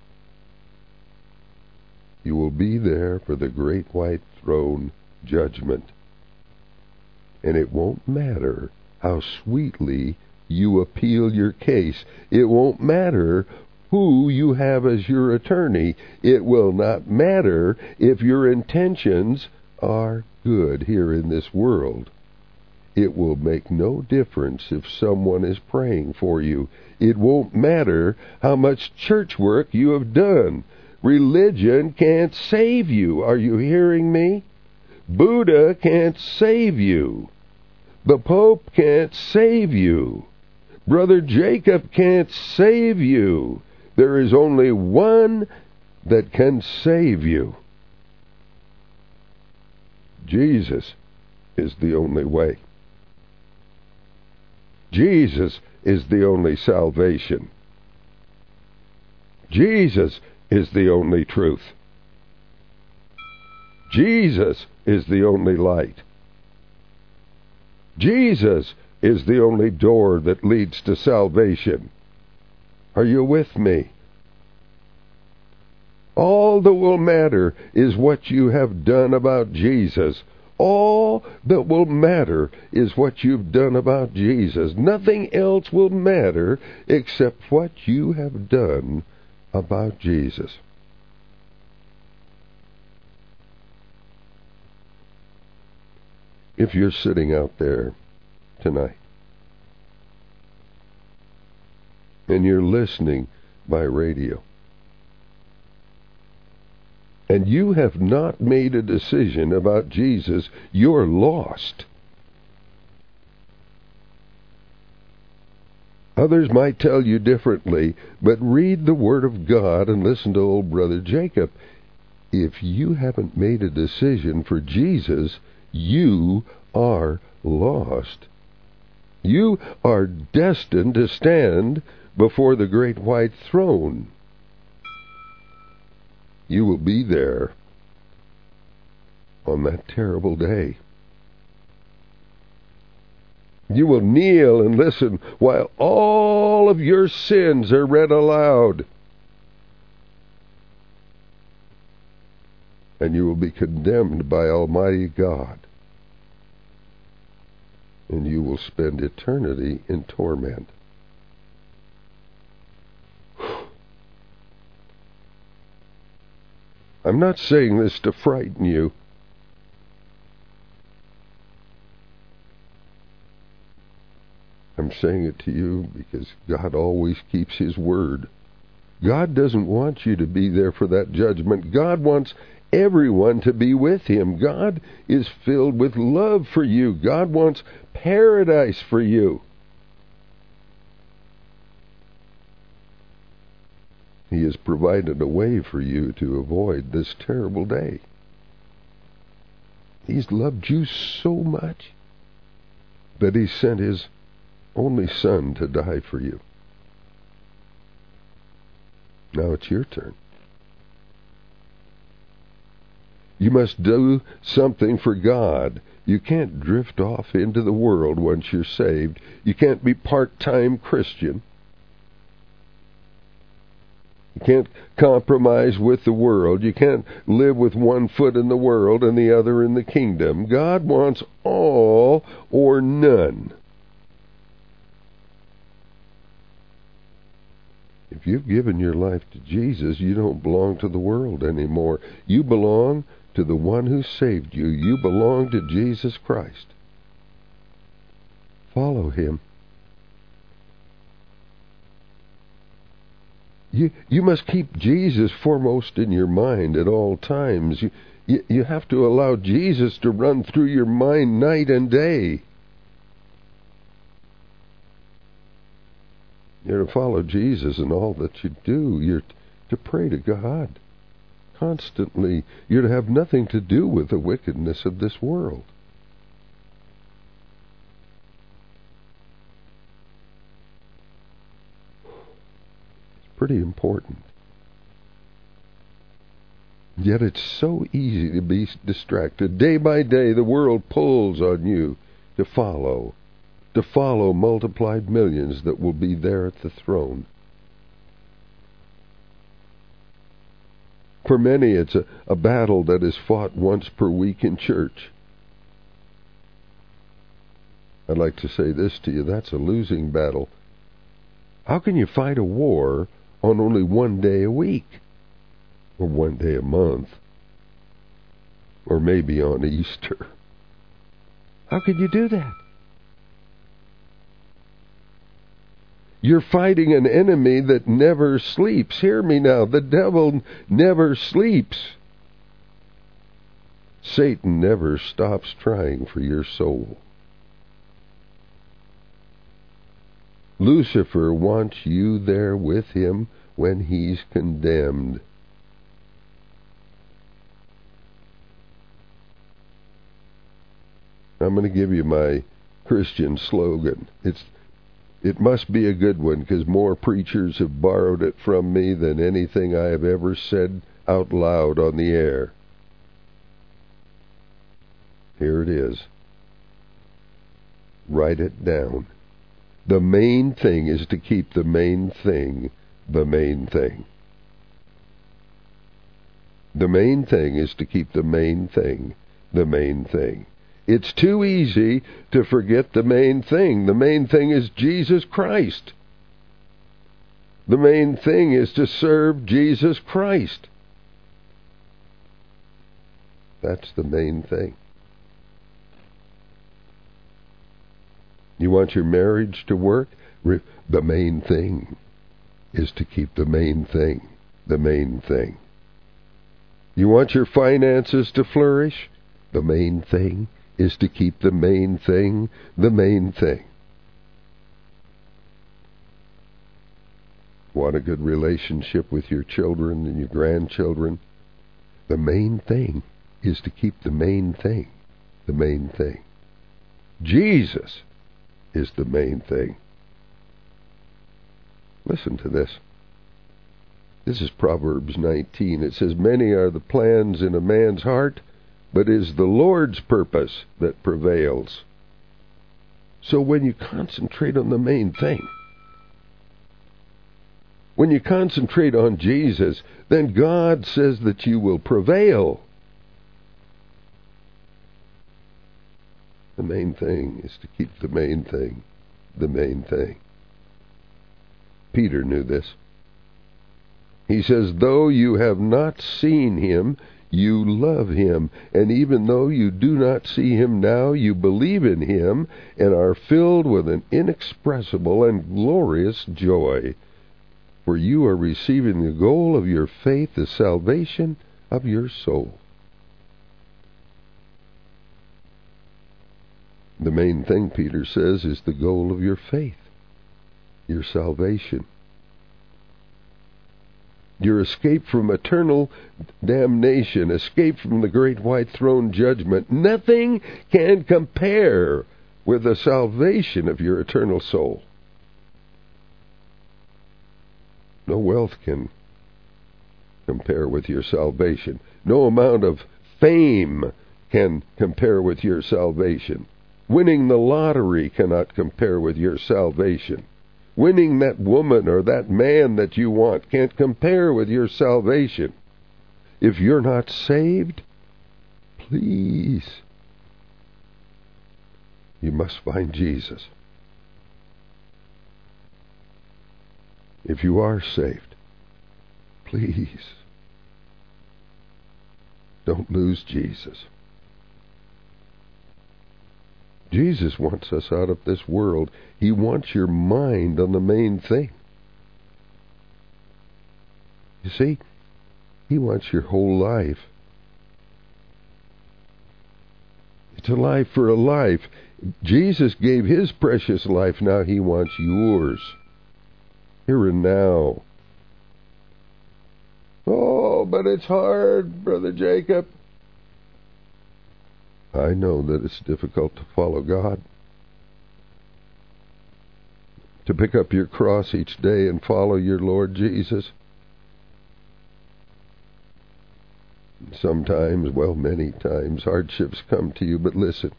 you will be there for the great white throne judgment. And it won't matter how sweetly you appeal your case. It won't matter who you have as your attorney. It will not matter if your intentions are good here in this world. It will make no difference if someone is praying for you. It won't matter how much church work you have done. Religion can't save you. Are you hearing me? Buddha can't save you. The Pope can't save you. Brother Jacob can't save you. There is only one that can save you. Jesus is the only way. Jesus is the only salvation. Jesus is the only truth. Jesus is the only light. Jesus is the only door that leads to salvation. Are you with me? All that will matter is what you have done about Jesus. All that will matter is what you've done about Jesus. Nothing else will matter except what you have done about Jesus. If you're sitting out there tonight and you're listening by radio and you have not made a decision about Jesus, you're lost. Others might tell you differently, but read the Word of God and listen to old Brother Jacob. If you haven't made a decision for Jesus, you are lost. You are destined to stand before the great white throne. You will be there on that terrible day. You will kneel and listen while all of your sins are read aloud. And you will be condemned by Almighty God. And you will spend eternity in torment. I'm not saying this to frighten you. I'm saying it to you because God always keeps His word. God doesn't want you to be there for that judgment. God wants everyone to be with Him. God is filled with love for you. God wants paradise for you. He has provided a way for you to avoid this terrible day. He's loved you so much that He sent His only Son to die for you. Now it's your turn. You must do something for God. You can't drift off into the world once you're saved. You can't be part-time Christian. You can't compromise with the world. You can't live with one foot in the world and the other in the kingdom. God wants all or none. If you've given your life to Jesus, you don't belong to the world anymore. You belong to the one who saved you. You belong to Jesus Christ. Follow Him. You must keep Jesus foremost in your mind at all times. You have to allow Jesus to run through your mind night and day. You're to follow Jesus in all that you do. You're to pray to God constantly. You're to have nothing to do with the wickedness of this world. It's pretty important. Yet it's so easy to be distracted. Day by day, the world pulls on you to follow multiplied millions that will be there at the throne. For many, it's a battle that is fought once per week in church. I'd like to say this to you, that's a losing battle. How can you fight a war on only one day a week? Or one day a month? Or maybe on Easter? How can you do that? You're fighting an enemy that never sleeps. Hear me now. The devil never sleeps. Satan never stops trying for your soul. Lucifer wants you there with him when he's condemned. I'm going to give you my Christian slogan. It must be a good one, because more preachers have borrowed it from me than anything I have ever said out loud on the air. Here it is. Write it down. The main thing is to keep the main thing the main thing. The main thing is to keep the main thing the main thing. It's too easy to forget the main thing. The main thing is Jesus Christ. The main thing is to serve Jesus Christ. That's the main thing. You want your marriage to work? The main thing is to keep the main thing the main thing. You want your finances to flourish? The main thing is to keep the main thing the main thing. Want a good relationship with your children and your grandchildren? The main thing is to keep the main thing the main thing. Jesus is the main thing. Listen to this. This is Proverbs 19. It says, "Many are the plans in a man's heart, but it is the Lord's purpose that prevails." So when you concentrate on the main thing, when you concentrate on Jesus, then God says that you will prevail. The main thing is to keep the main thing the main thing. Peter knew this. He says, though you have not seen him, you love him. And even though you do not see him now, you believe in him and are filled with an inexpressible and glorious joy. For you are receiving the goal of your faith, the salvation of your soul. The main thing, Peter says, is the goal of your faith, your salvation. Your escape from eternal damnation, escape from the great white throne judgment. Nothing can compare with the salvation of your eternal soul. No wealth can compare with your salvation. No amount of fame can compare with your salvation. Winning the lottery cannot compare with your salvation. Winning that woman or that man that you want can't compare with your salvation. If you're not saved, please, you must find Jesus. If you are saved, please, don't lose Jesus. Jesus wants us out of this world. He wants your mind on the main thing. You see, he wants your whole life. It's a life for a life. Jesus gave his precious life. Now he wants yours. Here and now. Oh, but it's hard, Brother Jacob. I know that it's difficult to follow God. To pick up your cross each day and follow your Lord Jesus. Sometimes, well, many times, hardships come to you, but listen.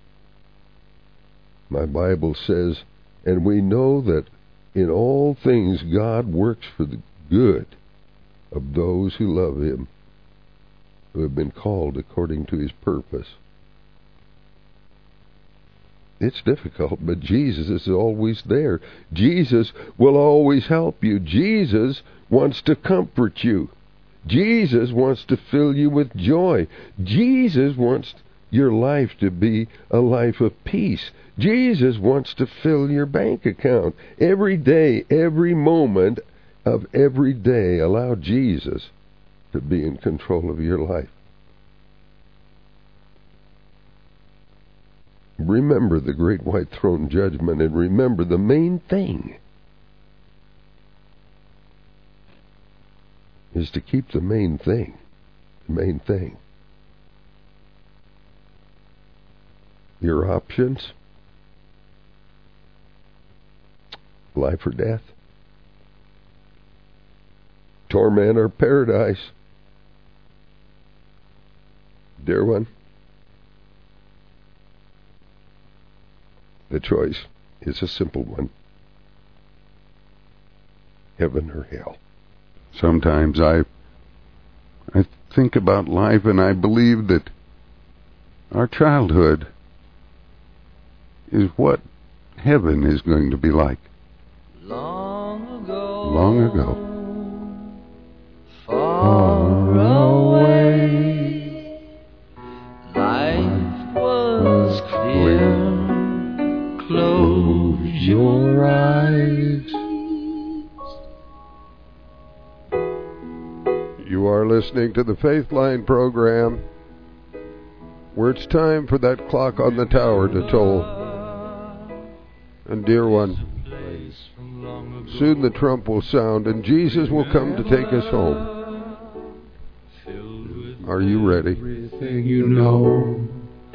My Bible says, and we know that in all things God works for the good of those who love him, who have been called according to his purpose. It's difficult, but Jesus is always there. Jesus will always help you. Jesus wants to comfort you. Jesus wants to fill you with joy. Jesus wants your life to be a life of peace. Jesus wants to fill your bank account. Every day, every moment of every day, allow Jesus to be in control of your life. Remember the great white throne judgment, and remember the main thing is to keep the main thing. The main thing. Your options, life or death, torment or paradise. Dear one, the choice is a simple one. Heaven or hell. Sometimes I think about life, and I believe that our childhood is what heaven is going to be like. Long ago, far away, life was clear. Close your eyes. You are listening to the Faith Line program, where it's time for that clock on the tower to toll. And dear one, soon the trump will sound and Jesus will come to take us home. Are you ready? Everything you know.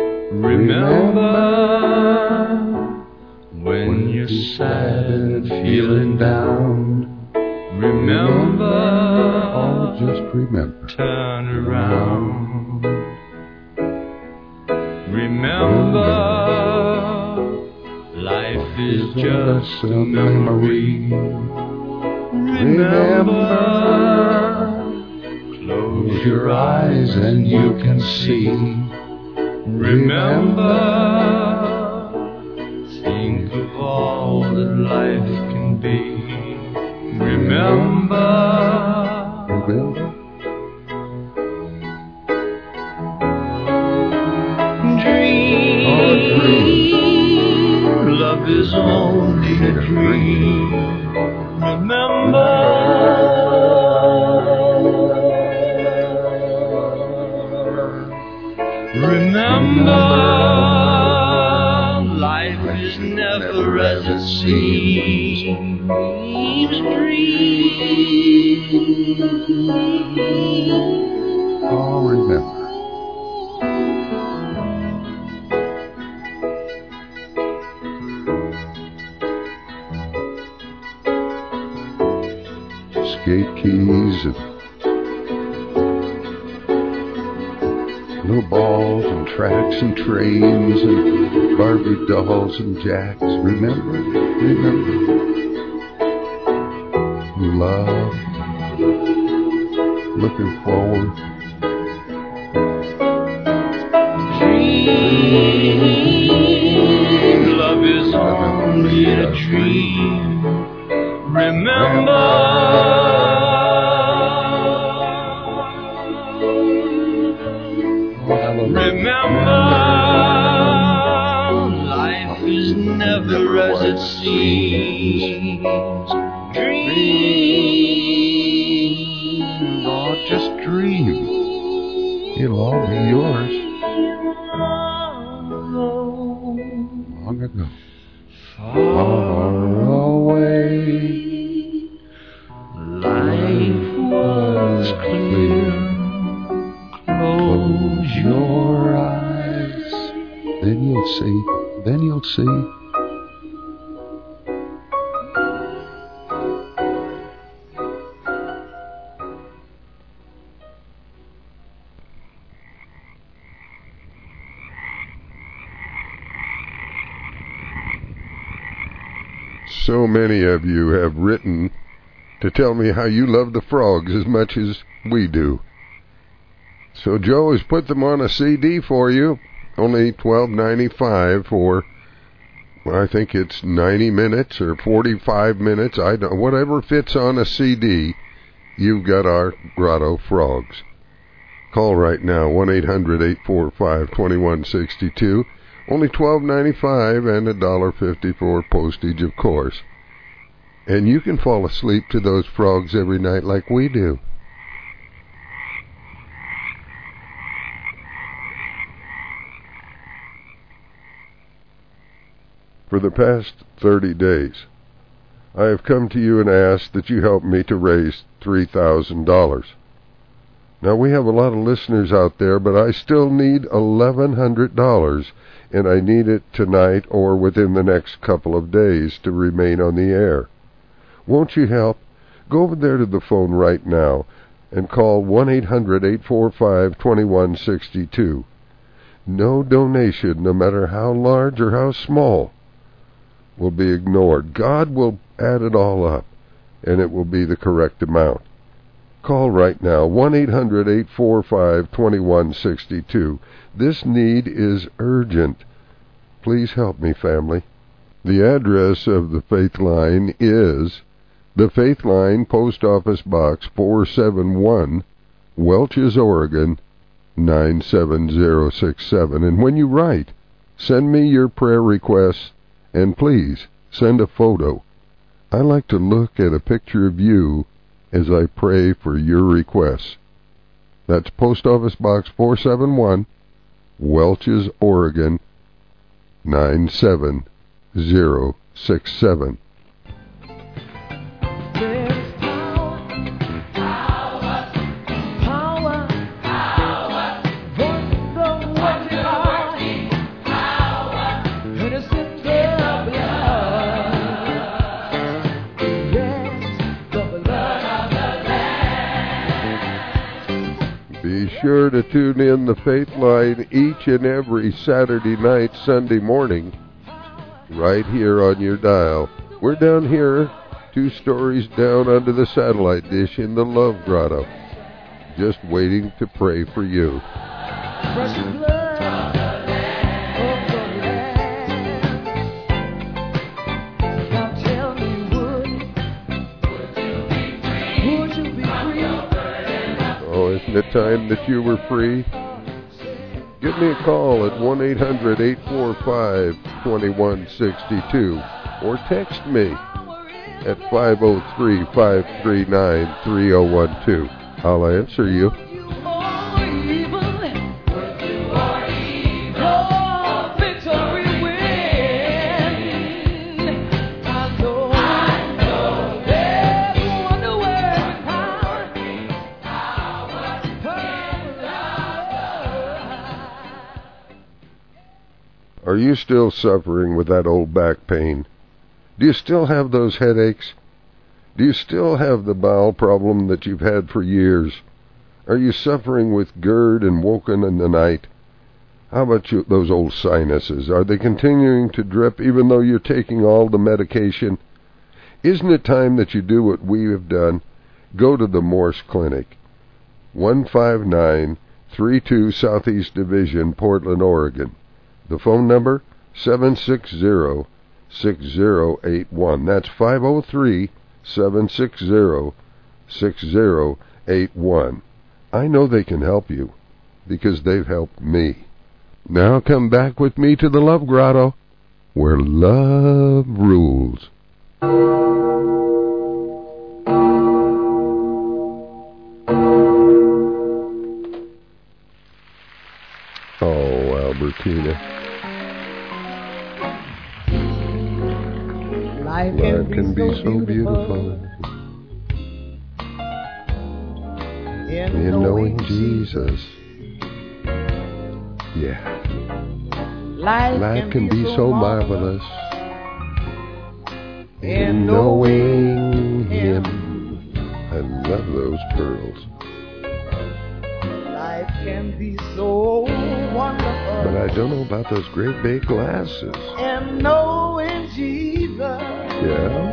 Remember when you're sad and feeling down. Remember, oh, just remember. Turn around. Remember, life is just a memory. Remember, close your eyes and you can see. Remember, think of all that life can be. Remember, remember? Dream, love is only a dream. Remember, life is never as it seems. Dream. Oh, remember. Skate keys and little balls and tracks and trains and Barbie dolls and jacks. Remember? Love. Looking forward. Dream, love is only a dream. Remember, life is never as it seems. Dream, oh, just dream. It'll all be yours. Long ago. Far away. Life was clear. Close your eyes. Then you'll see. Then you'll see. So many of you have written to tell me how you love the frogs as much as we do. So Joe has put them on a CD for you. Only $12.95 for, I think it's 90 minutes or 45 minutes. I don't, whatever fits on a CD, you've got our Grotto Frogs. Call right now, 1-800-845-2162. Only $12.95 and $1.50 for postage, of course. And you can fall asleep to those frogs every night like we do. For the past 30 days, I have come to you and asked that you help me to raise $3,000. Now, we have a lot of listeners out there, but I still need $1,100, and I need it tonight or within the next couple of days to remain on the air. Won't you help? Go over there to the phone right now and call 1-800-845-2162. No donation, no matter how large or how small, will be ignored. God will add it all up, and it will be the correct amount. Call right now, 1-800-845-2162. This need is urgent. Please help me, family. The address of the Faith Line is the Faith Line, Post Office Box 471, Welches, Oregon, 97067. And when you write, send me your prayer requests, and please send a photo. I like to look at a picture of you as I pray for your requests. That's Post Office Box 471, Welches, Oregon, 97067. Be sure to tune in the Faith Line each and every Saturday night, Sunday morning, right here on your dial. We're down here, 2 stories down under the satellite dish in the Love Grotto, just waiting to pray for you. the time that you were free? Give me a call at 1-800-845-2162 or text me at 503-539-3012. I'll answer you. Are you still suffering with that old back pain? Do you still have those headaches? Do you still have the bowel problem that you've had for years? Are you suffering with GERD and woken in the night? How about those old sinuses? Are they continuing to drip even though you're taking all the medication? Isn't it time that you do what we have done? Go to the Morse Clinic, 15932 Southeast Division, Portland, Oregon. The phone number, 760-6081. That's 503-760-6081. I know they can help you because they've helped me. Now come back with me to the Love Grotto, where love rules. Oh, Albertina. Life can be so beautiful in knowing Jesus. Yeah. Life can be so marvelous in knowing Him. I love those pearls. Life can be so wonderful. But I don't know about those great big glasses. And knowing Jesus. Yeah?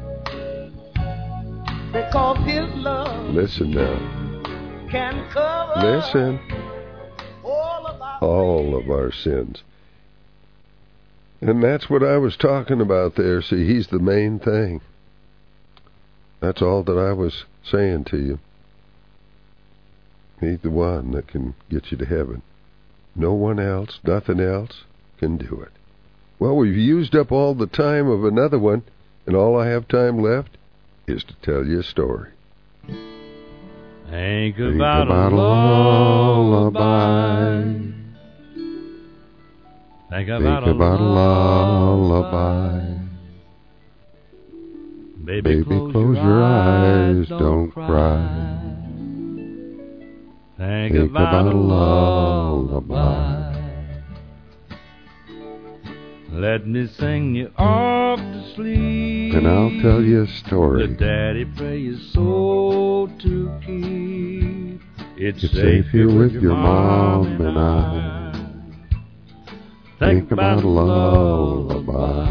Because His love. Listen now. Can cover. Listen. All of our sins. And that's what I was talking about there. See, He's the main thing. That's all that I was saying to you. He's the one that can get you to heaven. No one else, nothing else can do it. Well, we've used up all the time of another one, and all I have time left is to tell you a story. Think about a lullaby. Think about a lullaby. Baby, close your eyes, don't cry. Think about a lullaby. Let me sing you off to sleep. And I'll tell you a story. The daddy pray your soul to keep. It's safe here with your mom and I. Think about a lullaby.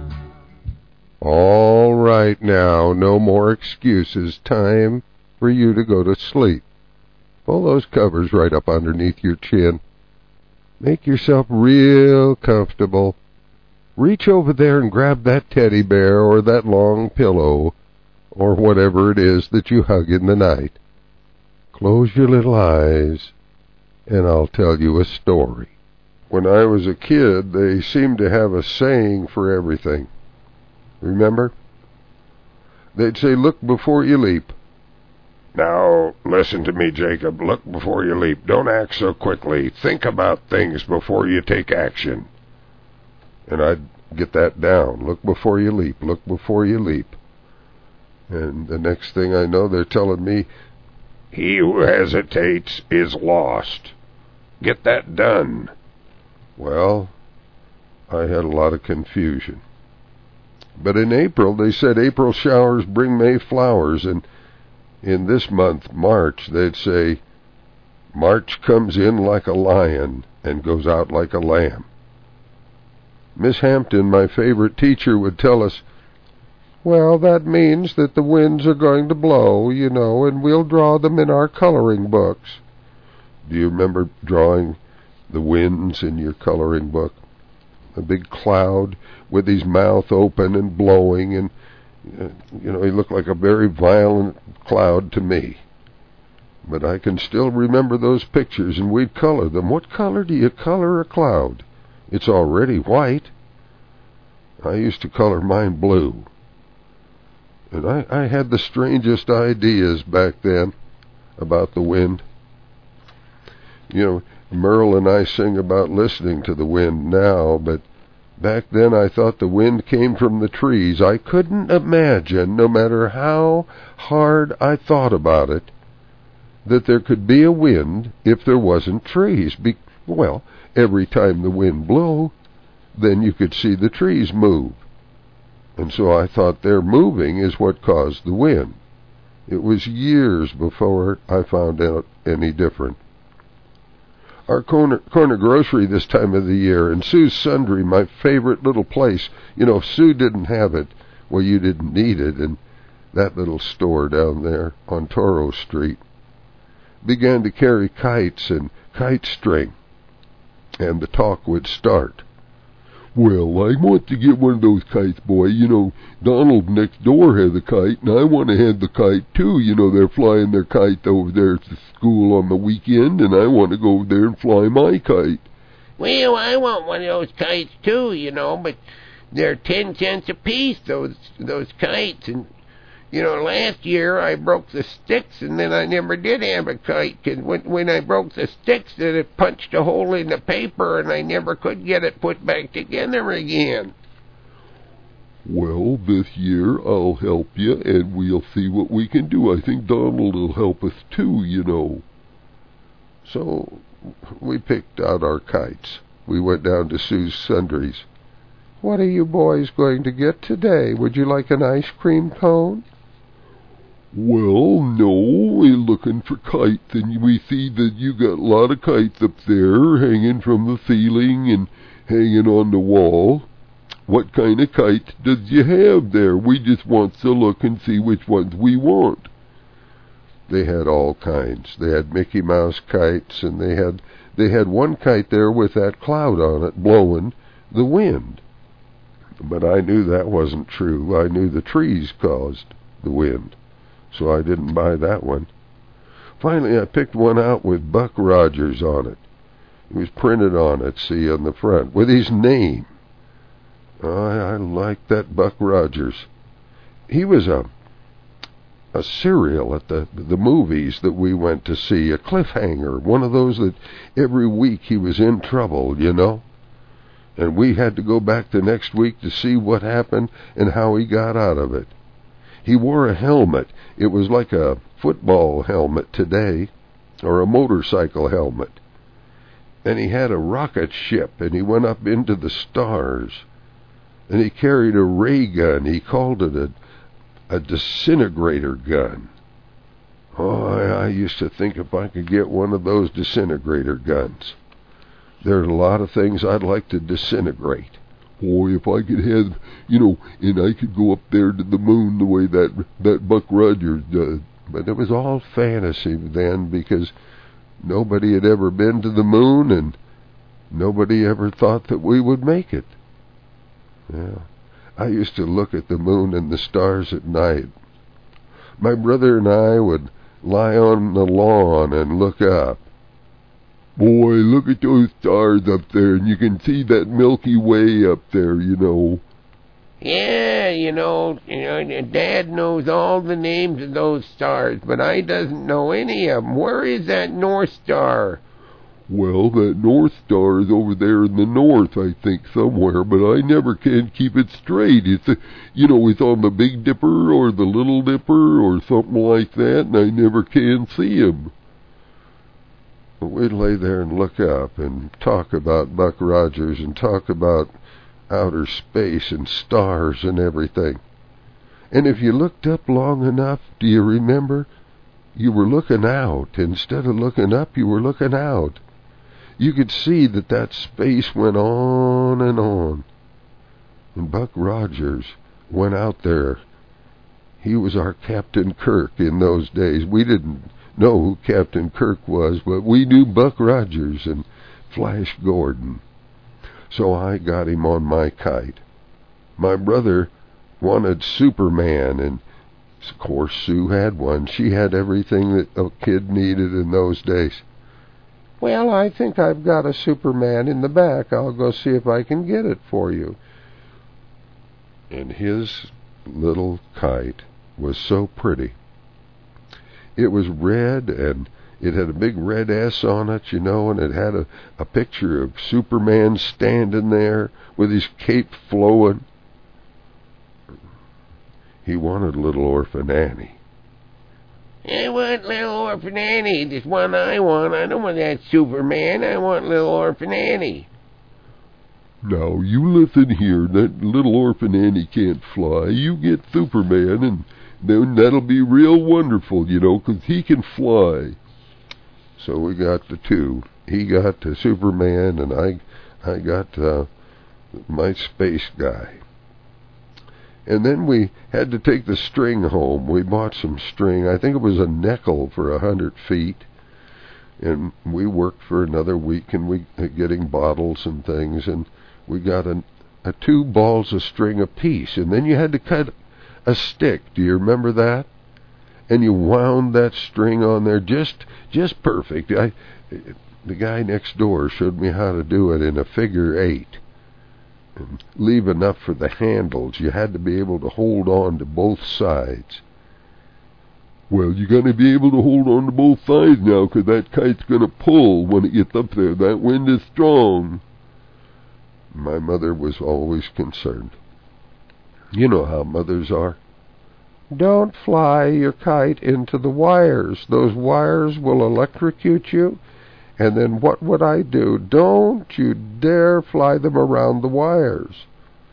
All right now, no more excuses. Time for you to go to sleep. Pull those covers right up underneath your chin. Make yourself real comfortable. Reach over there and grab that teddy bear or that long pillow or whatever it is that you hug in the night. Close your little eyes and I'll tell you a story. When I was a kid, they seemed to have a saying for everything. Remember? They'd say, look before you leap. Now, listen to me, Jacob. Look before you leap. Don't act so quickly. Think about things before you take action. And I'd get that down. Look before you leap. Look before you leap. And the next thing I know, they're telling me, he who hesitates is lost. Get that done. Well, I had a lot of confusion. But in April, they said April showers bring May flowers, and in this month, March, they'd say, March comes in like a lion and goes out like a lamb. Miss Hampton, my favorite teacher, would tell us, well, that means that the winds are going to blow, you know, and we'll draw them in our coloring books. Do you remember drawing the winds in your coloring book? A big cloud with his mouth open and blowing, and, he looked like a very violent cloud to me. But I can still remember those pictures, and we'd color them. What color do you color a cloud? It's already white. I used to color mine blue. And I had the strangest ideas back then about the wind. You know, Merle and I sing about listening to the wind now, but back then I thought the wind came from the trees. I couldn't imagine, no matter how hard I thought about it, that there could be a wind if there wasn't trees. Well, every time the wind blew, then you could see the trees move. And so I thought their moving is what caused the wind. It was years before I found out any different. Our corner grocery this time of the year, and Sue's Sundry, my favorite little place. You know, if Sue didn't have it, well, you didn't need it, and that little store down there on Toro Street began to carry kites and kite string, and the talk would start. Well, I want to get one of those kites, boy. You know, Donald next door has a kite, and I want to have the kite, too. You know, they're flying their kite over there at the school on the weekend, and I want to go over there and fly my kite. Well, I want one of those kites, too, you know, but they're 10 cents a piece, those kites. And, you know, last year I broke the sticks, and then I never did have a kite, because when I broke the sticks, then it punched a hole in the paper, and I never could get it put back together again. Well, this year I'll help you, and we'll see what we can do. I think Donald will help us, too, you know. So we picked out our kites. We went down to Sue's Sundries. What are you boys going to get today? Would you like an ice cream cone? Well, no, we're looking for kites, and we see that you got a lot of kites up there hanging from the ceiling and hanging on the wall. What kind of kites does you have there? We just want to look and see which ones we want. They had all kinds. They had Mickey Mouse kites, and they had one kite there with that cloud on it blowing the wind. But I knew that wasn't true. I knew the trees caused the wind, so I didn't buy that one. Finally, I picked one out with Buck Rogers on it. It was printed on it, see, on the front, with his name. I liked that Buck Rogers. He was a serial at the movies that we went to see, a cliffhanger, one of those that every week he was in trouble, you know. And we had to go back the next week to see what happened and how he got out of it. He wore a helmet. It was like a football helmet today, or a motorcycle helmet. And he had a rocket ship, and he went up into the stars. And he carried a ray gun. He called it a disintegrator gun. Oh, I used to think if I could get one of those disintegrator guns. There are a lot of things I'd like to disintegrate. Boy, if I could have, you know, and I could go up there to the moon the way that Buck Rogers does. But it was all fantasy then, because nobody had ever been to the moon, and nobody ever thought that we would make it. Yeah, I used to look at the moon and the stars at night. My brother and I would lie on the lawn and look up. Boy, look at those stars up there, and you can see that Milky Way up there, you know. Yeah, you know, Dad knows all the names of those stars, but I doesn't know any of them. Where is that North Star? Well, that North Star is over there in the north, I think, somewhere, but I never can keep it straight. It's on the Big Dipper or the Little Dipper or something like that, and I never can see him. We'd lay there and look up and talk about Buck Rogers and talk about outer space and stars and everything. And if you looked up long enough, do you remember? You were looking out. Instead of looking up, you were looking out. You could see that space went on and on. And Buck Rogers went out there. He was our Captain Kirk in those days. We didn't know who Captain Kirk was, but we knew Buck Rogers and Flash Gordon. So I got him on my kite. My brother wanted Superman, and Of course, Sue had one. She had everything that a kid needed in those days. Well, I think I've got a Superman in the back. I'll go see if I can get it for you. And his little kite was so pretty. It was red, and it had a big red S on it, you know, and it had a picture of Superman standing there with his cape flowing. He wanted little Orphan Annie. I want little Orphan Annie. This one I want. I don't want that Superman. I want little Orphan Annie. Now, you listen here. That little Orphan Annie can't fly. You get Superman, and then that'll be real wonderful, you know, 'cause he can fly. So we got the two. He got the Superman, and I got my space guy. And then we had to take the string home. We bought some string. I think it was a nickel for 100 feet. And we worked for another week, and we getting bottles and things, and we got a 2 balls of string apiece. And then you had to cut a stick. Do you remember that? And you wound that string on there just perfect. The guy next door showed me how to do it in a figure 8. And leave enough for the handles. You had to be able to hold on to both sides. Well, you're going to be able to hold on to both sides now, 'cause that kite's going to pull when it gets up there. That wind is strong. My mother was always concerned. You know how mothers are. Don't fly your kite into the wires. Those wires will electrocute you. And then what would I do? Don't you dare fly them around the wires.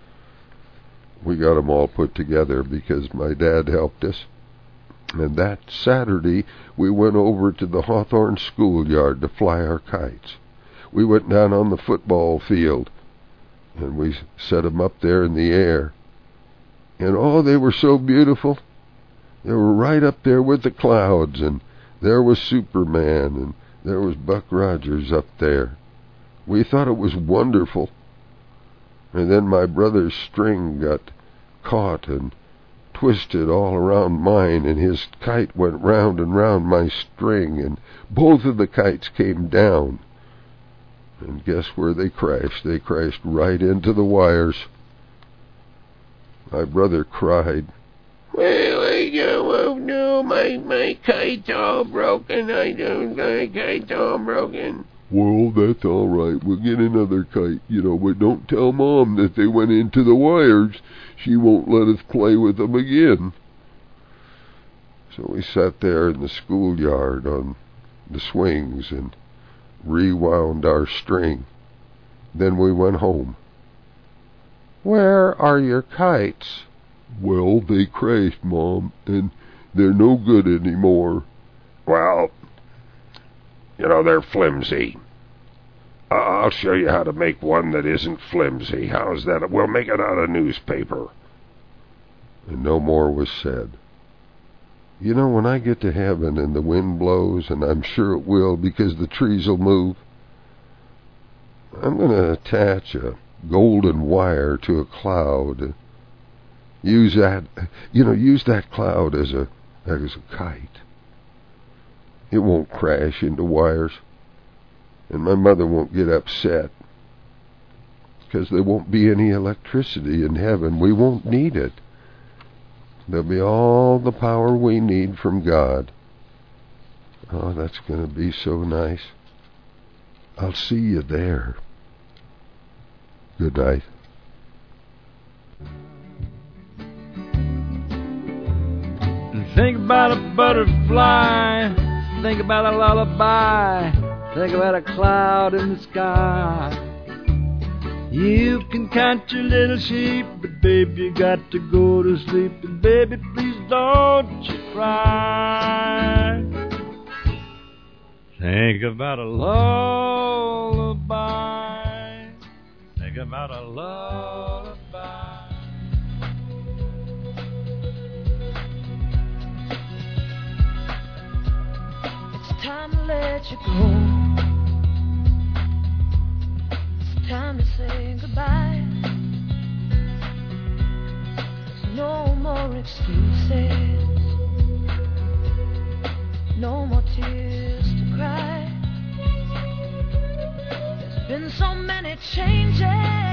We got them all put together because my dad helped us. And that Saturday, we went over to the Hawthorne schoolyard to fly our kites. We went down on the football field, and we set them up there in the air. And oh, they were so beautiful. They were right up there with the clouds, and there was Superman, and there was Buck Rogers up there. We thought it was wonderful. And then my brother's string got caught and twisted all around mine, and his kite went round and round my string, and both of the kites came down. And guess where they crashed? They crashed right into the wires. My brother cried. Well, oh no, my kite's all broken. My kite's all broken. Well, that's all right. We'll get another kite, you know, but don't tell Mom that they went into the wires. She won't let us play with them again. So we sat there in the schoolyard on the swings and rewound our string. Then we went home. Where are your kites? Well, they crashed, Mom, and they're no good anymore. Well, you know, they're flimsy. I'll show you how to make one that isn't flimsy. How's that? We'll make it out of newspaper. And no more was said. You know, when I get to heaven and the wind blows, and I'm sure it will because the trees will move, I'm going to attach a golden wire to a cloud. Use that cloud as a kite. It won't crash into wires, and my mother won't get upset because there won't be any electricity in heaven. We won't need it. There'll be all the power we need from God. Oh, that's going to be so nice. I'll see you there. Good night. Think about a butterfly, think about a lullaby, think about a cloud in the sky. You can count your little sheep, but baby, you got to go to sleep. And baby, please don't you cry. Think about a lullaby, think about a lullaby. Time to let you go. It's time to say goodbye. There's no more excuses. no more tears to cry. There's been so many changes.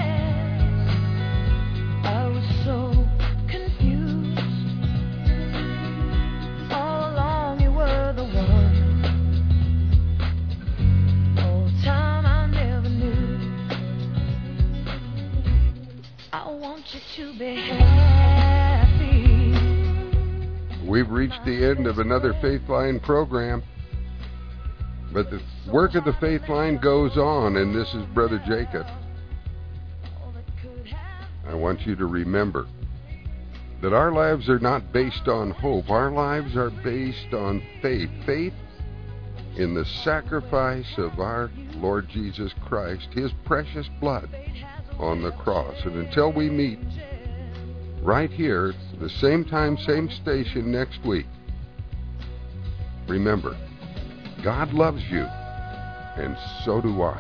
I was so confused. All along you were the one. All the time I never knew. I want you to be happy. We've reached the end of another Faith Line program, but the work of the Faith Line goes on, and this is Brother Jacob. I want you to remember that our lives are not based on hope. Our lives are based on faith. Faith in the sacrifice of our Lord Jesus Christ, His precious blood on the cross. And until we meet right here, the same time, same station next week, remember, God loves you, and so do I.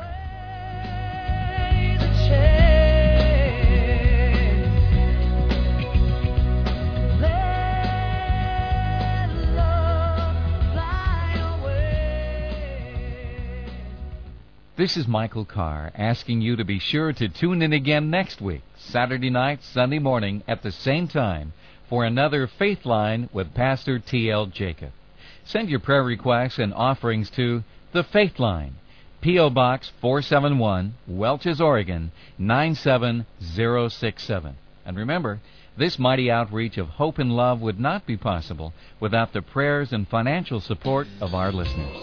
This is Michael Carr asking you to be sure to tune in again next week, Saturday night, Sunday morning at the same time, for another Faith Line with Pastor T.L. Jacob. Send your prayer requests and offerings to The Faith Line, P.O. Box 471, Welches, Oregon 97067. And remember, this mighty outreach of hope and love would not be possible without the prayers and financial support of our listeners.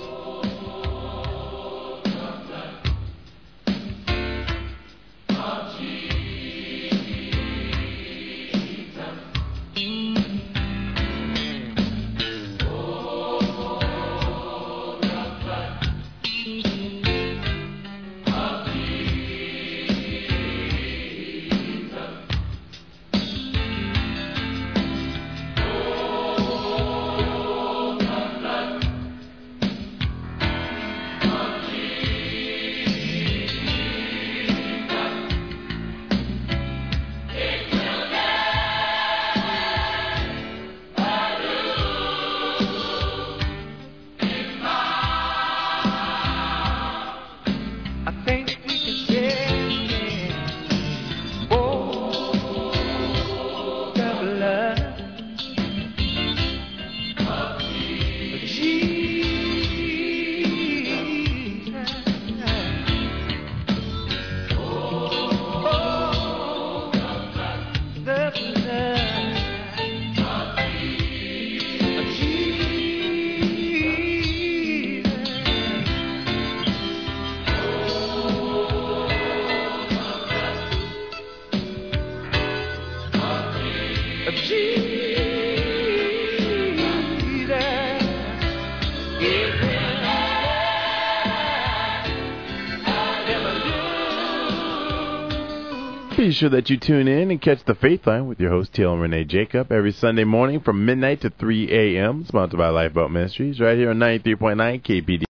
Be sure that you tune in and catch the Faith Line with your host, T.L. and Renee Jacob, every Sunday morning from midnight to 3 a.m. Sponsored by Lifeboat Ministries, right here on 93.9 KPD.